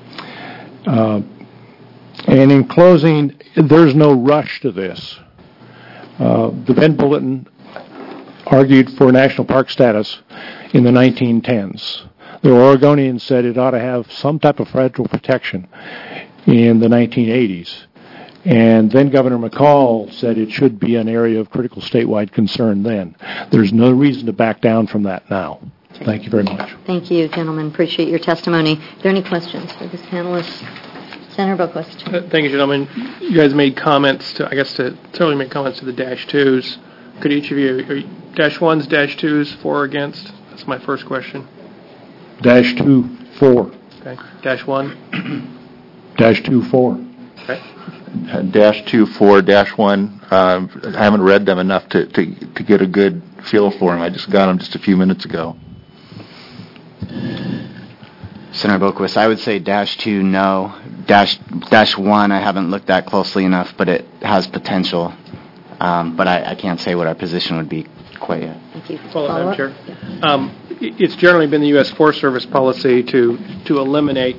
And in closing, there's no rush to this. The Bend Bulletin argued for national park status in the 1910s. The Oregonians said it ought to have some type of federal protection in the 1980s. And then Governor McCall said it should be an area of critical statewide concern then. There's no reason to back down from that now. Thank you very much. Thank you, gentlemen. Appreciate your testimony. Are there any questions for this panelist? Senator Boquist. Thank you, gentlemen. You guys made comments to the dash twos. Could each of you, are dash ones, dash twos, for or against? That's my first question. Dash 2, 4. Okay. Dash 1. Dash 2, 4. Okay. Dash 2, 4, dash 1. I haven't read them enough to get a good feel for them. I just got them just a few minutes ago. Senator Boquist, I would say dash 2, no. Dash 1, I haven't looked that closely enough, but it has potential. But I can't say what our position would be quite yet. Thank you. Madam Chair. It's generally been the U.S. Forest Service policy to eliminate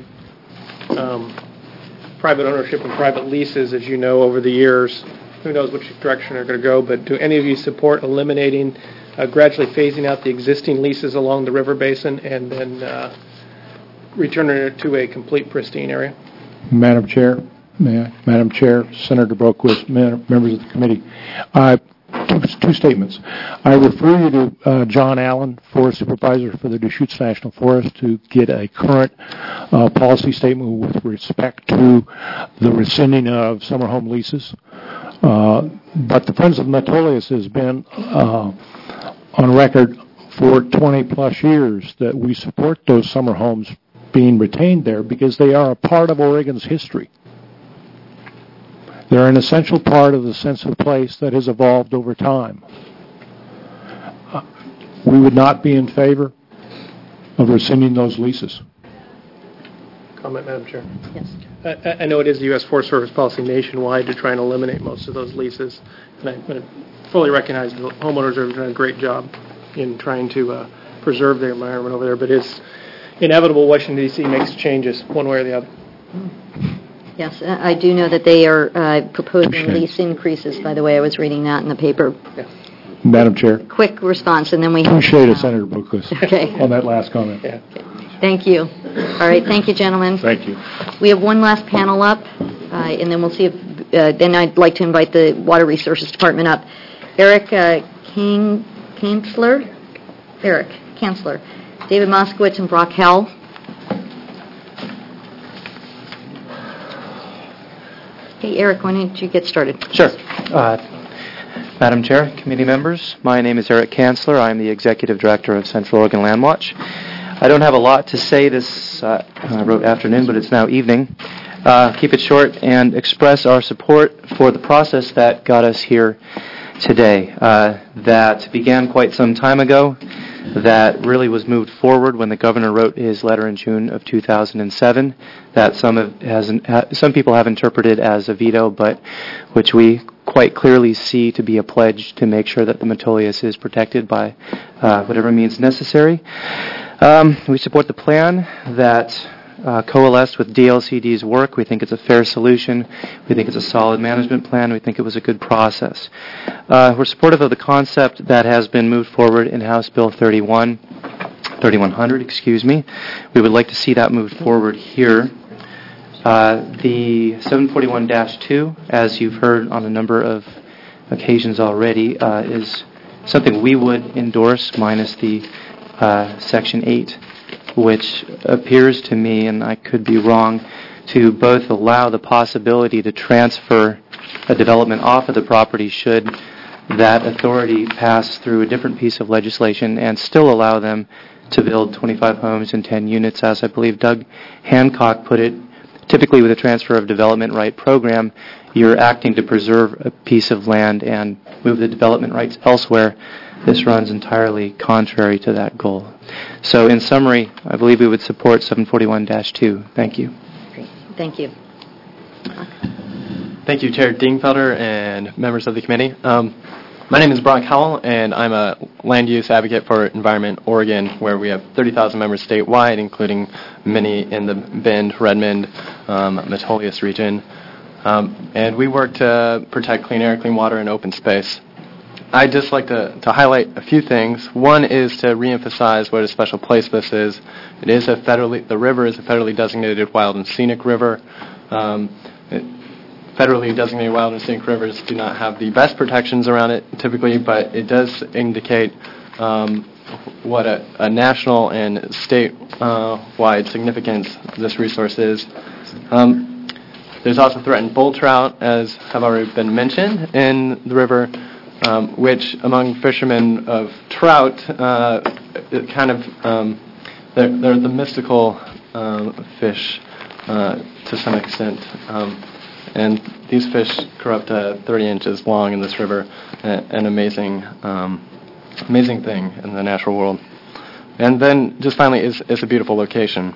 private ownership and private leases, as you know, over the years. Who knows which direction they're going to go, but do any of you support eliminating, gradually phasing out the existing leases along the river basin and then returning it to a complete pristine area? Madam Chair, Madam Chair, Senator Boquist, members of the committee, two statements. I refer you to John Allen, Forest Supervisor for the Deschutes National Forest, to get a current policy statement with respect to the rescinding of summer home leases. But the Friends of Metolius has been on record for 20 plus years that we support those summer homes being retained there because they are a part of Oregon's history. They're an essential part of the sense of place that has evolved over time. We would not be in favor of rescinding those leases. Comment, Madam Chair. Yes. I know it is the U.S. Forest Service policy nationwide to try and eliminate most of those leases, and I fully recognize the homeowners are doing a great job in trying to preserve the environment over there, but it's inevitable Washington, D.C. makes changes one way or the other. Yes, I do know that they are proposing lease increases, by the way. I was reading that in the paper. Yeah. Madam Chair. Quick response, and then we have... Appreciate it, Senator Boquist, okay. on that last comment. Yeah. Thank you. All right, thank you, gentlemen. Thank you. We have one last panel up, and then we'll see if... then I'd like to invite the Water Resources Department up. Eric Kanzler, David Moskowitz, and Brock Hell. Hey, Eric, why don't you get started? Sure. Madam Chair, committee members, my name is Eric Kanzler. I'm the Executive Director of Central Oregon Land Watch. I don't have a lot to say this I wrote afternoon, but it's now evening. Keep it short and express our support for the process that got us here today. That began quite some time ago. That really was moved forward when the governor wrote his letter in June of 2007 that some people have interpreted as a veto, but which we quite clearly see to be a pledge to make sure that the Metolius is protected by whatever means necessary. We support the plan that coalesced with DLCD's work. We think it's a fair solution. We think it's a solid management plan. We think it was a good process. We're supportive of the concept that has been moved forward in House Bill 3100, We would like to see that moved forward here. The 741-2, as you've heard on a number of occasions already, is something we would endorse minus the Section 8, which appears to me, and I could be wrong, to both allow the possibility to transfer a development off of the property should that authority pass through a different piece of legislation and still allow them to build 25 homes and 10 units, as I believe Doug Hancock put it. Typically with a transfer of development right program, you're acting to preserve a piece of land and move the development rights elsewhere. This runs entirely contrary to that goal. So in summary, I believe we would support 741-2. Thank you. Great. Thank you. Thank you, Chair Dingfelder and members of the committee. My name is Brock Howell, and I'm a land use advocate for Environment Oregon, where we have 30,000 members statewide, including many in the Bend, Redmond, Metolius region. And we work to protect clean air, clean water, and open space. I'd just like to highlight a few things. One is to reemphasize what a special place this is. It is the river is a federally designated wild and scenic river. Federally designated wild and scenic rivers do not have the best protections around it typically, but it does indicate what a national and state-wide significance this resource is. There's also threatened bull trout, as have already been mentioned, in the river, which among fishermen of trout, they're the mystical fish to some extent. And these fish grow up to 30 inches long in this river, an amazing thing in the natural world. And then, just finally, it's a beautiful location.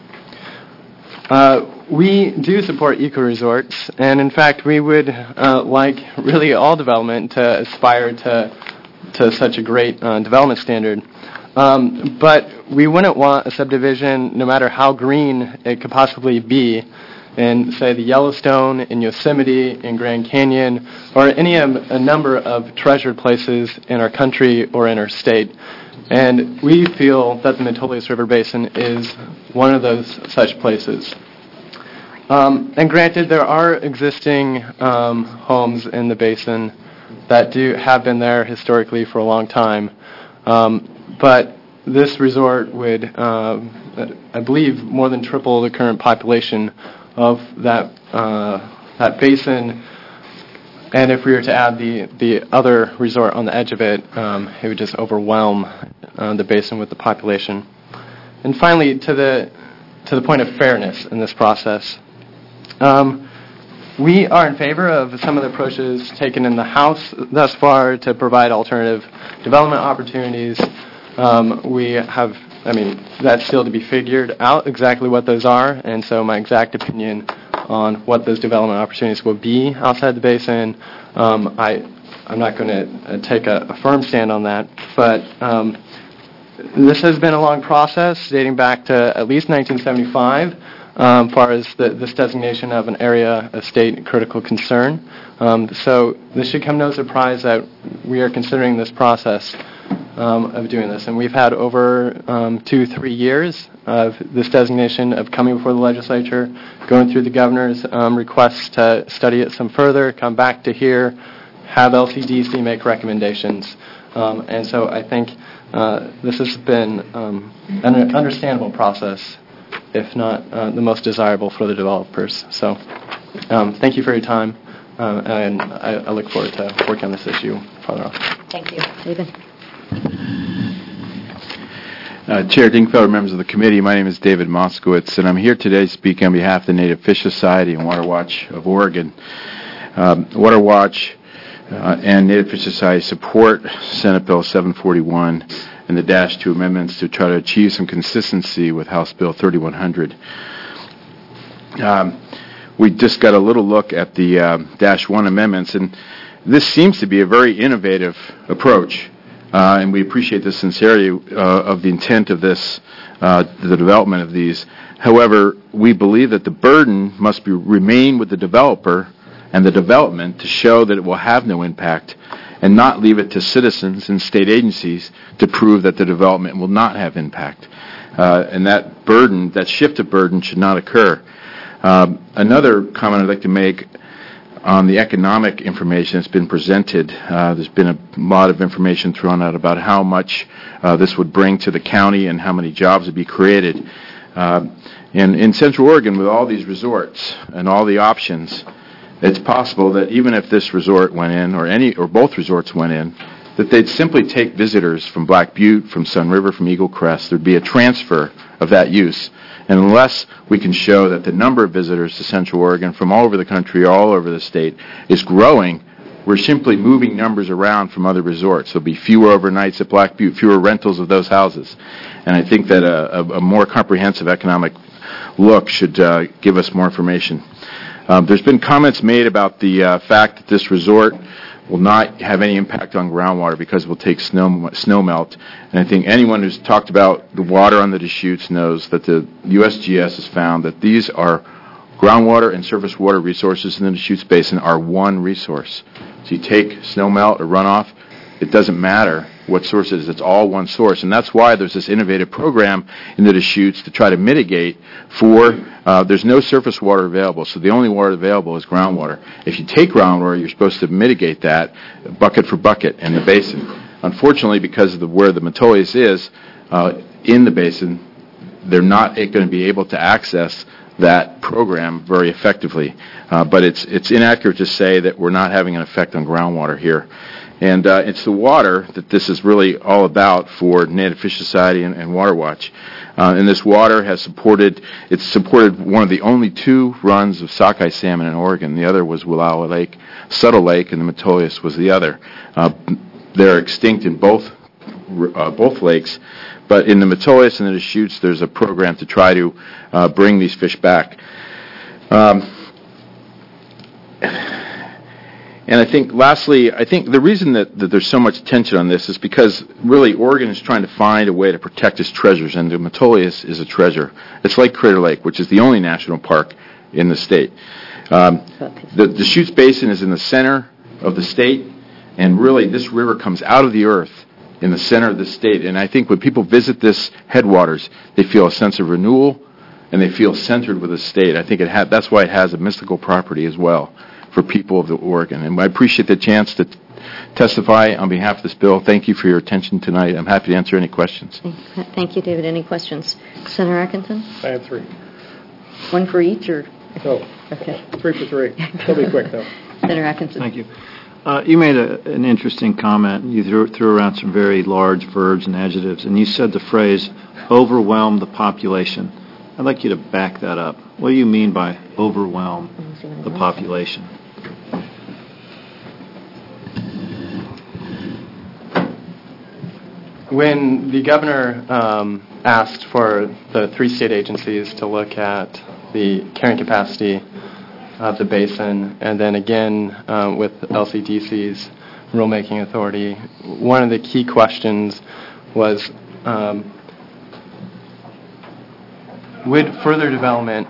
We do support eco-resorts, and in fact, we would like really all development to aspire to such a great development standard. But we wouldn't want a subdivision, no matter how green it could possibly be, in, say, the Yellowstone, in Yosemite, in Grand Canyon, or a number of treasured places in our country or in our state. And we feel that the Metolius River Basin is one of those such places. And granted, there are existing homes in the basin that have been there historically for a long time. But this resort would, I believe, more than triple the current population of that basin, and if we were to add the other resort on the edge of it, it would just overwhelm the basin with the population. And finally, to the point of fairness in this process, we are in favor of some of the approaches taken in the House thus far to provide alternative development opportunities. That's still to be figured out exactly what those are, and so my exact opinion on what those development opportunities will be outside the basin, I'm not going to take a firm stand on that, but this has been a long process dating back to at least 1975, as far as this designation of an area of state critical concern. So this should come no surprise that we are considering this process of doing this. And we've had over 2-3 years of this designation of coming before the legislature, going through the governor's requests to study it some further, come back to here, have LCDC make recommendations. And so I think this has been an understandable process, if not the most desirable for the developers. So thank you for your time, and I look forward to working on this issue further on. Thank you. David. Chair Dingfelder, members of the committee, my name is David Moskowitz, and I'm here today speaking on behalf of the Native Fish Society and Water Watch of Oregon. Water Watch and Native Fish Society support Senate Bill 741 and the Dash 2 amendments to try to achieve some consistency with House Bill 3100. We just got a little look at the Dash 1 amendments, and this seems to be a very innovative approach. And we appreciate the sincerity of the intent of this, the development of these. However, we believe that the burden must remain with the developer and the development to show that it will have no impact, and not leave it to citizens and state agencies to prove that the development will not have impact. And that burden, that shift of burden, should not occur. Another comment I'd like to make, on the economic information that's been presented. There's been a lot of information thrown out about how much this would bring to the county and how many jobs would be created. And in Central Oregon, with all these resorts and all the options, it's possible that even if this resort went in, or both resorts went in, that they'd simply take visitors from Black Butte, from Sun River, from Eagle Crest. There'd be a transfer of that use. And unless we can show that the number of visitors to Central Oregon from all over the country, all over the state, is growing, we're simply moving numbers around from other resorts. There'll be fewer overnights at Black Butte, fewer rentals of those houses. And I think that a more comprehensive economic look should give us more information. There's been comments made about the fact that this resort will not have any impact on groundwater because it will take snow melt. And I think anyone who's talked about the water on the Deschutes knows that the USGS has found that these are groundwater and surface water resources in the Deschutes Basin are one resource. So you take snow melt or runoff, it doesn't matter what source it is. It's all one source. And that's why there's this innovative program in the Deschutes to try to mitigate for, there's no surface water available, so the only water available is groundwater. If you take groundwater, you're supposed to mitigate that bucket for bucket in the basin. Unfortunately, because of where the Metolius is in the basin, they're not going to be able to access that program very effectively. But it's inaccurate to say that we're not having an effect on groundwater here. And it's the water that this is really all about for Native Fish Society and Water Watch. And this water has supported one of the only two runs of sockeye salmon in Oregon. The other was Wallowa Lake, Subtle Lake, and the Metolius was the other. They're extinct in both lakes, but in the Metolius and the Deschutes, there's a program to try to bring these fish back. And I think, lastly, the reason that there's so much tension on this is because, really, Oregon is trying to find a way to protect its treasures, and the Metolius is a treasure. It's like Crater Lake, which is the only national park in the state. The Deschutes Basin is in the center of the state, and really, this river comes out of the earth in the center of the state. And I think when people visit this headwaters, they feel a sense of renewal, and they feel centered with the state. I think that's why it has a mystical property as well for people of Oregon. And I appreciate the chance to testify on behalf of this bill. Thank you for your attention tonight. I'm happy to answer any questions. Thank you, David. Any questions? Senator Atkinson? I have three. One for each, or? No. Okay. 3 for 3. It'll be quick, though. Senator Atkinson. Thank you. You made an interesting comment. You threw around some very large verbs and adjectives, and you said the phrase, overwhelm the population. I'd like you to back that up. What do you mean by overwhelm the population? When the governor asked for the 3 state agencies to look at the carrying capacity of the basin, and then again with LCDC's rulemaking authority, one of the key questions was, would further development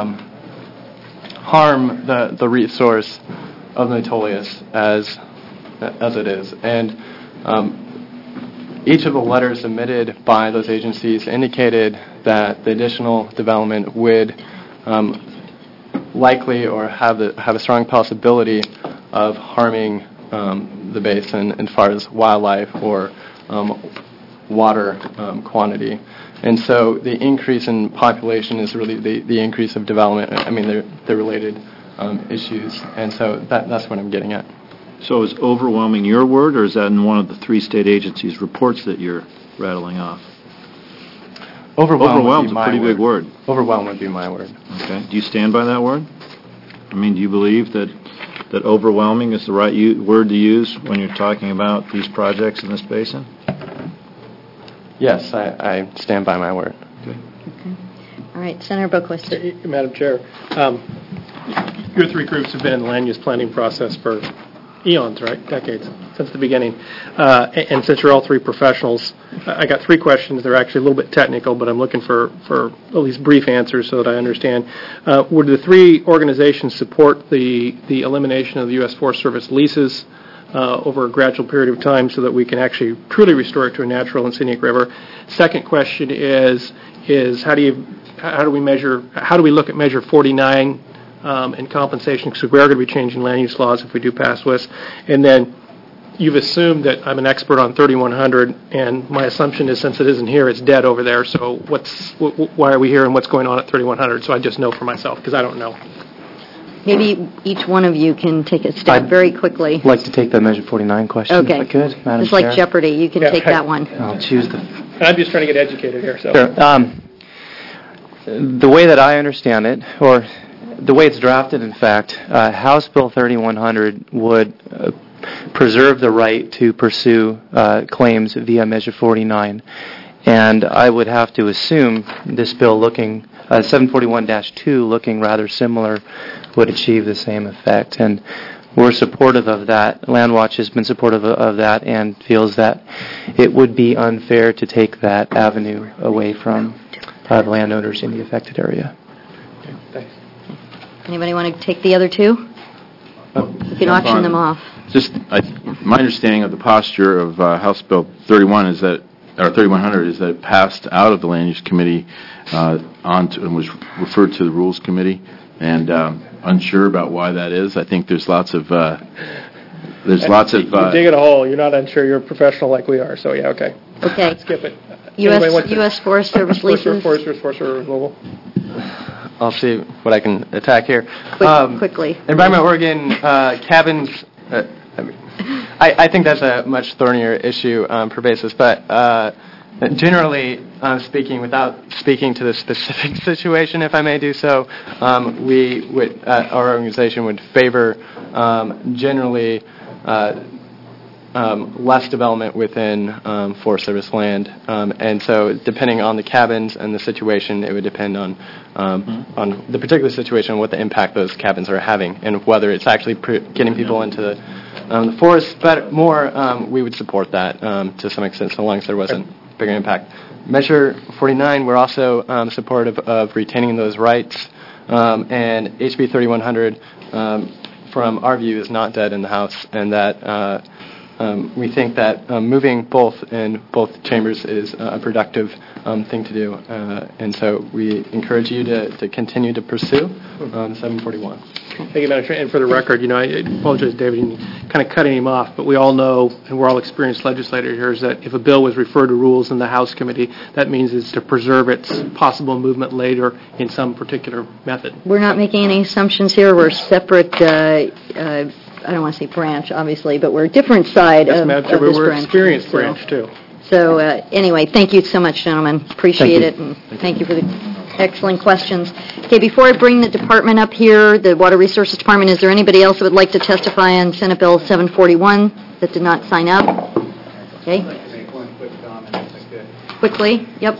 harm the resource of the Metolius as it is? And each of the letters submitted by those agencies indicated that the additional development would likely or have a strong possibility of harming the basin as far as wildlife or water quantity. And so the increase in population is really the increase of development. I mean, they're related issues. And so that's what I'm getting at. So is overwhelming your word, or is that in one of the 3 state agencies' reports that you're rattling off? Overwhelm is a pretty big word. Overwhelm would be my word. Okay. Do you stand by that word? I mean, do you believe that overwhelming is the right word to use when you're talking about these projects in this basin? Yes, I stand by my word. Okay. All right, Senator Boquist. Madam Chair, your 3 groups have been in the land use planning process for eons, right? Decades, since the beginning. And since you're all 3 professionals, I got 3 questions. They're actually a little bit technical, but I'm looking for at least brief answers so that I understand. Would the 3 organizations support the elimination of the U.S. Forest Service leases over a gradual period of time so that we can actually truly restore it to a natural and scenic river? Second question is how do we look at Measure 49 and compensation, because we are going to be changing land use laws if we do pass this. And then you've assumed that I'm an expert on 3100, and my assumption is since it isn't here, it's dead over there. So why are we here and what's going on at 3100? So I just know for myself, because I don't know. Maybe each one of you can take a stab very quickly. I'd like to take the Measure 49 question, Okay. if I could, Madam It's like Chair. Jeopardy. You can take that one. I'll choose the... I'm just trying to get educated here. So. Sure. The way that I understand it, or the way it's drafted, in fact, House Bill 3100 would preserve the right to pursue claims via Measure 49. And I would have to assume this bill looking, 741-2, looking rather similar, would achieve the same effect. And we're supportive of that. Landwatch has been supportive of that and feels that it would be unfair to take that avenue away from the landowners in the affected area. Anybody want to take the other two? You can auction them off. Just my understanding of the posture of House Bill 31 is that, or 3100, is that it passed out of the Land Use Committee and was referred to the Rules Committee, and unsure about why that is. I think there's lots of You're digging a hole. You're not unsure. You're a professional like we are. So yeah, okay. Okay. Skip it. U.S. Forest Service leases. Forest Service removal. I'll see what I can attack here. Quickly. Environment Oregon cabins. I think that's a much thornier issue per basis, but generally speaking, without speaking to the specific situation, if I may do so, we would, our organization would favor generally less development within Forest Service land, and so depending on the cabins and the situation, it would depend on the particular situation, what the impact those cabins are having, and whether it's actually getting people into the forest. But more, we would support that to some extent, so long as there wasn't bigger impact. Measure 49, we're also supportive of retaining those rights, and HB 3100, from our view, is not dead in the House, and that we think that moving both in both chambers is a productive thing to do, and so we encourage you to continue to pursue 741. Thank you, Madam Chair. And for the record, I apologize, David, in kind of cutting him off, but we all know, and we're all experienced legislators here, is that if a bill was referred to Rules in the House Committee, that means it's to preserve its possible movement later in some particular method. We're not making any assumptions here. We're separate, I don't want to say branch, obviously, but we're a different side of this branch. We're experienced branch, too. So anyway, thank you so much, gentlemen. Appreciate it, and thank you for the excellent questions. Okay, before I bring the department up here, the Water Resources Department, is there anybody else that would like to testify on Senate Bill 741 that did not sign up? Okay. Make one quick comment, if I could. Quickly, yep.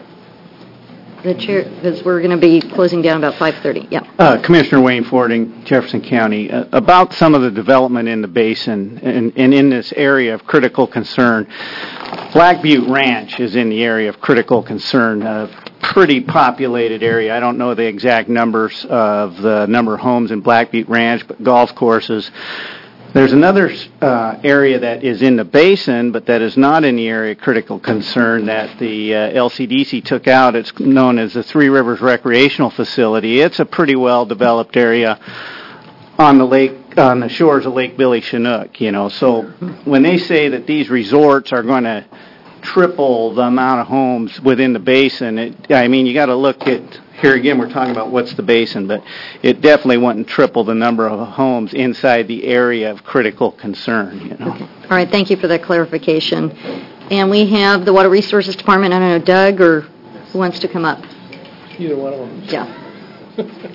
The chair, because we're going to be closing down about 5:30. Yep. Commissioner Wayne Fording, Jefferson County, about some of the development in the basin and in this area of critical concern. Black Butte Ranch is in the area of critical concern, a pretty populated area. I don't know the exact numbers of the number of homes in Black Butte Ranch, but golf courses. There's another area that is in the basin, but that is not in the area of critical concern that the LCDC took out. It's known as the Three Rivers Recreational Facility. It's a pretty well-developed area on the lake, on the shores of Lake Billy Chinook, So when they say that these resorts are going to triple the amount of homes within the basin, you got to look at, here again, we're talking about what's the basin, but it definitely wouldn't triple the number of homes inside the area of critical concern. Okay. All right, thank you for that clarification. And we have the Water Resources Department. I don't know, Doug, or who wants to come up? Either one of them. Yeah.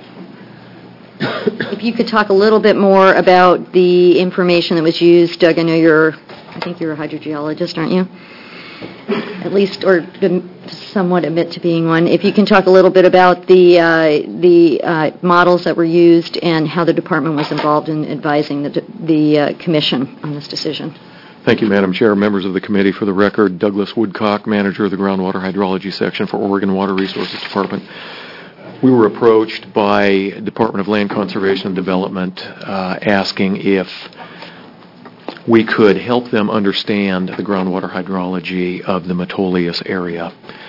If you could talk a little bit more about the information that was used. Doug, I know I think you're a hydrogeologist, aren't you? At least, or somewhat admit to being one. If you can talk a little bit about the models that were used and how the department was involved in advising the commission on this decision. Thank you, Madam Chair, members of the committee. For the record, Douglas Woodcock, manager of the Groundwater Hydrology Section for Oregon Water Resources Department. We were approached by Department of Land Conservation and Development asking if we could help them understand the groundwater hydrology of the Metolius area.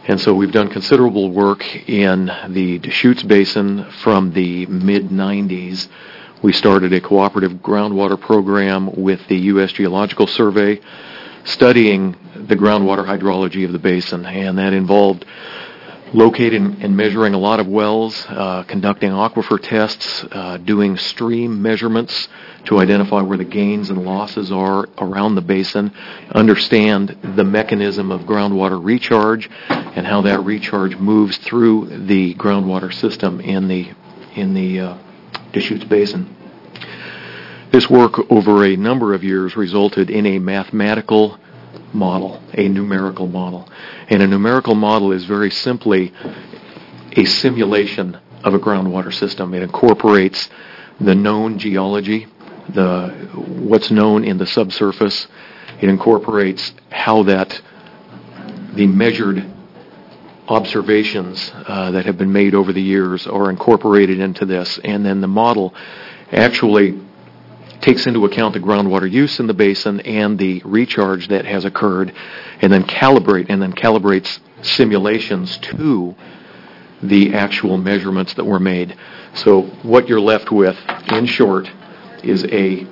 And so we've done considerable work in the Deschutes Basin from the mid-90s. We started a cooperative groundwater program with the U.S. Geological Survey, studying the groundwater hydrology of the basin, and that involved locating and measuring a lot of wells, conducting aquifer tests, doing stream measurements to identify where the gains and losses are around the basin, understand the mechanism of groundwater recharge and how that recharge moves through the groundwater system in the Deschutes Basin. This work over a number of years resulted in a mathematical model, a numerical model. And a numerical model is very simply a simulation of a groundwater system. It incorporates the known geology, what's known in the subsurface. It incorporates how that the measured observations that have been made over the years are incorporated into this. And then the model actually takes into account the groundwater use in the basin and the recharge that has occurred, and then calibrates simulations to the actual measurements that were made. So what you're left with, in short, is a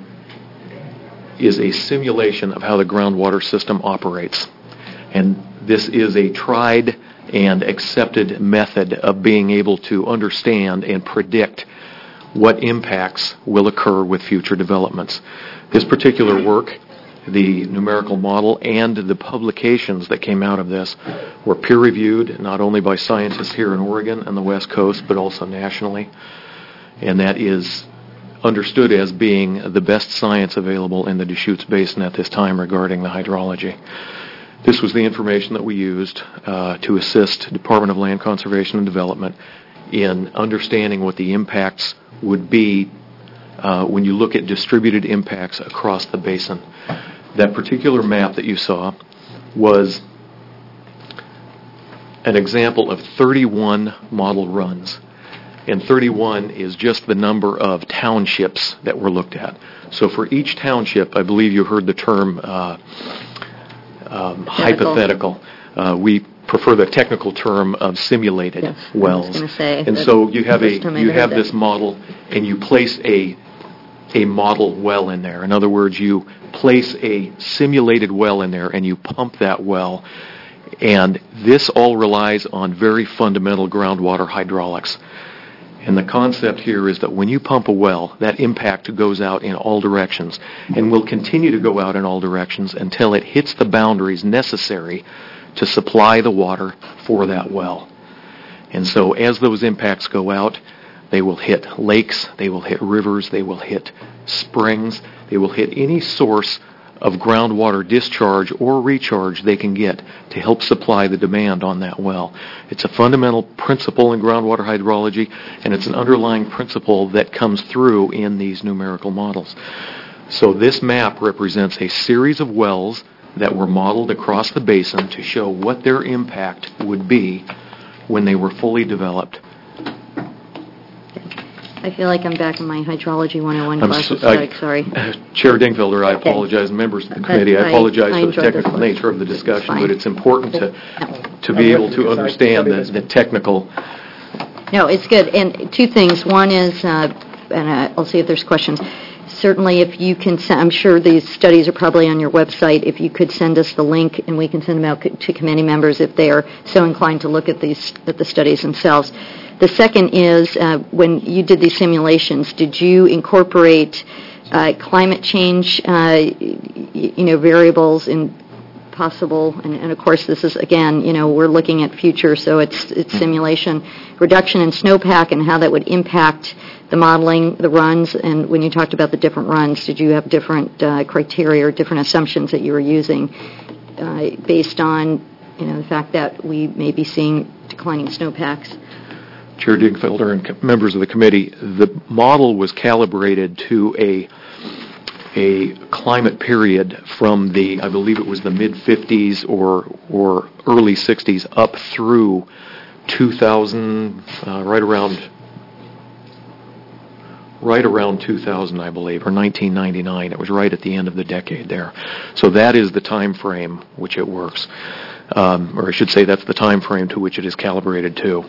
simulation of how the groundwater system operates. And this is a tried and accepted method of being able to understand and predict what impacts will occur with future developments. This particular work, the numerical model, and the publications that came out of this were peer-reviewed, not only by scientists here in Oregon and the West Coast, but also nationally. And that is understood as being the best science available in the Deschutes Basin at this time regarding the hydrology. This was the information that we used to assist Department of Land Conservation and Development in understanding what the impacts would be when you look at distributed impacts across the basin. That particular map that you saw was an example of 31 model runs. And 31 is just the number of townships that were looked at. So for each township, I believe you heard the term hypothetical. We prefer the technical term of simulated wells. I was going to say. And so you have this model, and you place a model well in there. In other words, you place a simulated well in there, and you pump that well. And this all relies on very fundamental groundwater hydraulics. And the concept here is that when you pump a well, that impact goes out in all directions and will continue to go out in all directions until it hits the boundaries necessary to supply the water for that well. And so as those impacts go out, they will hit lakes, they will hit rivers, they will hit springs, they will hit any source of groundwater discharge or recharge they can get to help supply the demand on that well. It's a fundamental principle in groundwater hydrology, and it's an underlying principle that comes through in these numerical models. So this map represents a series of wells that were modeled across the basin to show what their impact would be when they were fully developed. I feel like I'm back in my Hydrology 101 class. Sorry. Chair Dingfelder, I apologize. Members of the committee, I apologize for the technical nature of the discussion, but it's important to be able to understand the technical. No, it's good. And two things. One is, and I'll see if there's questions. Certainly, if you can send, I'm sure these studies are probably on your website. If you could send us the link, and we can send them out to committee members if they are so inclined to look at the studies themselves. The second is, when you did these simulations, did you incorporate climate change, variables in possible? And of course, this is again, we're looking at future, so it's simulation, reduction in snowpack, and how that would impact the modeling, the runs. And when you talked about the different runs, did you have different criteria or different assumptions that you were using based on, the fact that we may be seeing declining snowpacks? Chair Dingfelder and members of the committee, the model was calibrated to a climate period from I believe it was the mid-50s or early 60s up through 2000, right around 2000, I believe, or 1999. It was right at the end of the decade there. So that is the time frame which it works. or I should say that's the time frame to which it is calibrated to.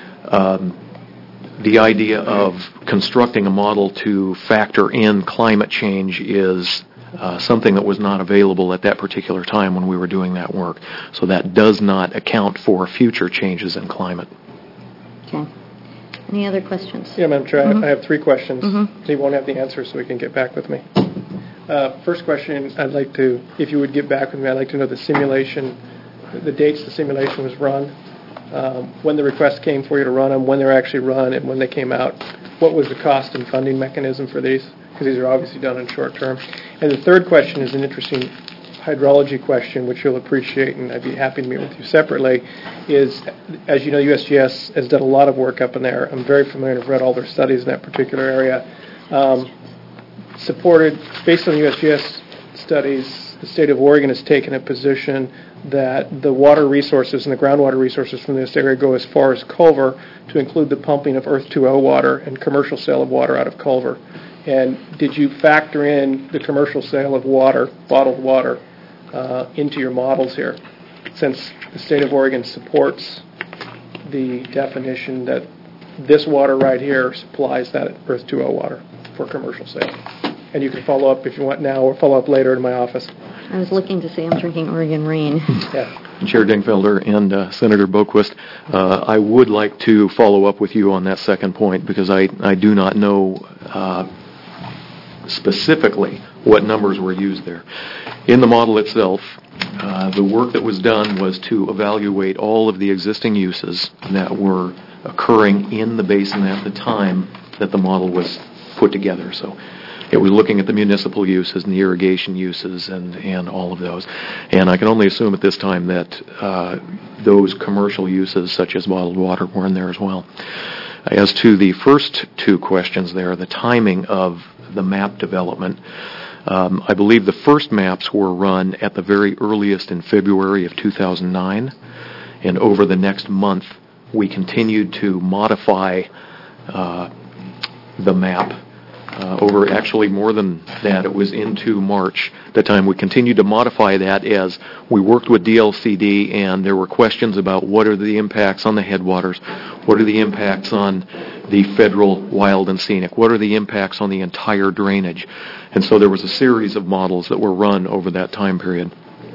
The idea of constructing a model to factor in climate change is something that was not available at that particular time when we were doing that work. So that does not account for future changes in climate. Okay. Any other questions? Yeah, Madam Chair, I have 3 questions. Mhm. You won't have the answers, so we can get back with me. First question, I'd like to, if you would get back with me, I'd like to know the simulation, the dates the simulation was run, when the request came for you to run them, when they were actually run, and when they came out. What was the cost and funding mechanism for these? Because these are obviously done in short term. And the third question is an interesting hydrology question, which you'll appreciate, and I'd be happy to meet with you separately, is, as you know, USGS has done a lot of work up in there. I'm very familiar, I've read all their studies in that particular area. Supported, based on USGS studies, the state of Oregon has taken a position that the water resources and the groundwater resources from this area go as far as Culver to include the pumping of Earth 2O water and commercial sale of water out of Culver. And did you factor in the commercial sale of water, bottled water, into your models here? Since the state of Oregon supports the definition that this water right here supplies that Earth 2O water for commercial sale. And you can follow up if you want now or follow up later in my office. I was looking to say I'm drinking Oregon rain. Yeah. Chair Dingfelder and Senator Boquist, I would like to follow up with you on that second point because I do not know specifically what numbers were used there. In the model itself, the work that was done was to evaluate all of the existing uses that were occurring in the basin at the time that the model was put together. So it was looking at the municipal uses and the irrigation uses and all of those. And I can only assume at this time that those commercial uses, such as bottled water, were in there as well. As to the first 2 questions there, the timing of the map development, I believe the first maps were run at the very earliest in February of 2009. And over the next month, we continued to modify the map. Over actually more than that, it was into March, the time we continued to modify that as we worked with DLCD and there were questions about what are the impacts on the headwaters, what are the impacts on the federal wild and scenic, what are the impacts on the entire drainage. And so there was a series of models that were run over that time period.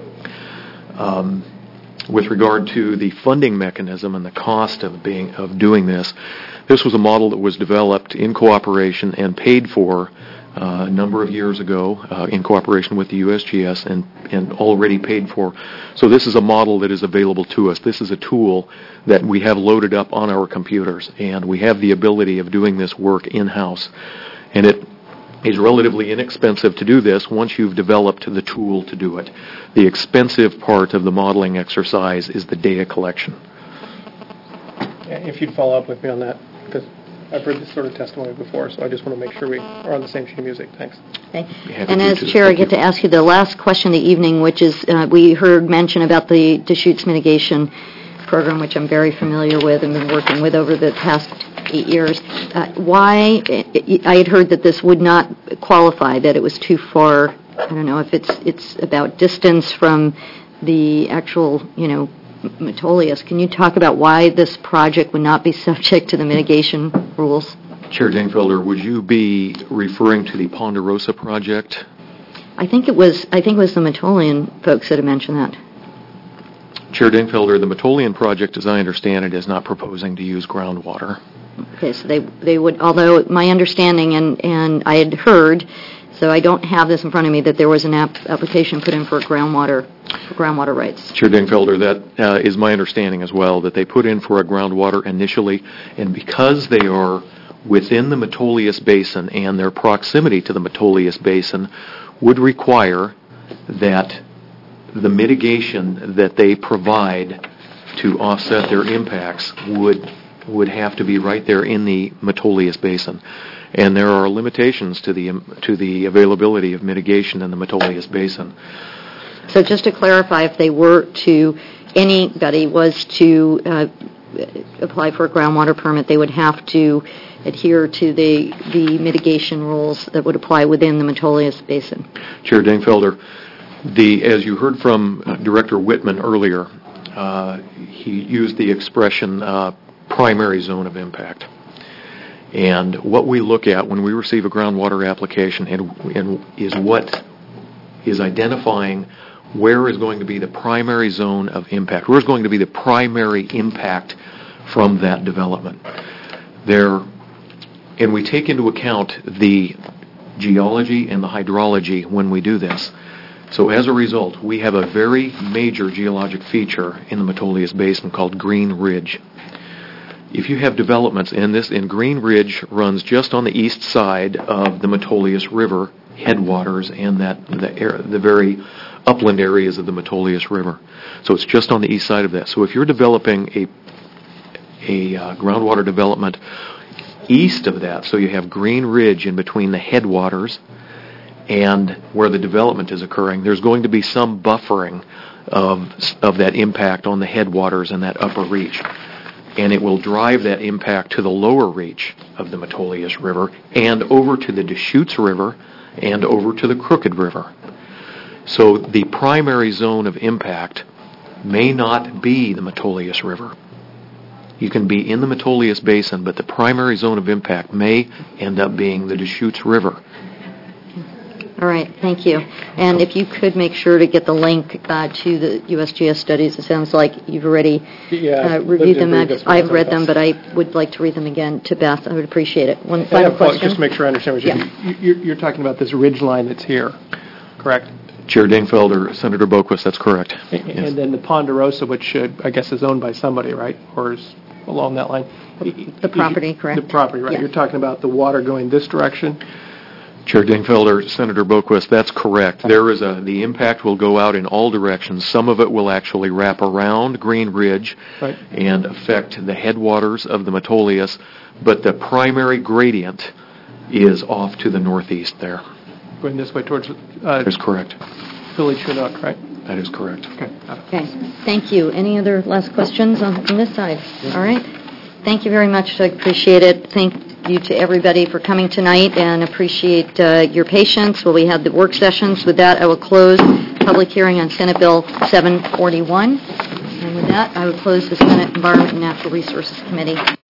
With regard to the funding mechanism and the cost of doing this, this was a model that was developed in cooperation and paid for a number of years ago in cooperation with the USGS and already paid for. So this is a model that is available to us. This is a tool that we have loaded up on our computers, and we have the ability of doing this work in-house. And it is relatively inexpensive to do this once you've developed the tool to do it. The expensive part of the modeling exercise is the data collection. Yeah, if you'd follow up with me on that, because I've heard this sort of testimony before, so I just want to make sure we are on the same sheet of music. Thanks. Okay. And as Chair, I get to ask you the last question of the evening, which is we heard mention about the Deschutes mitigation program, which I'm very familiar with and been working with over the past 8 years. Why, I had heard that this would not qualify, that it was too far. I don't know if it's about distance from the actual, Metolius. Can you talk about why this project would not be subject to the mitigation rules? Chair Dingfelder, would you be referring to the Ponderosa project? I think it was the Metolian folks that had mentioned that. Chair Dingfelder, the Metolian project, as I understand it, is not proposing to use groundwater. Okay, so they would, although my understanding and I had heard, so I don't have this in front of me, that there was an application put in for groundwater rights. Chair Dingfelder, that is my understanding as well, that they put in for a groundwater initially, and because they are within the Metolius Basin and their proximity to the Metolius Basin would require that the mitigation that they provide to offset their impacts would have to be right there in the Metolius Basin. And there are limitations to the availability of mitigation in the Metolius Basin. So just to clarify, if anybody was to apply for a groundwater permit, they would have to adhere to the mitigation rules that would apply within the Metolius Basin. Chair Dingfelder, as you heard from Director Whitman earlier, he used the expression primary zone of impact. And what we look at when we receive a groundwater application is identifying where is going to be the primary zone of impact, where is going to be the primary impact from that development. And we take into account the geology and the hydrology when we do this. So as a result, we have a very major geologic feature in the Metolius Basin called Green Ridge. If you have developments in Green Ridge runs just on the east side of the Metolius River headwaters and the very upland areas of the Metolius River. So it's just on the east side of that. So if you're developing a groundwater development east of that, so you have Green Ridge in between the headwaters and where the development is occurring, there's going to be some buffering of that impact on the headwaters and that upper reach. And it will drive that impact to the lower reach of the Metolius River and over to the Deschutes River and over to the Crooked River. So the primary zone of impact may not be the Metolius River. You can be in the Metolius Basin, but the primary zone of impact may end up being the Deschutes River. All right, thank you. And if you could make sure to get the link to the USGS studies. It sounds like you've already reviewed them. I've read them, but I would like to read them again to Beth. I would appreciate it. One final question. Just to make sure I understand what you're talking about, this ridge line that's here, correct? Chair Dingfeld or Senator Boquist, that's correct. And then the Ponderosa, which I guess is owned by somebody, right? Or is along that line? The property, correct? The property, right. Yeah. You're talking about the water going this direction? Chair Dingfeld or Senator Boquist, that's correct. The impact will go out in all directions. Some of it will actually wrap around Green Ridge and affect the headwaters of the Metolius, but the primary gradient is off to the northeast there. Going this way towards... that is correct. Village Chinook, right? That is correct. Okay, thank you. Any other last questions on this side? All right. Thank you very much. I appreciate it. Thank you to everybody for coming tonight and appreciate your patience while we had the work sessions. With that, I will close public hearing on Senate Bill 741. And with that, I will close the Senate Environment and Natural Resources Committee.